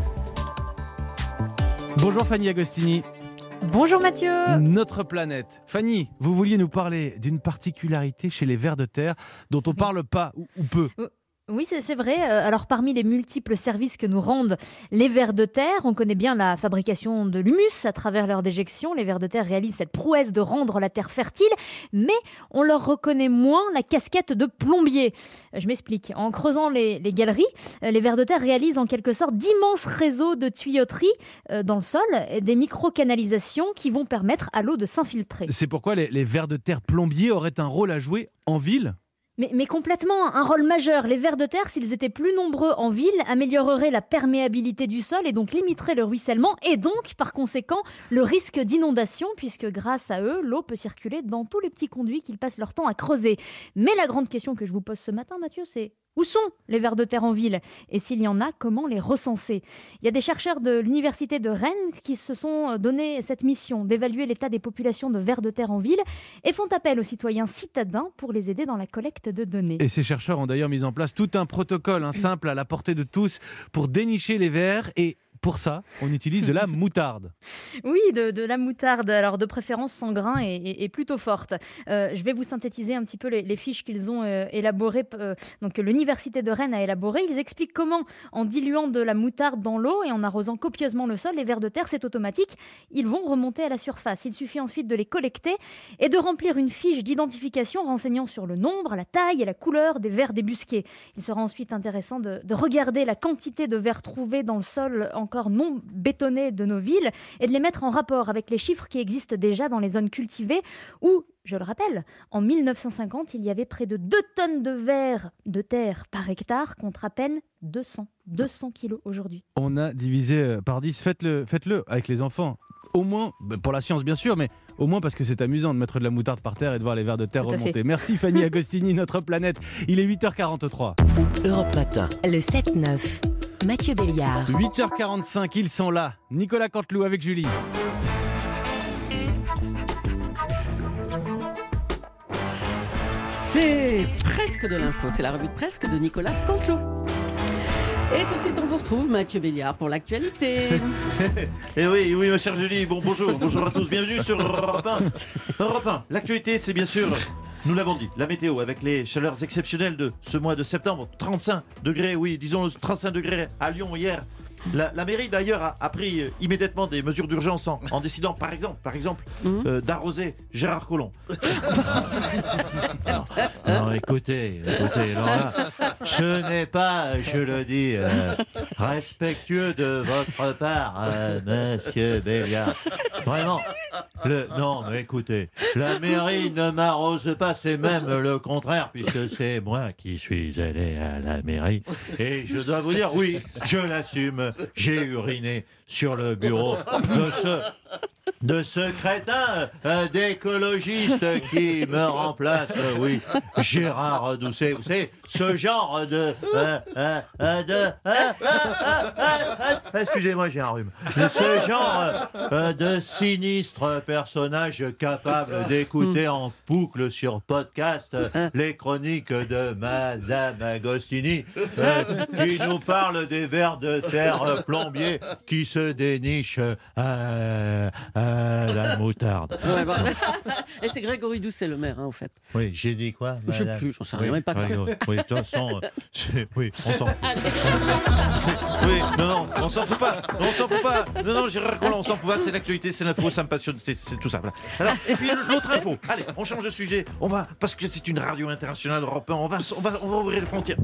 [SPEAKER 3] Bonjour Fanny Agostini.
[SPEAKER 5] Bonjour Mathieu.
[SPEAKER 3] Notre planète. Fanny, vous vouliez nous parler d'une particularité chez les vers de terre dont on ne parle pas ou, ou peu.
[SPEAKER 5] Oui, c'est, c'est vrai. Alors, parmi les multiples services que nous rendent les vers de terre, on connaît bien la fabrication de l'humus à travers leur déjection. Les vers de terre réalisent cette prouesse de rendre la terre fertile, mais on leur reconnaît moins la casquette de plombier. Je m'explique. En creusant les, les galeries, les vers de terre réalisent en quelque sorte d'immenses réseaux de tuyauterie dans le sol, des micro-canalisations qui vont permettre à l'eau de s'infiltrer.
[SPEAKER 3] C'est pourquoi les, les vers de terre plombiers auraient un rôle à jouer en ville ?
[SPEAKER 5] Mais, mais complètement, un rôle majeur. Les vers de terre, s'ils étaient plus nombreux en ville, amélioreraient la perméabilité du sol et donc limiteraient le ruissellement et donc, par conséquent, le risque d'inondation puisque grâce à eux, l'eau peut circuler dans tous les petits conduits qu'ils passent leur temps à creuser. Mais la grande question que je vous pose ce matin, Mathieu, c'est où sont les vers de terre en ville ? Et s'il y en a, comment les recenser ? Il y a des chercheurs de l'université de Rennes qui se sont donné cette mission d'évaluer l'état des populations de vers de terre en ville et font appel aux citoyens citadins pour les aider dans la collecte de données.
[SPEAKER 3] Et ces chercheurs ont d'ailleurs mis en place tout un protocole, un simple à la portée de tous, pour dénicher les vers et... Pour ça, on utilise de la moutarde.
[SPEAKER 5] Oui, de, de la moutarde, alors de préférence sans grain et, et, et plutôt forte. Euh, je vais vous synthétiser un petit peu les, les fiches qu'ils ont euh, élaborées, euh, donc que l'université de Rennes a élaborées. Ils expliquent comment, en diluant de la moutarde dans l'eau et en arrosant copieusement le sol, les vers de terre, c'est automatique, ils vont remonter à la surface. Il suffit ensuite de les collecter et de remplir une fiche d'identification renseignant sur le nombre, la taille et la couleur des vers débusqués. Il sera ensuite intéressant de, de regarder la quantité de vers trouvés dans le sol en non bétonnés de nos villes et de les mettre en rapport avec les chiffres qui existent déjà dans les zones cultivées où, je le rappelle, en mille neuf cent cinquante, il y avait près de deux tonnes de vers de terre par hectare contre à peine deux cents, deux cents kilos aujourd'hui.
[SPEAKER 3] On a divisé par dix, faites-le, faites-le avec les enfants. Au moins, pour la science bien sûr, mais au moins parce que c'est amusant de mettre de la moutarde par terre et de voir les vers de terre
[SPEAKER 5] Tout à
[SPEAKER 3] remonter.
[SPEAKER 5] fait.
[SPEAKER 3] Merci Fanny Agostini, notre planète. Il est huit heures quarante-trois.
[SPEAKER 2] Europe Matin. Le sept neuf. Mathieu Béliard.
[SPEAKER 3] huit heures quarante-cinq, ils sont là. Nicolas Canteloup avec Julie.
[SPEAKER 1] C'est presque de l'info, c'est la revue de presque de Nicolas Canteloup. Et tout de suite, on vous retrouve, Mathieu Béliard, pour l'actualité.
[SPEAKER 7] Et oui, oui, ma chère Julie, bon, bonjour, bonjour à tous, bienvenue sur Europe un. Europe un, l'actualité, c'est bien sûr, nous l'avons dit, la météo, avec les chaleurs exceptionnelles de ce mois de septembre, trente-cinq degrés, oui, disons trente-cinq degrés à Lyon hier. La, la mairie d'ailleurs a, a pris euh, immédiatement des mesures d'urgence en, en décidant par exemple, par exemple mmh. euh, d'arroser Gérard Collomb. non, non, écoutez, écoutez, alors là, je n'ai pas, je le dis, euh, respectueux de votre part, euh, monsieur Béliard. Vraiment, le, non, mais écoutez, la mairie ne m'arrose pas, c'est même le contraire, puisque c'est moi qui suis allé à la mairie. Et je dois vous dire, oui, je l'assume. J'ai uriné sur le bureau de ce, de ce crétin euh, d'écologiste qui me remplace, euh, oui, Gérard Doucet. Vous savez, ce genre de... Euh, euh, euh, de euh, euh, euh, euh, euh, excusez-moi, j'ai un rhume. De ce genre euh, de sinistre personnage capable d'écouter en boucle sur podcast euh, les chroniques de Madame Agostini, euh, qui nous parle des vers de terre euh, plombiers qui se dénichent euh, à la moutarde.
[SPEAKER 1] Ouais, bah, et c'est Grégory Doucet le maire, hein, en fait.
[SPEAKER 7] Oui, j'ai dit quoi,
[SPEAKER 1] Je sais
[SPEAKER 7] madame?
[SPEAKER 1] plus, j'en sais
[SPEAKER 7] Oui,
[SPEAKER 1] rien, mais pas ça.
[SPEAKER 7] oui, oui, oui, de toute façon, euh, c'est- oui, on s'en fout. Oui, non, non, on s'en fout pas. On s'en fout pas. Non, non, Gérard Collomb, on s'en fout pas. C'est l'actualité, c'est l'info, ça me passionne, c'est, c'est tout ça. Voilà. Alors, et puis l'autre info. Allez, on change de sujet. On va, parce que c'est une radio internationale européenne, on va, on va, on va ouvrir les frontières.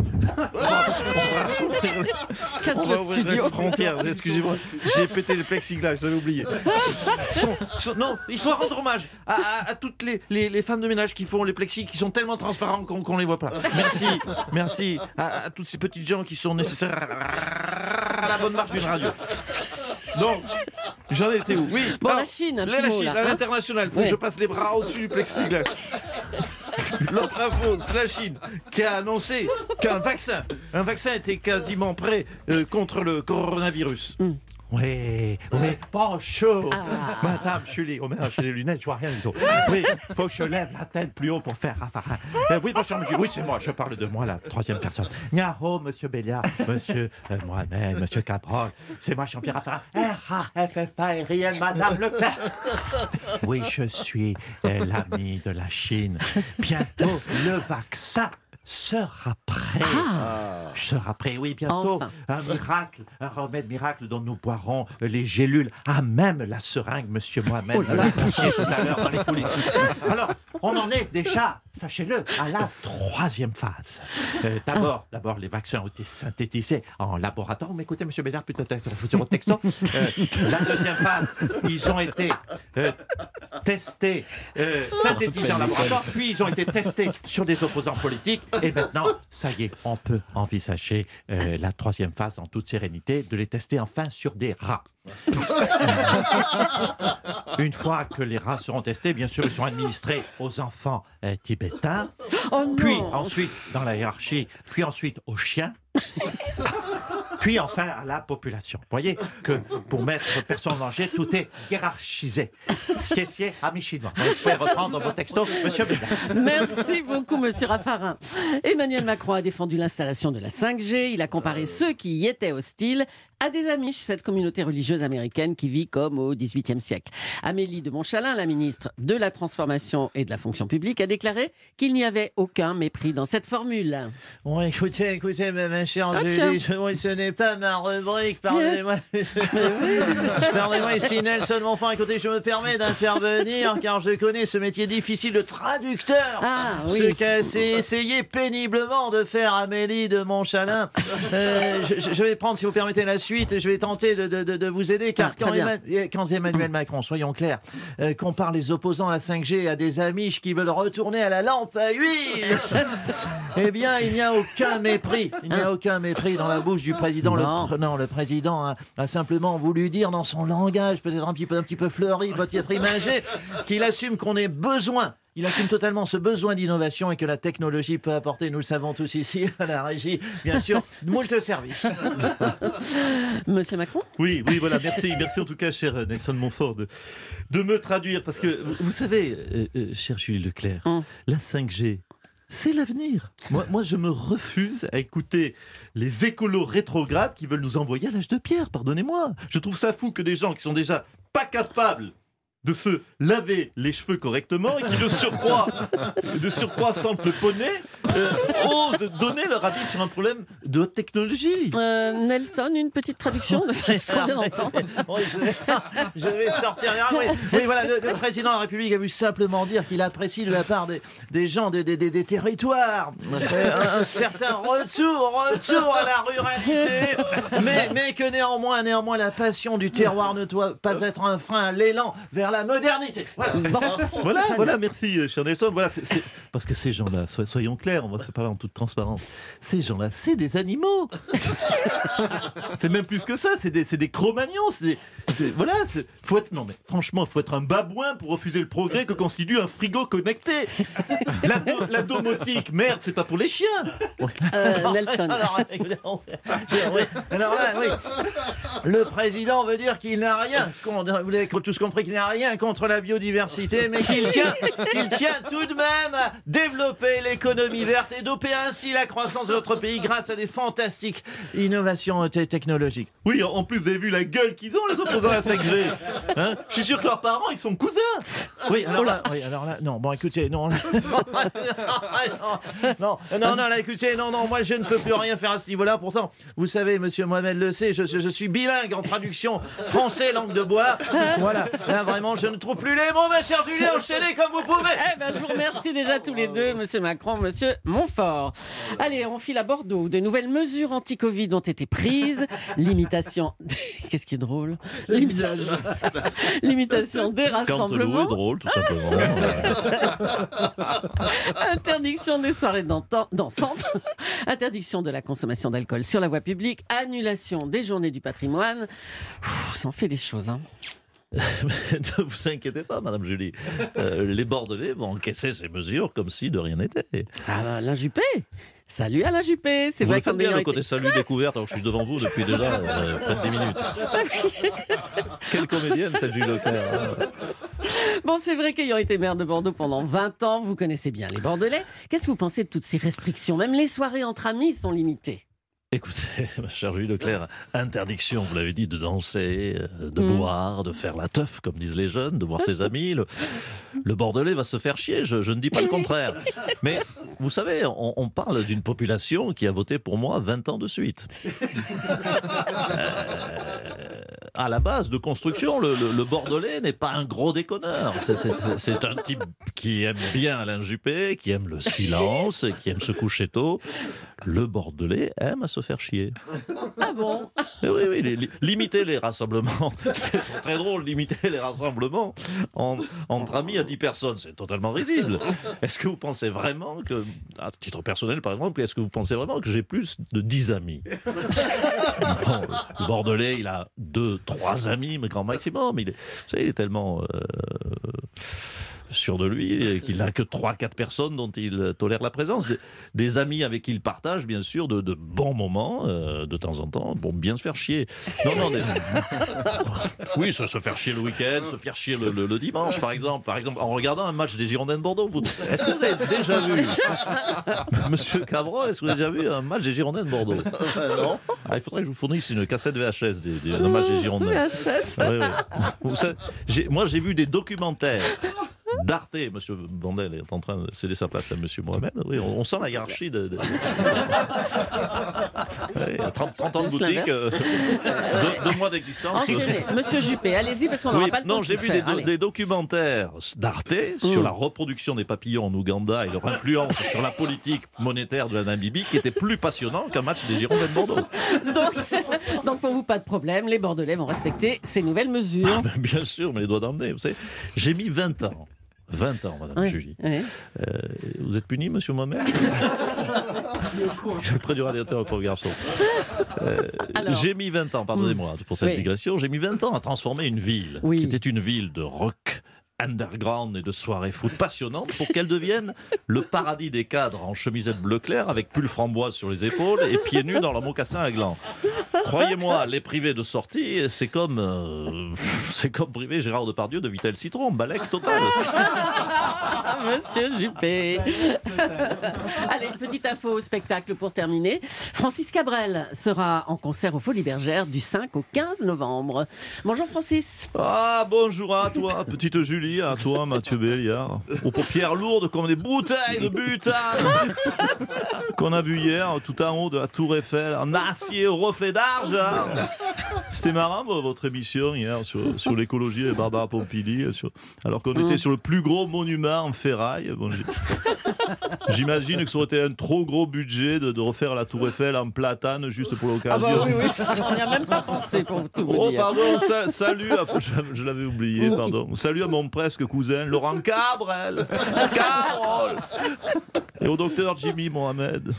[SPEAKER 1] Casse
[SPEAKER 7] On
[SPEAKER 1] le
[SPEAKER 7] va ouvrir
[SPEAKER 1] studio.
[SPEAKER 7] les frontières. Excusez-moi, j'ai pété le plexiglas, j'avais oublié. Son- son- non, il faut rendre hommage à, à- à toutes les, les, les femmes de ménage qui font les plexis, qui sont tellement transparents qu'on qu'on les voit pas. Merci, merci à, à toutes ces petites gens qui sont nécessaires à la bonne marche d'une radio. Donc, j'en étais où? Oui.
[SPEAKER 1] Bon,
[SPEAKER 7] alors,
[SPEAKER 1] la Chine, un
[SPEAKER 7] la,
[SPEAKER 1] petit
[SPEAKER 7] la
[SPEAKER 1] mot,
[SPEAKER 7] Chine,
[SPEAKER 1] là,
[SPEAKER 7] à
[SPEAKER 1] hein.
[SPEAKER 7] l'international, il faut
[SPEAKER 1] Ouais.
[SPEAKER 7] que je passe les bras au-dessus du plexiglas. L'autre info, c'est la Chine qui a annoncé qu'un vaccin, un vaccin était quasiment prêt euh, contre le coronavirus. Oui, oui, pas chaud. Madame Julie, oh merde, j'ai les lunettes, je vois rien du tout. Oui, faut que je lève la tête plus haut pour faire Raffarin. Euh, oui, bonjour, monsieur. Oui, c'est moi, je parle de moi, la troisième personne. Niaho, monsieur Béliard, monsieur euh, Mohamed, monsieur Cabrol, c'est moi, Jean-Pierre Raffarin. R A F F A R I N, madame Leclerc. Oui, je suis euh, l'ami de la Chine. Bientôt, le vaccin sera prêt.
[SPEAKER 1] Ah.
[SPEAKER 7] Sera prêt, oui, bientôt.
[SPEAKER 1] Enfin.
[SPEAKER 7] Un miracle, un remède miracle dont nous boirons les gélules. Ah, même la seringue, monsieur Mohamed,
[SPEAKER 1] Oh là
[SPEAKER 7] me
[SPEAKER 1] là.
[SPEAKER 7] l'a confié tout à l'heure dans les coulisses. Alors, on en est déjà, sachez-le, à la troisième phase. Euh, d'abord, d'abord, les vaccins ont été synthétisés en laboratoire. Vous m'écoutez, monsieur Bénard, plutôt sur au texto. Euh, la deuxième phase, ils ont été euh, testés, euh, synthétisés en laboratoire, puis ils ont été testés sur des opposants politiques. Et maintenant, ça y est, on peut envisager euh, la troisième phase en toute sérénité, de les tester enfin sur des rats. Une fois que les rats seront testés, bien sûr, ils sont administrés aux enfants euh, tibétains,
[SPEAKER 1] Oh non.
[SPEAKER 7] puis ensuite dans la hiérarchie, puis ensuite aux chiens, puis enfin à la population. Vous voyez que pour mettre personne en danger, tout est hiérarchisé. Siessier, ami chinois. Vous pouvez reprendre vos textos, monsieur Bédard.
[SPEAKER 1] Merci beaucoup, monsieur Raffarin. Emmanuel Macron a défendu l'installation de la cinq G. Il a comparé ceux qui y étaient hostiles à des Amish, cette communauté religieuse américaine qui vit comme au dix-huitième siècle. Amélie de Montchalin, la ministre de la Transformation et de la Fonction publique, a déclaré qu'il n'y avait aucun mépris dans cette formule.
[SPEAKER 7] Oui, écoutez, écoutez, ma, ma chère
[SPEAKER 1] Ah,
[SPEAKER 7] Julie,
[SPEAKER 1] tiens.
[SPEAKER 7] je- oui, ce n'est pas ma rubrique, pardonnez-moi. Je- Pardonnez-moi ici, Nelson Monfort, écoutez, je me permets d'intervenir car je connais ce métier difficile de traducteur.
[SPEAKER 1] Ah, oui.
[SPEAKER 7] Ce qu'a s'est essayé péniblement de faire Amélie de Montchalin. Euh, je, je- je vais prendre, si vous permettez, la suite, je vais tenter de, de- de- de vous aider car
[SPEAKER 1] Ah, très
[SPEAKER 7] quand,
[SPEAKER 1] bien.
[SPEAKER 7] Emma- quand Emmanuel Macron, soyons clairs, euh, compare les opposants à la cinq G à des Amish qui veulent retourner à la lampe à huile, eh bien, il n'y a aucun mépris. Il n'y a aucun mépris dans la bouche du président.
[SPEAKER 1] Non.
[SPEAKER 7] Le, non, le président a, a simplement voulu dire dans son langage, peut-être un petit peu, un petit peu fleuri, peut-être imagé, qu'il assume qu'on ait besoin. Il assume totalement ce besoin d'innovation et que la technologie peut apporter, nous le savons tous ici, à la régie, bien sûr, moult services.
[SPEAKER 1] Monsieur Macron ?
[SPEAKER 8] Oui, oui, voilà, merci, merci en tout cas, cher Nelson Montfort, de, de me traduire, parce que, vous, vous savez, euh, euh, cher Julie Leclerc,
[SPEAKER 1] Hum.
[SPEAKER 8] la cinq G, c'est l'avenir. Moi, moi, je me refuse à écouter les écolos rétrogrades qui veulent nous envoyer à l'âge de pierre, pardonnez-moi. Je trouve ça fou que des gens qui sont déjà pas capables de se laver les cheveux correctement et qui de surcroît, de surcroît sentent le poney, euh, osent donner leur avis sur un problème de haute technologie.
[SPEAKER 1] Euh, Nelson, une petite traduction de ce qu'on vient d'entendre.
[SPEAKER 7] Oui, je, vais, je vais sortir. Ah, oui, oui, voilà, le, le président de la République a voulu simplement dire qu'il apprécie de la part des, des gens des, des, des, des territoires euh, un, un certain retour, retour à la ruralité, mais, mais que néanmoins, néanmoins, la passion du terroir ne doit pas être un frein à l'élan vers
[SPEAKER 8] vers la modernité. Voilà,
[SPEAKER 1] Bon.
[SPEAKER 8] voilà,
[SPEAKER 1] Très
[SPEAKER 8] voilà,
[SPEAKER 1] bien.
[SPEAKER 8] merci, euh, cher Nelson. Voilà, c'est, c'est- parce que ces gens-là, soy- soyons clairs, on va se parler en toute transparence. Ces gens-là, c'est des animaux. C'est même plus que ça, c'est des, c'est des Cro-Magnons. C'est, des- c'est- voilà, c'est- faut être, non mais franchement, faut être un babouin pour refuser le progrès que constitue un frigo connecté. La, do- la domotique, merde, c'est pas pour les chiens.
[SPEAKER 1] Euh, Nelson.
[SPEAKER 8] Alors, évidemment, oui. Alors là, oui. Le président veut dire qu'il n'a rien contre, vous avez tous compris qu'il n'a rien contre la biodiversité, mais qu'il tient, qu'il tient tout de même à développer l'économie verte et doper ainsi la croissance de notre pays grâce à des fantastiques innovations t- technologiques. Oui, en plus, vous avez vu la gueule qu'ils ont, les opposants à la cinq G. Hein, je suis sûr que leurs parents, ils sont cousins. Oui, alors là, oui, alors là, non, bon, écoutez, non, non, non, non, non, là, écoutez, non, non, moi, je ne peux plus rien faire à ce niveau-là. Pourtant, vous savez, monsieur Mohamed le sait, je, je, je suis bilingue en traduction français, langue de bois. Voilà, là, vraiment, je ne trouve plus les mots, ma chère Julie, enchaînez comme vous pouvez.
[SPEAKER 1] Eh ben, je vous remercie déjà tous les deux, monsieur Macron, monsieur Montfort. Allez, on file à Bordeaux. De nouvelles mesures anti-Covid ont été prises. Limitation. Qu'est-ce qui est drôle? Limitation, Limitation des rassemblements.
[SPEAKER 8] drôle, tout simplement.
[SPEAKER 1] Interdiction des soirées dantan- dansantes. Interdiction de la consommation d'alcool sur la voie publique. Annulation des journées du patrimoine. Pff, ça en fait des choses, hein.
[SPEAKER 8] Ne vous inquiétez pas, Madame Julie. Euh, les Bordelais vont encaisser ces mesures comme si de rien n'était.
[SPEAKER 1] Ah, bah, Alain Juppé. Salut Alain Juppé. C'est
[SPEAKER 8] Vous
[SPEAKER 1] vrai
[SPEAKER 8] le faites
[SPEAKER 1] qu'en
[SPEAKER 8] bien
[SPEAKER 1] ayant
[SPEAKER 8] le
[SPEAKER 1] été-
[SPEAKER 8] côté salut découverte, alors que je suis devant vous depuis déjà euh, près de dix minutes. Quelle comédienne, cette Julie Leclerc. hein.
[SPEAKER 1] Bon, c'est vrai qu'ayant été maire de Bordeaux pendant vingt ans, vous connaissez bien les Bordelais. Qu'est-ce que vous pensez de toutes ces restrictions? Même les soirées entre amis sont limitées.
[SPEAKER 8] Écoutez, ma chère Julie Leclerc, interdiction, vous l'avez dit, de danser, euh, de
[SPEAKER 1] Mm.
[SPEAKER 8] boire, de faire la teuf, comme disent les jeunes, de voir ses amis. Le, le Bordelais va se faire chier, je, je ne dis pas le contraire. Mais vous savez, on, on parle d'une population qui a voté pour moi vingt ans de suite. Euh, à la base de construction, le, le- le Bordelais n'est pas un gros déconneur. C'est, c'est- c'est- c'est un type qui aime bien Alain Juppé, qui aime le silence, qui aime se coucher tôt. Le Bordelais aime à se faire chier.
[SPEAKER 1] Ah bon?
[SPEAKER 8] Eh oui, oui, li- li- limiter les rassemblements. C'est très, très drôle, limiter les rassemblements en- entre amis à dix personnes. C'est totalement risible. Est-ce que vous pensez vraiment que, à titre personnel par exemple, est-ce que vous pensez vraiment que j'ai plus de dix amis? Bon, le Bordelais, il a deux, trois amis, mais grand maximum. Il est, vous savez, il est tellement euh, sûr de lui qu'il n'a que trois, quatre personnes dont il tolère la présence. Des, des amis avec qui il partage, bien sûr, de, de bons moments, euh, de temps en temps, pour bien se faire chier. Non, non, des- oui, se, se faire chier le week-end, se faire chier le, le- le dimanche, par exemple. Par exemple, en regardant un match des Girondins de Bordeaux. Vous- Est-ce que vous avez déjà vu, Monsieur Cabron, est-ce que vous avez déjà vu un match des Girondins de Bordeaux? Non. Ah, il faudrait que je vous fournisse une cassette V H S des, des, d'un match des Girondins.
[SPEAKER 1] V H S.
[SPEAKER 8] Ah, oui, oui. Vous savez, j'ai- moi, j'ai vu des documentaires d'Arte. Monsieur Vandel est en train de céder sa place à Monsieur Mohamed. Oui, on, on sent la hiérarchie de... de... Oui, trente, trente ans de
[SPEAKER 1] Juste
[SPEAKER 8] boutique, euh,
[SPEAKER 1] l'inverse.
[SPEAKER 8] deux, deux mois d'existence.
[SPEAKER 1] Enchaînez. Monsieur Juppé, allez-y parce qu'on n'aura
[SPEAKER 8] Oui,
[SPEAKER 1] pas le
[SPEAKER 8] non,
[SPEAKER 1] temps de
[SPEAKER 8] j'ai
[SPEAKER 1] tout
[SPEAKER 8] vu
[SPEAKER 1] faire.
[SPEAKER 8] des, do-
[SPEAKER 1] Allez.
[SPEAKER 8] des documentaires d'Arte sur
[SPEAKER 1] Mm.
[SPEAKER 8] la reproduction des papillons en Ouganda et leur influence sur la politique monétaire de la Namibie qui était plus passionnant qu'un match des Girondins de Bordeaux.
[SPEAKER 1] donc, donc pour vous, pas de problème. Les Bordelais vont respecter ces nouvelles mesures.
[SPEAKER 8] Bien sûr, mais les doigts d'emmener. Vous savez, j'ai mis vingt ans. vingt ans, Madame
[SPEAKER 1] Oui,
[SPEAKER 8] Julie.
[SPEAKER 1] oui.
[SPEAKER 8] Euh, vous êtes puni, Monsieur Mohamed? J'ai près du radiateur, pauvre garçon. Euh,
[SPEAKER 1] Alors.
[SPEAKER 8] j'ai mis vingt ans, pardonnez-moi pour cette
[SPEAKER 1] Oui.
[SPEAKER 8] digression, j'ai mis vingt ans à transformer une ville
[SPEAKER 1] Oui.
[SPEAKER 8] qui était une ville de rock underground et de soirées foot passionnantes pour qu'elle devienne le paradis des cadres en chemisette bleu clair avec pull framboise sur les épaules et pieds nus dans leurs mocassins à gland. Croyez-moi, les privés de sortie, c'est comme euh, c'est comme priver Gérard Depardieu de Vitel Citron, balèque total.
[SPEAKER 1] Monsieur Juppé. Allez, une petite info au spectacle pour terminer. Francis Cabrel sera en concert aux Folies Bergères du cinq au quinze novembre. Bonjour Francis.
[SPEAKER 8] Ah, bonjour à toi, petite Julie, à toi, Mathieu Béliard. Aux paupières lourdes comme des bouteilles de butane qu'on a vu hier tout en haut de la Tour Eiffel, en acier au reflet d'argent. C'était marrant, vo- votre émission hier sur, sur l'écologie et Barbara Pompili, sur- alors qu'on était sur le plus gros monument en ferraille. Bon, j'ai- J'imagine que ça aurait été un trop gros budget de, de refaire la Tour Eiffel en platane juste pour l'occasion.
[SPEAKER 1] Ah bah oui, oui, ça, on n'y a même pas pensé pour tout vous
[SPEAKER 8] Oh
[SPEAKER 1] dire.
[SPEAKER 8] pardon, sa- salut, à, je, je l'avais oublié, pardon. Salut à mon presque cousin Laurent Cabrel. Cabrol. Et au docteur Jimmy Mohamed.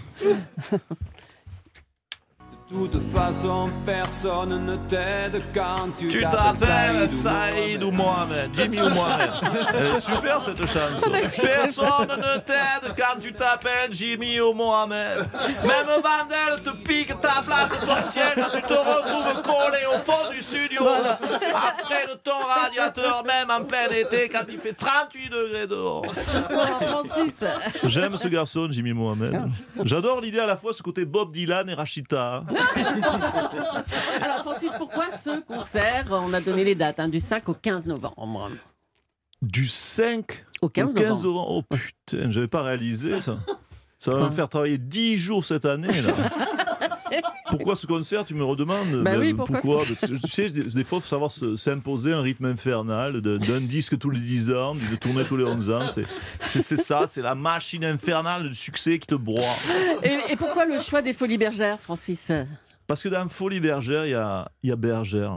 [SPEAKER 9] De toute façon, personne ne t'aide quand tu,
[SPEAKER 8] Tu
[SPEAKER 9] t'appelles
[SPEAKER 8] t'appelles
[SPEAKER 9] Saïd
[SPEAKER 8] Saïd ou Mohamed, Jimmy ou Mohamed. Elle est super cette chanson. Personne ne t'aide quand tu t'appelles Jimmy ou Mohamed. Même Vandel te pique ta place, ton siège, tu te retrouves collé au fond du studio.
[SPEAKER 1] Voilà.
[SPEAKER 8] Après de ton radiateur, même en plein été, quand il fait trente-huit degrés dehors.
[SPEAKER 1] Oh, Francis.
[SPEAKER 8] J'aime ce garçon, Jimmy Mohamed. J'adore l'idée à la fois ce côté Bob Dylan et Rachita.
[SPEAKER 1] Alors Francis, pourquoi ce concert? On a donné les dates, hein, du cinq au quinze novembre.
[SPEAKER 8] Du cinq
[SPEAKER 1] au quinze
[SPEAKER 8] novembre. Oh putain, j'avais pas réalisé ça. Ça va
[SPEAKER 1] Quoi
[SPEAKER 8] me faire travailler dix jours cette année là. Pourquoi ce concert, tu me redemandes?
[SPEAKER 1] Bah
[SPEAKER 8] Ben,
[SPEAKER 1] oui, pourquoi
[SPEAKER 8] pourquoi
[SPEAKER 1] ce
[SPEAKER 8] Tu sais, des, des fois, il faut savoir se- s'imposer un rythme infernal de- d'un disque tous les dix ans, de tourner tous les onze ans. C'est, c'est, c'est ça, c'est la machine infernale du succès qui te broie.
[SPEAKER 1] Et, et pourquoi le choix des Folies Bergères, Francis?
[SPEAKER 8] Parce que dans Folie Bergère, il y a, il y a Bergère.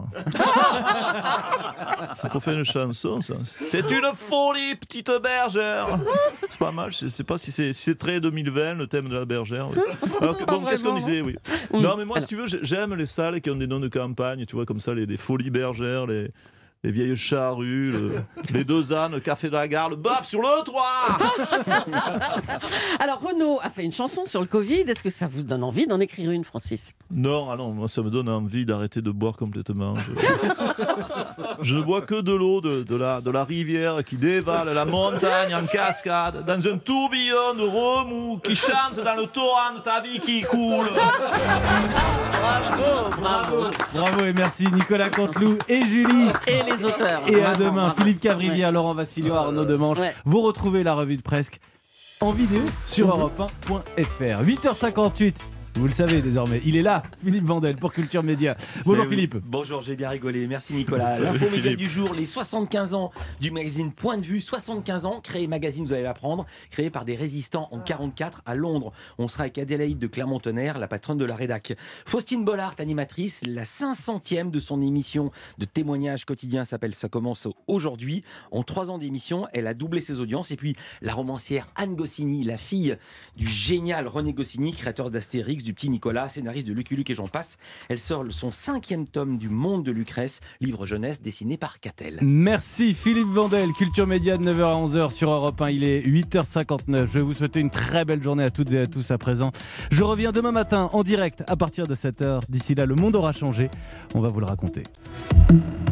[SPEAKER 8] C'est pour faire une chanson, ça. C'est une folie, petite bergère. C'est pas mal. Je sais pas si c'est, si c'est très deux mille vingt, le thème de la bergère. Oui. Alors, que- bon,
[SPEAKER 1] Pas
[SPEAKER 8] qu'est-ce qu'on
[SPEAKER 1] vraiment.
[SPEAKER 8] disait, oui.
[SPEAKER 1] Oui.
[SPEAKER 8] Non, mais moi,
[SPEAKER 1] Alors.
[SPEAKER 8] si tu veux, j'ai- j'aime les salles qui ont des noms de campagne, tu vois, comme ça, les, les folies bergères, les, les vieilles charrues, le- les deux ânes, le café de la gare, le bœuf sur le toit.
[SPEAKER 1] Alors Renaud a fait une chanson sur le Covid. Est-ce que ça vous donne envie d'en écrire une, Francis?
[SPEAKER 8] Non, ah non, moi ça me donne envie d'arrêter de boire complètement. Je, je ne bois que de l'eau de, de, la, de la rivière qui dévale la montagne en cascade, dans un tourbillon de remous qui chante dans le torrent de ta vie qui coule.
[SPEAKER 1] Bravo, bravo.
[SPEAKER 3] Bravo et merci Nicolas Canteloup et Julie.
[SPEAKER 1] Et les auteurs.
[SPEAKER 3] Et à
[SPEAKER 1] Bravo,
[SPEAKER 3] demain,
[SPEAKER 1] bravo.
[SPEAKER 3] Philippe Cavrivière,
[SPEAKER 1] Ouais.
[SPEAKER 3] Laurent Vassilio, Arnaud Demange.
[SPEAKER 1] Ouais.
[SPEAKER 3] Vous retrouvez la revue de Presque en vidéo sur europe un point f r. huit heures cinquante-huit. Vous le savez désormais, il est là, Philippe Vandel pour Culture Média. Bonjour
[SPEAKER 10] Eh oui.
[SPEAKER 3] Philippe.
[SPEAKER 10] Bonjour, j'ai bien rigolé. Merci Nicolas.
[SPEAKER 8] Salut,
[SPEAKER 10] L'info média
[SPEAKER 8] Philippe.
[SPEAKER 10] du jour, les soixante-quinze ans du magazine Point de Vue. soixante-quinze ans, créé magazine, vous allez l'apprendre, créé par des résistants en quarante-quatre à Londres. On sera avec Adélaïde de Clermont-Tonnerre, la patronne de la rédac. Faustine Bollard, animatrice, la cinq centième de son émission de témoignages quotidiens s'appelle Ça commence aujourd'hui. En trois ans d'émission, elle a doublé ses audiences. Et puis la romancière Anne Goscinny, la fille du génial René Goscinny, créateur d'Astérix, du petit Nicolas, scénariste de Lucky Luke et j'en passe. Elle sort son cinquième tome du Monde de Lucrèce, livre jeunesse dessiné par Catel.
[SPEAKER 3] Merci Philippe Vandel, Culture Média de neuf heures à onze heures sur Europe un, il est huit heures cinquante-neuf. Je vais vous souhaiter une très belle journée à toutes et à tous à présent. Je reviens demain matin en direct à partir de sept heures. D'ici là, le monde aura changé. On va vous le raconter.